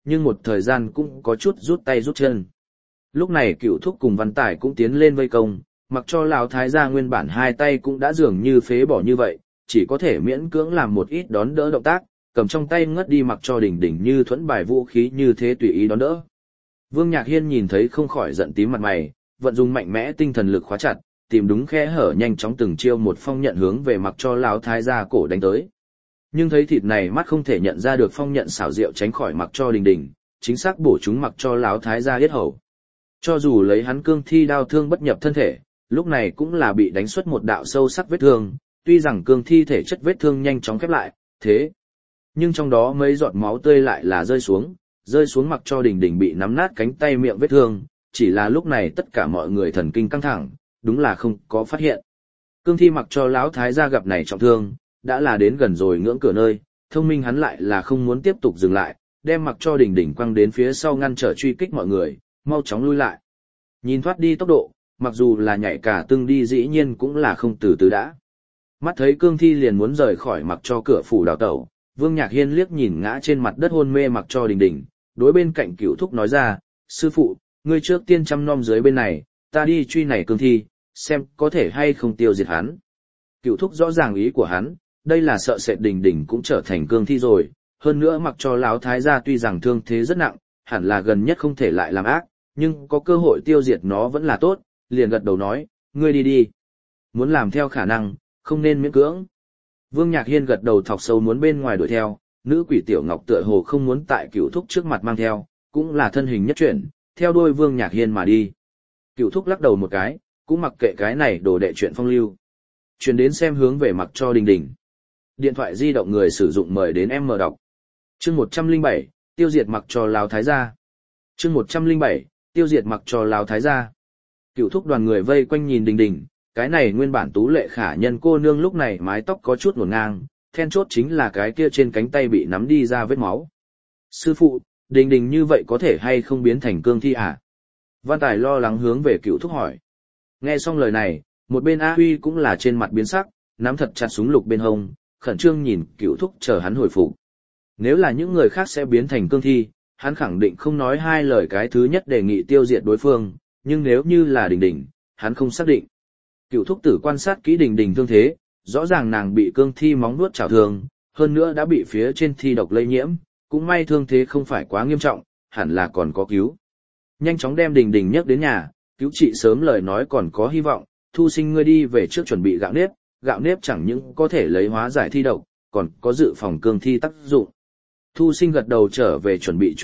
nhưng một thời gian cũng có chút rút tay rút chân. Lúc này Cửu Thúc cùng Văn Tài cũng tiến lên vây công, mặc cho lão thái gia nguyên bản hai tay cũng đã dường như phế bỏ như vậy, chỉ có thể miễn cưỡng làm một ít đón đỡ động tác, cầm trong tay ngất đi mặc cho đỉnh đỉnh như thuẫn bài vũ khí như thế tùy ý đón đỡ. Vương Nhạc Hiên nhìn thấy không khỏi giận tím mặt mày, vận dụng mạnh mẽ tinh thần lực khóa chặt, tìm đúng khe hở nhanh chóng từng chiêu một phong nhận hướng về mặc cho lão thái gia cổ đánh tới. Nhưng thấy thịt này mắt không thể nhận ra được phong nhận xảo diệu tránh khỏi mặc cho đỉnh đỉnh, chính xác bổ chúng mặc cho lão thái gia yết hầu. Cho dù lấy hắn cương thi đao thương bất nhập thân thể, lúc này cũng là bị đánh xuất một đạo sâu sắc vết thương, tuy rằng cương thi thể chất vết thương nhanh chóng khép lại, thế nhưng trong đó mấy giọt máu tươi lại là rơi xuống mặc cho đỉnh đỉnh bị nắm nát cánh tay miệng vết thương, chỉ là lúc này tất cả mọi người thần kinh căng thẳng, đúng là không có phát hiện. Cương thi mặc cho lão thái gia gặp này trọng thương, đã là đến gần rồi ngưỡng cửa nơi, thông minh hắn lại là không muốn tiếp tục dừng lại, đem mặc cho đỉnh đỉnh quăng đến phía sau ngăn trở truy kích mọi người, mau chóng lui lại. Nhìn thoát đi tốc độ, mặc dù là nhảy cả tương đi dĩ nhiên cũng là không từ từ đã. Mắt thấy cương thi liền muốn rời khỏi mặc cho cửa phủ đào tẩu, Vương Nhạc Hiên liếc nhìn ngã trên mặt đất hôn mê mặc cho đỉnh đỉnh, đối bên cạnh Cửu Thúc nói ra, sư phụ, ngươi trước tiên chăm nom dưới bên này, ta đi truy này cương thi, xem có thể hay không tiêu diệt hắn. Cửu Thúc rõ ràng ý của hắn, đây là sợ sệt đỉnh đỉnh cũng trở thành cương thi rồi, hơn nữa mặc cho lão thái gia tuy rằng thương thế rất nặng, hẳn là gần nhất không thể lại làm ác, nhưng có cơ hội tiêu diệt nó vẫn là tốt, liền gật đầu nói, ngươi đi đi. Muốn làm theo khả năng, không nên miễn cưỡng. Vương Nhạc Hiên gật đầu thọc sâu muốn bên ngoài đuổi theo, nữ quỷ Tiểu Ngọc tựa hồ không muốn tại Cửu Thúc trước mặt mang theo, cũng là thân hình nhất chuyển, theo đuôi Vương Nhạc Hiên mà đi. Cửu Thúc lắc đầu một cái, cũng mặc kệ cái này đồ đệ chuyện phong lưu. Chuyển đến xem hướng về mặc cho đỉnh đỉnh. Điện thoại di động người sử dụng mời đến em mở đọc. Chương 107, tiêu diệt mặc cho lão thái gia. Chương 107, tiêu diệt mặc cho lão thái gia. Cửu Thúc đoàn người vây quanh nhìn đỉnh đỉnh, cái này nguyên bản tú lệ khả nhân cô nương lúc này mái tóc có chút ngổn ngang, then chốt chính là cái kia trên cánh tay bị nắm đi ra vết máu. Sư phụ, đỉnh đỉnh như vậy có thể hay không biến thành cương thi à? Văn Tài lo lắng hướng về Cửu Thúc hỏi. Nghe xong lời này, một bên A Huy cũng là trên mặt biến sắc, nắm thật chặt súng lục bên hông, khẩn trương nhìn Cửu Thúc chờ hắn hồi phục. Nếu là những người khác sẽ biến thành cương thi, hắn khẳng định không nói hai lời cái thứ nhất đề nghị tiêu diệt đối phương, nhưng nếu như là đỉnh đỉnh, hắn không xác định. Cửu Thúc tử quan sát kỹ đỉnh đỉnh thương thế, rõ ràng nàng bị cương thi móng vuốt chảo thương, hơn nữa đã bị phía trên thi độc lây nhiễm, cũng may thương thế không phải quá nghiêm trọng, hẳn là còn có cứu. Nhanh chóng đem đỉnh đỉnh nhấc đến nhà, cứu trị sớm lời nói còn có hy vọng, Thu Sinh ngươi đi về trước chuẩn bị gạo nếp chẳng những có thể lấy hóa giải thi độc, còn có dự phòng cương thi tác dụng. Thu Sinh gật đầu trở về chuẩn bị.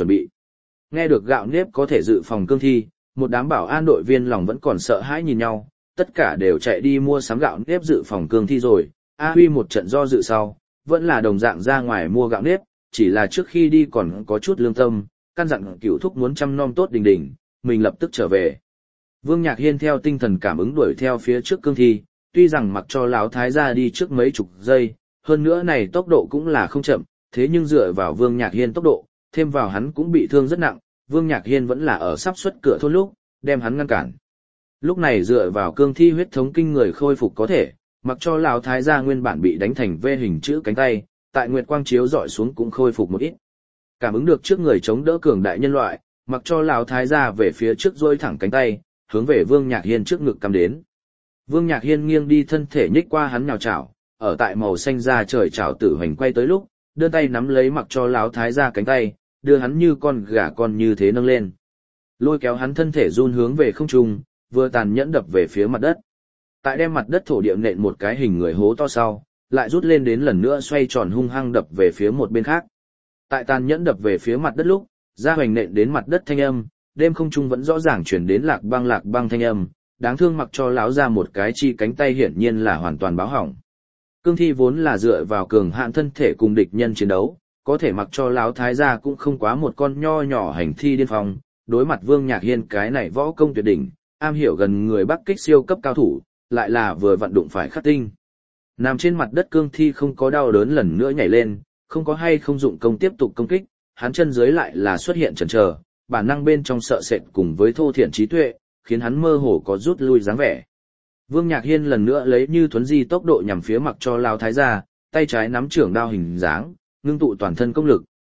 Nghe được gạo nếp có thể dự phòng cương thi, một đám bảo an đội viên lòng vẫn còn sợ hãi nhìn nhau, tất cả đều chạy đi mua sắm gạo nếp dự phòng cương thi rồi. A Huy một trận do dự sau, vẫn là đồng dạng ra ngoài mua gạo nếp, chỉ là trước khi đi còn có chút lương tâm, căn dặn Cửu Thúc muốn chăm nom tốt đỉnh đỉnh, mình lập tức trở về. Vương Nhạc Hiên theo tinh thần cảm ứng đuổi theo phía trước cương thi, tuy rằng mặc cho lão thái gia đi trước mấy chục giây, hơn nữa này tốc độ cũng là không chậm, thế nhưng dựa vào Vương Nhạc Hiên tốc độ, thêm vào hắn cũng bị thương rất nặng, Vương Nhạc Hiên vẫn là ở sắp xuất cửa thôn lúc, đem hắn ngăn cản. Lúc này dựa vào cương thi huyết thống kinh người khôi phục có thể, mặc cho lão thái gia nguyên bản bị đánh thành V hình chữ cánh tay, tại nguyệt quang chiếu dọi xuống cũng khôi phục một ít. Cảm ứng được trước người chống đỡ cường đại nhân loại, mặc cho lão thái gia về phía trước duỗi thẳng cánh tay, hướng về Vương Nhạc Hiên trước ngực cắm đến. Vương Nhạc Hiên nghiêng đi thân thể nhích qua hắn nhào chảo, ở tại màu xanh da trời chảo tử hoành quay tới lúc, đưa tay nắm lấy mặc cho lão thái gia cánh tay, đưa hắn như con gà con như thế nâng lên. Lôi kéo hắn thân thể run hướng về không trung, vừa tàn nhẫn đập về phía mặt đất. Tại đem mặt đất thổ địa nện một cái hình người hố to sau, lại rút lên đến lần nữa xoay tròn hung hăng đập về phía một bên khác. Tại tàn nhẫn đập về phía mặt đất lúc, ra hoành nện đến mặt đất thanh âm, đêm không trung vẫn rõ ràng truyền đến lạc băng thanh âm, đáng thương mặc cho lão ra một cái chi cánh tay hiển nhiên là hoàn toàn báo hỏng. Cương thi vốn là dựa vào cường hạn thân thể cùng địch nhân chiến đấu, có thể mặc cho lão thái gia cũng không quá một con nho nhỏ hành thi điên phong, đối mặt Vương Nhạc Hiên cái này võ công tuyệt đỉnh, am hiểu gần người Bắc kích siêu cấp cao thủ, lại là vừa vận đụng phải khắc tinh. Nằm trên mặt đất cương thi không có đau đớn lần nữa nhảy lên, không có hay không dụng công tiếp tục công kích, hắn chân dưới lại là xuất hiện chần chờ, bản năng bên trong sợ sệt cùng với thô thiển trí tuệ, khiến hắn mơ hồ có rút lui dáng vẻ. Vương Nhạc Hiên lần nữa lấy như thuấn di tốc độ nhằm phía mặc cho lão thái gia, tay trái nắm trưởng đao hình dáng, ngưng tụ toàn thân công lực,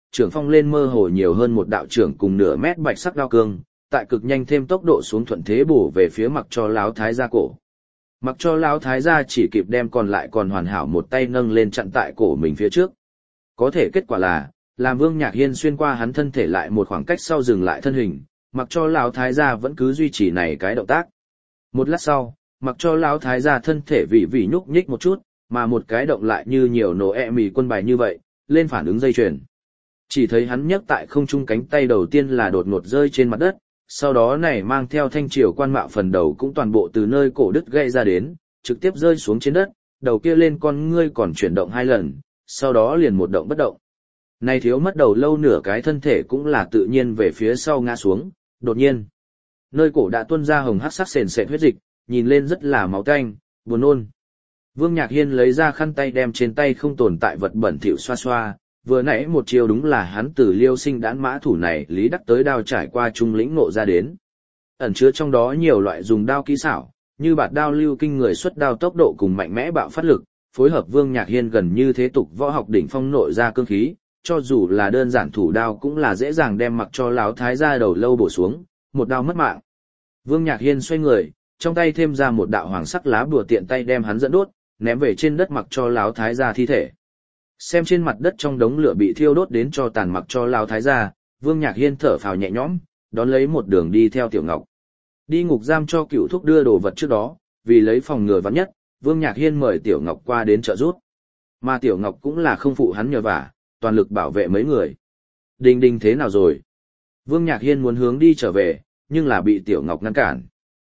trưởng phong lên mơ hồ nhiều hơn một đạo trưởng cùng nửa mét bạch sắc đao cương, tại cực nhanh thêm tốc độ xuống thuận thế bổ về phía mặc cho Lão Thái gia cổ. Mặc cho Lão Thái gia chỉ kịp đem còn lại còn hoàn hảo một tay nâng lên chặn tại cổ mình phía trước. Có thể kết quả là, làm Vương Nhạc Hiên xuyên qua hắn thân thể lại một khoảng cách sau dừng lại thân hình, mặc cho Lão Thái gia vẫn cứ duy trì này cái động tác. Một lát sau, mặc cho Lão Thái gia thân thể vị nhúc nhích một chút, mà một cái động lại như nhiều nổ mì quân bài như vậy, lên phản ứng dây chuyền. Chỉ thấy hắn nhấc tại không trung cánh tay đầu tiên là đột ngột rơi trên mặt đất, sau đó này mang theo thanh triều quan mạo phần đầu cũng toàn bộ từ nơi cổ đứt gãy ra đến, trực tiếp rơi xuống trên đất, đầu kia lên con ngươi còn chuyển động 2 lần, sau đó liền một động bất động. Này thiếu mất đầu lâu nửa cái thân thể cũng là tự nhiên về phía sau ngã xuống, đột nhiên. Nơi cổ đã tuôn ra hồng hắc sắc sền sệt huyết dịch, nhìn lên rất là máu tanh, buồn nôn. Vương Nhạc Hiên lấy ra khăn tay đem trên tay không tồn tại vật bẩn thỉu xoa xoa, vừa nãy một chiều đúng là hắn từ Liêu Sinh đãn mã thủ này lý đắc tới đao trải qua trung lĩnh ngộ ra đến. Ẩn chứa trong đó nhiều loại dùng đao kỹ xảo, như bạt đao lưu kinh người xuất đao tốc độ cùng mạnh mẽ bạo phát lực, phối hợp Vương Nhạc Hiên gần như thế tục võ học đỉnh phong nội ra cương khí, cho dù là đơn giản thủ đao cũng là dễ dàng đem mặc cho Lão Thái gia đầu lâu bổ xuống, một đao mất mạng. Vương Nhạc Hiên xoay người, trong tay thêm ra một đạo hoàng sắc lá bùa tiện tay đem hắn dẫn đốt, ném về trên đất mặc cho Lão Thái gia thi thể. Xem trên mặt đất trong đống lửa bị thiêu đốt đến cho tàn mặc cho Lão Thái gia, Vương Nhạc Hiên thở phào nhẹ nhõm, đón lấy một đường đi theo Tiểu Ngọc. Đi ngục giam cho Cửu Thúc đưa đồ vật trước đó, vì lấy phòng ngừa vắn nhất, Vương Nhạc Hiên mời Tiểu Ngọc qua đến trợ giúp. Mà Tiểu Ngọc cũng là không phụ hắn nhờ vả, toàn lực bảo vệ mấy người. Đình Đình thế nào rồi? Vương Nhạc Hiên muốn hướng đi trở về, nhưng là bị Tiểu Ngọc ngăn cản.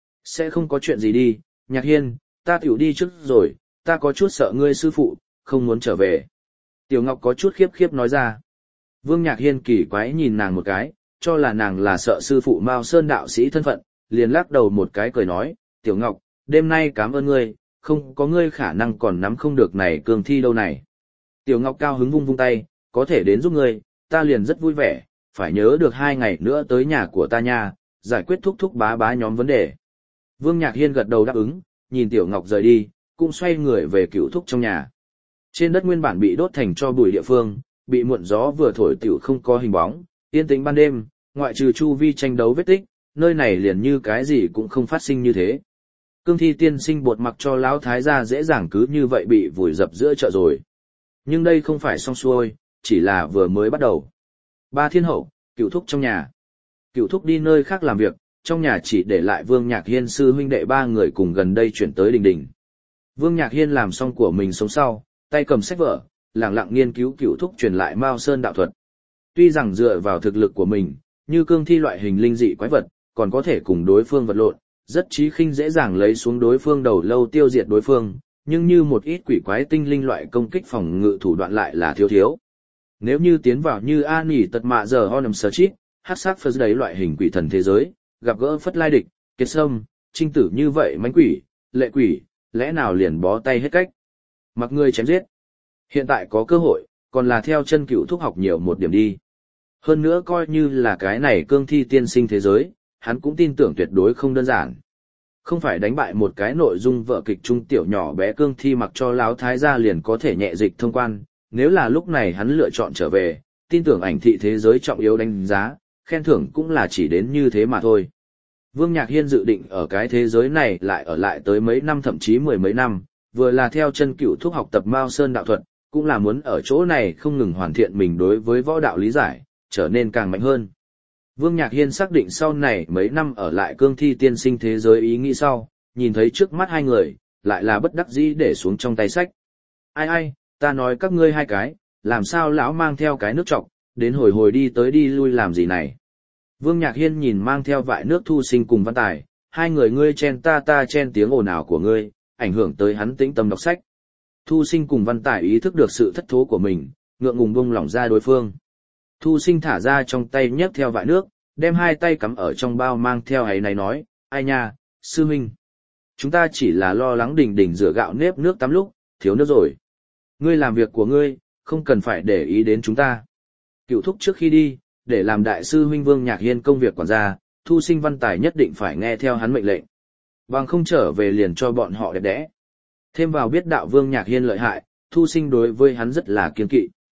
Sẽ không có chuyện gì đi, Nhạc Hiên, ta tiểu đi trước rồi, ta có chút sợ ngươi sư phụ, không muốn trở về. Tiểu Ngọc có chút khiếp khiếp nói ra. Vương Nhạc Hiên kỳ quái nhìn nàng một cái, cho là nàng là sợ sư phụ Mao Sơn đạo sĩ thân phận, liền lắc đầu một cái cười nói, Tiểu Ngọc, đêm nay cảm ơn ngươi, không có ngươi khả năng còn nắm không được này cương thi đâu này. Tiểu Ngọc cao hứng vung vung tay, có thể đến giúp ngươi, ta liền rất vui vẻ, phải nhớ được 2 ngày nữa tới nhà của ta nha, giải quyết thúc thúc bá bá nhóm vấn đề. Vương Nhạc Hiên gật đầu đáp ứng, nhìn Tiểu Ngọc rời đi, cũng xoay người về Cửu Thúc trong nhà. Trên đất nguyên bản bị đốt thành tro bụi địa phương, bị muộn gió vừa thổi tiểu không có hình bóng, yên tĩnh ban đêm, ngoại trừ chu vi tranh đấu vết tích, nơi này liền như cái gì cũng không phát sinh như thế. Cương thi tiên sinh bột mặc cho Lão Thái gia dễ dàng cứ như vậy bị vùi dập giữa chợ rồi. Nhưng đây không phải xong xuôi, chỉ là vừa mới bắt đầu. Ba Thiên Hậu, Cửu Thúc trong nhà. Cửu Thúc đi nơi khác làm việc, trong nhà chỉ để lại Vương Nhạc Hiên sư huynh đệ 3 người cùng gần đây chuyển tới Đình Đình. Vương Nhạc Hiên làm xong của mình sống sau, tay cầm sách vở, lặng lặng nghiên cứu Cửu Thúc truyền lại Mao Sơn đạo thuật. Tuy rằng dựa vào thực lực của mình, như cương thi loại hình linh dị quái vật, còn có thể cùng đối phương vật lộn, rất trí khinh dễ dàng lấy xuống đối phương đầu lâu tiêu diệt đối phương, nhưng như một ít quỷ quái tinh linh loại công kích phòng ngự thủ đoạn lại là thiếu. Nếu như tiến vào như An Nhỉ Tật Mạ Giờ Honum Searchit, hát sắc phật đấy loại hình quỷ thần thế giới, gặp gỡ Phất Lai Địch, Kiệt Sâm, Trinh Tử như vậy mánh quỷ, lệ quỷ, lẽ nào liền bó tay hết cách. Mặc người chém giết. Hiện tại có cơ hội, còn là theo chân Cửu Thúc học nhiều một điểm đi. Hơn nữa coi như là cái này cương thi tiên sinh thế giới, hắn cũng tin tưởng tuyệt đối không đơn giản. Không phải đánh bại một cái nội dung vở kịch trung tiểu nhỏ bé cương thi mặc cho Lão Thái gia liền có thể nhẹ dịch thông quan, nếu là lúc này hắn lựa chọn trở về, tin tưởng ảnh thị thế giới trọng yếu đánh giá, khen thưởng cũng là chỉ đến như thế mà thôi. Vương Nhạc Hiên dự định ở cái thế giới này lại ở lại tới mấy năm thậm chí 10 mấy năm, vừa là theo chân Cửu Thúc học tập Mao Sơn đạo thuật, cũng là muốn ở chỗ này không ngừng hoàn thiện mình đối với võ đạo lý giải, trở nên càng mạnh hơn. Vương Nhạc Hiên xác định sau này mấy năm ở lại cương thi tiên sinh thế giới ý nghĩ sau, nhìn thấy trước mắt 2 người, lại là bất đắc dĩ để xuống trong tay sách. Ai, ta nói các ngươi 2 cái, làm sao lão mang theo cái nước trọc, đến hồi đi tới đi lui làm gì này. Vương Nhạc Hiên nhìn mang theo vại nước Thu Sinh cùng Văn Tài, 2 người ngươi chen ta chen tiếng ồn ào của ngươi, ảnh hưởng tới hắn tĩnh tâm đọc sách. Thu Sinh cùng Văn Tài ý thức được sự thất thố của mình, ngượng ngùng buông lỏng ra đối phương. Thu Sinh thả ra trong tay nhấc theo vại nước, đem 2 tay cắm ở trong bao mang theo ấy này nói, ai nha, sư huynh. Chúng ta chỉ là lo lắng Đình Đình rửa gạo nếp nước tắm lúc, thiếu nước rồi. Ngươi làm việc của ngươi, không cần phải để ý đến chúng ta. Cửu Thúc trước khi đi, để làm đại sư huynh Vương Nhạc Hiên công việc quản gia, Thu Sinh Văn Tài nhất định phải nghe theo hắn mệnh lệnh. Bằng không trở về liền cho bọn họ đẹp đẽ. Thêm vào biết đạo Vương Nhạc Hiên lợi hại, Thu Sinh đối với hắn rất là kiên kỵ.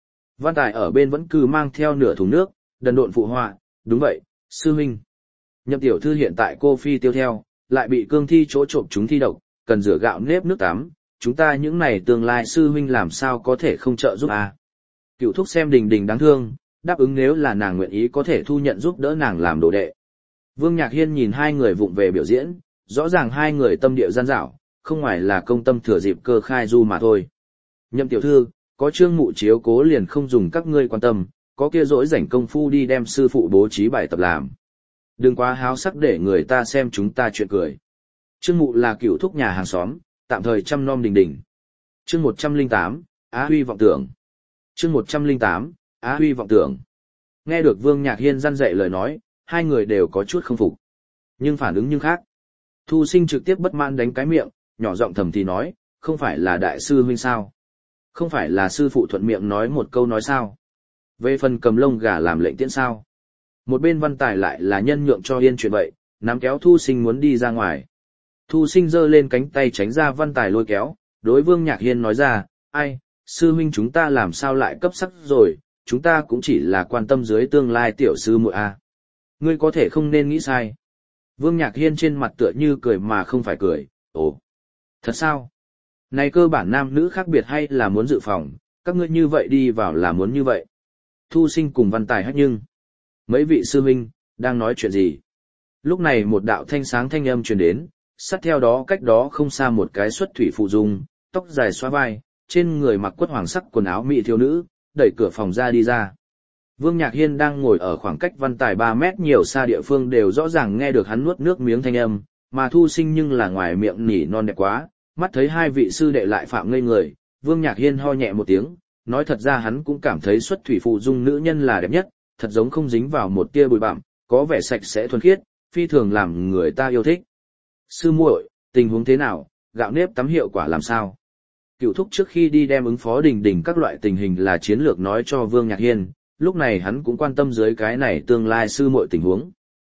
Văn Tài ở bên vẫn cứ mang theo nửa thùng nước, đần độn phụ họa, đúng vậy, sư huynh. Nhậm tiểu thư hiện tại cô phi tiêu theo, lại bị cương thi chỗ trộm chúng thi độc, cần rửa gạo nếp nước tắm, chúng ta những này tương lai sư huynh làm sao có thể không trợ giúp à. Cựu thúc xem Đình Đình đáng thương, đáp ứng nếu là nàng nguyện ý có thể thu nhận giúp đỡ nàng làm đồ đệ. Vương Nhạc Hiên nhìn hai người vụng về biểu diễn, rõ ràng hai người tâm địa gian dảo, không ngoài là công tâm thừa dịp cơ khai du mà thôi. Nhậm tiểu thư, có trương mụ chiếu cố liền không dùng các ngươi quan tâm, có kia dỗi rảnh công phu đi đem sư phụ bố trí bài tập làm. Đừng quá háo sắc để người ta xem chúng ta chuyện cười. Trương mụ là cựu thúc nhà hàng xóm, tạm thời chăm nom Đình Đình. Chương 108, Á Huy vọng tưởng. Chương 108, Á Huy vọng tưởng. Nghe được Vương Nhạc Hiên răn dạy lời nói, hai người đều có chút không phục. Nhưng phản ứng nhưng khác. Thu Sinh trực tiếp bất mãn đánh cái miệng, nhỏ giọng thầm thì nói, không phải là đại sư huynh sao? Không phải là sư phụ thuận miệng nói một câu nói sao? Về phần cầm lông gà làm lệnh tiễn sao? Một bên Văn Tài lại là nhân nhượng cho yên chuyện vậy, nắm kéo Thu Sinh muốn đi ra ngoài. Thu Sinh giơ lên cánh tay tránh ra Văn Tài lôi kéo, đối Vương Nhạc Hiên nói ra, ai, sư huynh chúng ta làm sao lại cấp sắc rồi, chúng ta cũng chỉ là quan tâm dưới tương lai tiểu sư muội a. Ngươi có thể không nên nghĩ sai. Vương Nhạc Hiên trên mặt tựa như cười mà không phải cười, ồ, thật sao? Này cơ bản nam nữ khác biệt hay là muốn dự phòng, các ngươi như vậy đi vào là muốn như vậy. Thu Sinh cùng Văn Tài hách nhưng. Mấy vị sư huynh, đang nói chuyện gì? Lúc này một đạo thanh sáng thanh âm truyền đến, sát theo đó cách đó không xa một cái xuất thủy phụ dung, tóc dài xóa vai, trên người mặc quất hoàng sắc quần áo mỹ thiếu nữ, đẩy cửa phòng ra đi ra. Vương Nhạc Hiên đang ngồi ở khoảng cách Văn Tài 3 mét nhiều xa địa phương đều rõ ràng nghe được hắn nuốt nước miếng thanh âm, mà Thu Sinh nhưng là ngoài miệng nỉ non đẹp quá, mắt thấy hai vị sư đệ lại phạm ngây người, Vương Nhạc Hiên ho nhẹ một tiếng, nói thật ra hắn cũng cảm thấy xuất thủy phụ dung nữ nhân là đẹp nhất, thật giống không dính vào một tia bụi bặm, có vẻ sạch sẽ thuần khiết, phi thường làm người ta yêu thích. Sư muội, tình huống thế nào, gạo nếp tắm hiệu quả làm sao? Cựu thúc trước khi đi đem ứng phó Đình Đình các loại tình hình là chiến lược nói cho Vương Nhạc Hiên, lúc này hắn cũng quan tâm dưới cái này tương lai sư muội tình huống.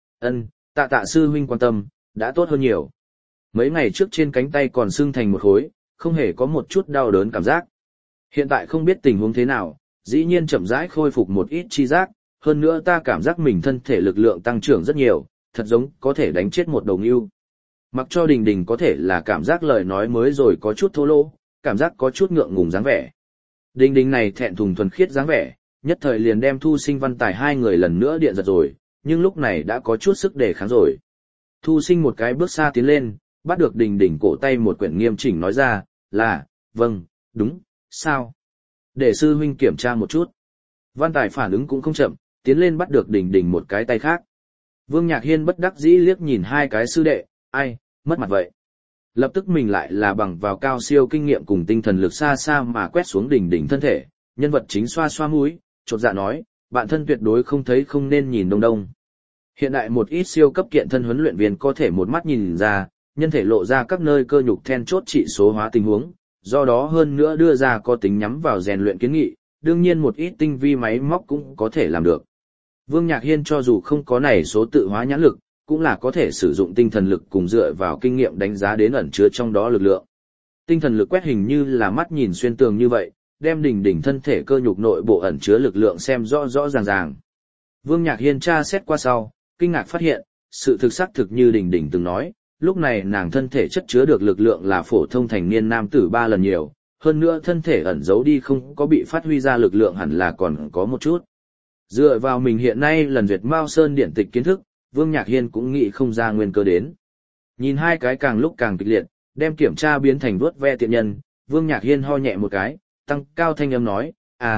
Tạ sư huynh quan tâm, đã tốt hơn nhiều. Mấy ngày trước trên cánh tay còn sưng thành một khối, không hề có một chút đau đớn cảm giác. Hiện tại không biết tình huống thế nào, dĩ nhiên chậm rãi khôi phục một ít chi giác, hơn nữa ta cảm giác mình thân thể lực lượng tăng trưởng rất nhiều, thật giống có thể đánh chết một đầu ngưu. Mặc cho Đình Đình có thể là cảm giác lời nói mới rồi có chút thô lỗ, cảm giác có chút ngượng ngùng dáng vẻ. Đình Đình này thẹn thùng thuần khiết dáng vẻ, nhất thời liền đem Thu Sinh Văn Tài hai người lần nữa điện giật rồi, nhưng lúc này đã có chút sức đề kháng rồi. Thu Sinh một cái bước xa tiến lên, bắt được Đình Đình cổ tay một quyển nghiêm chỉnh nói ra, là, vâng, đúng, sao? Để sư huynh kiểm tra một chút. Văn Tài phản ứng cũng không chậm, tiến lên bắt được Đình Đình một cái tay khác. Vương Nhạc Hiên bất đắc dĩ liếc nhìn hai cái sư đệ, ai, mất mặt vậy. Lập tức mình lại là bằng vào cao siêu kinh nghiệm cùng tinh thần lực xa xa mà quét xuống Đình Đình thân thể, nhân vật chính xoa xoa mũi, chột dạ nói, bạn thân tuyệt đối không thấy không nên nhìn đông đông. Hiện đại một ít siêu cấp kiện thân huấn luyện viên có thể một mắt nhìn ra, nhân thể lộ ra các nơi cơ nhục then chốt trị số hóa tình huống, do đó hơn nữa đưa ra có tính nhắm vào rèn luyện kiến nghị, đương nhiên một ít tinh vi máy móc cũng có thể làm được. Vương Nhạc Hiên cho dù không có này số tự hóa nhãn lực, cũng là có thể sử dụng tinh thần lực cùng dựa vào kinh nghiệm đánh giá đến ẩn chứa trong đó lực lượng. Tinh thần lực quét hình như là mắt nhìn xuyên tường như vậy, đem Đình Đình thân thể cơ nhục nội bộ ẩn chứa lực lượng xem rõ rõ ràng ràng. Vương Nhạc Hiên tra xét qua sau, kinh ngạc phát hiện, sự thực xác thực như Đình Đình từng nói, lúc này nàng thân thể chất chứa được lực lượng là phổ thông thành niên nam tử 3 lần nhiều, hơn nữa thân thể ẩn giấu đi không có bị phát huy ra lực lượng hẳn là còn có một chút. Dựa vào mình hiện nay lần duyệt Mao Sơn điển tịch kiến thức, Vương Nhạc Hiên cũng nghĩ không ra nguyên cơ đến. Nhìn hai cái càng lúc càng kịch liệt, đem kiểm tra biến thành vuốt ve tiện nhân, Vương Nhạc Hiên ho nhẹ một cái, tăng cao thanh âm nói,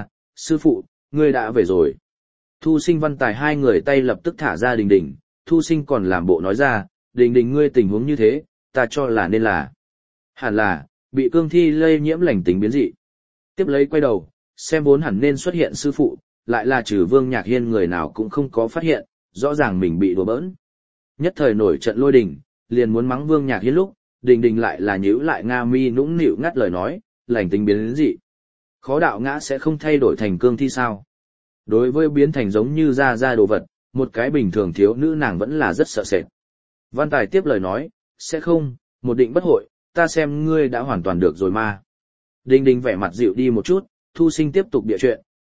sư phụ, ngươi đã về rồi. Thu Sinh Văn Tài hai người tay lập tức thả ra Đình Đình, Thu Sinh còn làm bộ nói ra, Đình Đình ngươi tình huống như thế, ta cho là nên là. Hẳn là, bị cương thi lây nhiễm lành tính biến dị. Tiếp lấy quay đầu, xem vốn hẳn nên xuất hiện sư phụ, lại là trừ Vương Nhạc Hiên người nào cũng không có phát hiện, rõ ràng mình bị đùa bỡn. Nhất thời nổi trận lôi đình, liền muốn mắng Vương Nhạc Hiên lúc, Đình Đình lại là nhíu lại nga mi nũng nịu ngắt lời nói, lành tính biến dị. Khó đạo ngã sẽ không thay đổi thành cương thi sao? Đối với biến thành giống như ra đồ vật, một cái bình thường thiếu nữ nàng vẫn là rất sợ sệt. Văn Tài tiếp lời nói, sẽ không, một định bất hội, ta xem ngươi đã hoàn toàn được rồi mà. Đình Đình vẻ mặt dịu đi một chút, Thu Sinh tiếp tục địa chuyện,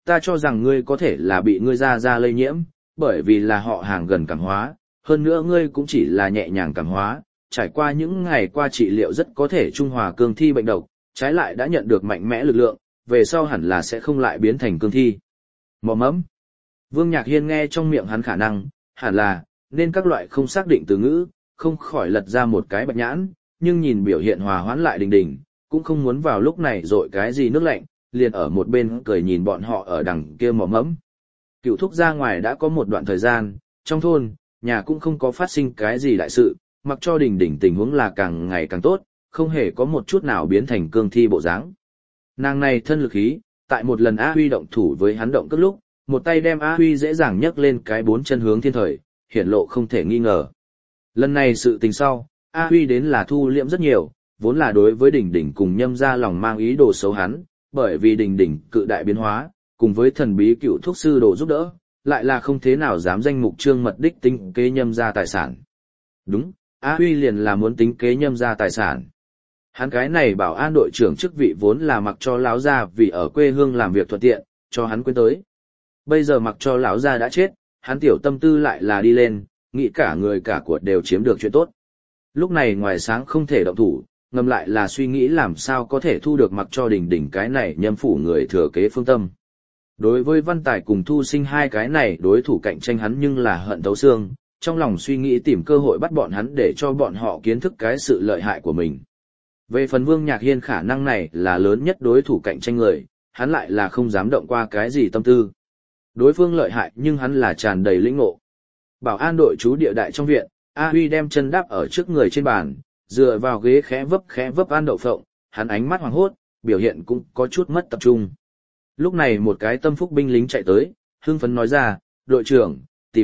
ta cho rằng ngươi có thể là bị ngươi ra lây nhiễm, bởi vì là họ hàng gần cảm hóa, hơn nữa ngươi cũng chỉ là nhẹ nhàng cảm hóa, trải qua những ngày qua trị liệu rất có thể trung hòa cương thi bệnh độc, trái lại đã nhận được mạnh mẽ lực lượng, về sau hẳn là sẽ không lại biến thành cương thi. Mò mẫm. Vương Nhạc Hiên nghe trong miệng hắn khả năng, hẳn là, nên các loại không xác định từ ngữ, không khỏi lật ra một cái bạch nhãn, nhưng nhìn biểu hiện hòa hoãn lại Đình Đình, cũng không muốn vào lúc này rội cái gì nước lạnh, liền ở một bên cười nhìn bọn họ ở đằng kia mò mẫm. Cựu thúc ra ngoài đã có một đoạn thời gian, trong thôn, nhà cũng không có phát sinh cái gì đại sự, mặc cho Đình Đình tình huống là càng ngày càng tốt, không hề có một chút nào biến thành cương thi bộ dáng. Nàng này thân lực khí, tại một lần A Huy động thủ với hắn động cất lúc, một tay đem A Huy dễ dàng nhấc lên cái 4 chân hướng thiên thời, hiển lộ không thể nghi ngờ. Lần này sự tình sau, A Huy đến là thu liễm rất nhiều, vốn là đối với Đình Đình cùng Nhâm ra lòng mang ý đồ xấu hắn, bởi vì Đình Đình cự đại biến hóa, cùng với thần bí cựu thuốc sư đồ giúp đỡ, lại là không thế nào dám danh mục trương mật đích tính kế Nhâm ra tài sản. Đúng, A Huy liền là muốn tính kế Nhâm ra tài sản. Hắn cái này bảo an đội trưởng chức vị vốn là mặc cho lão gia vì ở quê hương làm việc thuận tiện, cho hắn quên tới. Bây giờ mặc cho lão gia đã chết, hắn tiểu tâm tư lại là đi lên, nghĩ cả người cả của đều chiếm được chuyện tốt. Lúc này ngoài sáng không thể động thủ, ngầm lại là suy nghĩ làm sao có thể thu được mặc cho Đình Đình cái này Nhâm phủ người thừa kế phương tâm. Đối với Văn Tài cùng Thu Sinh hai cái này đối thủ cạnh tranh hắn nhưng là hận thấu xương, trong lòng suy nghĩ tìm cơ hội bắt bọn hắn để cho bọn họ kiến thức cái sự lợi hại của mình. Về phần Vương Nhạc Hiên khả năng này là lớn nhất đối thủ cạnh tranh người, hắn lại là không dám động qua cái gì tâm tư. Đối phương lợi hại nhưng hắn là tràn đầy lĩnh ngộ. Bảo an đội trú địa đại trong viện, A Huy đem chân đáp ở trước người trên bàn, dựa vào ghế khẽ vấp ăn đậu phộng, hắn ánh mắt hoảng hốt, biểu hiện cũng có chút mất tập trung. Lúc này một cái tâm phúc binh lính chạy tới, hưng phấn nói ra, đội trưởng,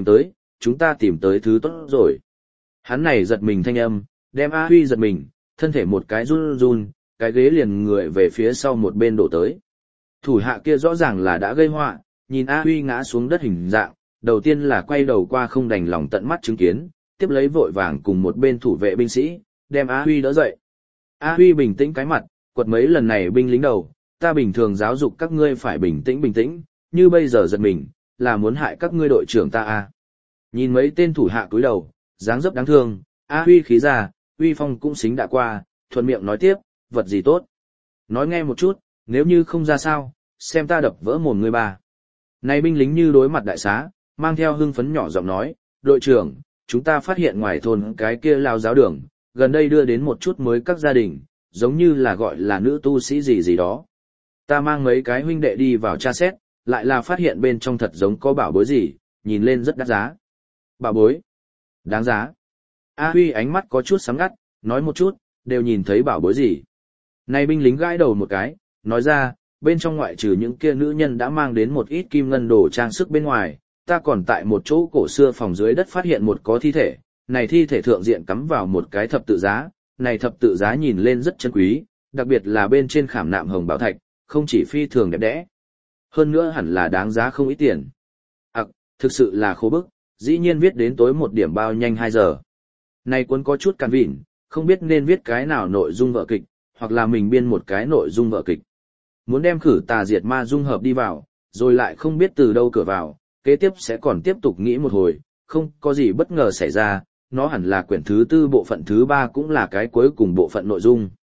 chúng ta tìm tới thứ tốt rồi. Hắn này giật mình thanh âm, đem A Huy giật mình, thân thể một cái run run, cái ghế liền người về phía sau một bên đổ tới. Thủ hạ kia rõ ràng là đã gây họa, nhìn A Huy ngã xuống đất hình dạng, đầu tiên là quay đầu qua không đành lòng tận mắt chứng kiến, tiếp lấy vội vàng cùng một bên thủ vệ binh sĩ, đem A Huy đỡ dậy. A Huy bình tĩnh cái mặt, quật mấy lần này binh lính đầu, ta bình thường giáo dục các ngươi phải bình tĩnh, như bây giờ giật mình, là muốn hại các ngươi đội trưởng ta à. Nhìn mấy tên thủ hạ cúi đầu, dáng dấp đáng thương, A Huy khí ra, uy phong cũng xính đã qua, thuận miệng nói tiếp, vật gì tốt. Nói nghe một chút, nếu như không ra sao, xem ta đập vỡ mồm ngươi ba. Này binh lính như đối mặt đại xá, mang theo hưng phấn nhỏ giọng nói, đội trưởng, chúng ta phát hiện ngoài thôn cái kia lao giáo đường, gần đây đưa đến một chút mới các gia đình, giống như là gọi là nữ tu sĩ gì đó. Ta mang mấy cái huynh đệ đi vào tra xét, lại là phát hiện bên trong thật giống có bảo bối gì, nhìn lên rất đắt giá. Bảo bối? Đáng giá. A Huy ánh mắt có chút sáng ngắt, nói một chút, đều nhìn thấy bảo bối gì. Này binh lính gãi đầu một cái, nói ra, bên trong ngoại trừ những kia nữ nhân đã mang đến một ít kim ngân đồ trang sức bên ngoài, ta còn tại một chỗ cổ xưa phòng dưới đất phát hiện một có thi thể, này thi thể thượng diện cắm vào một cái thập tự giá, này thập tự giá nhìn lên rất chân quý, đặc biệt là bên trên khảm nạm hồng bảo thạch, không chỉ phi thường đẹp đẽ, hơn nữa hẳn là đáng giá không ít tiền. Thực sự là khổ bức, dĩ nhiên viết đến tối một điểm bao nhanh 2 giờ. Này cuốn có chút cằn vịn, không biết nên viết cái nào nội dung vở kịch, hoặc là mình biên một cái nội dung vở kịch. Muốn đem khử tà diệt ma dung hợp đi vào, rồi lại không biết từ đâu cửa vào, kế tiếp sẽ còn tiếp tục nghĩ một hồi, không có gì bất ngờ xảy ra, nó hẳn là quyển thứ 4 bộ phận thứ 3 cũng là cái cuối cùng bộ phận nội dung.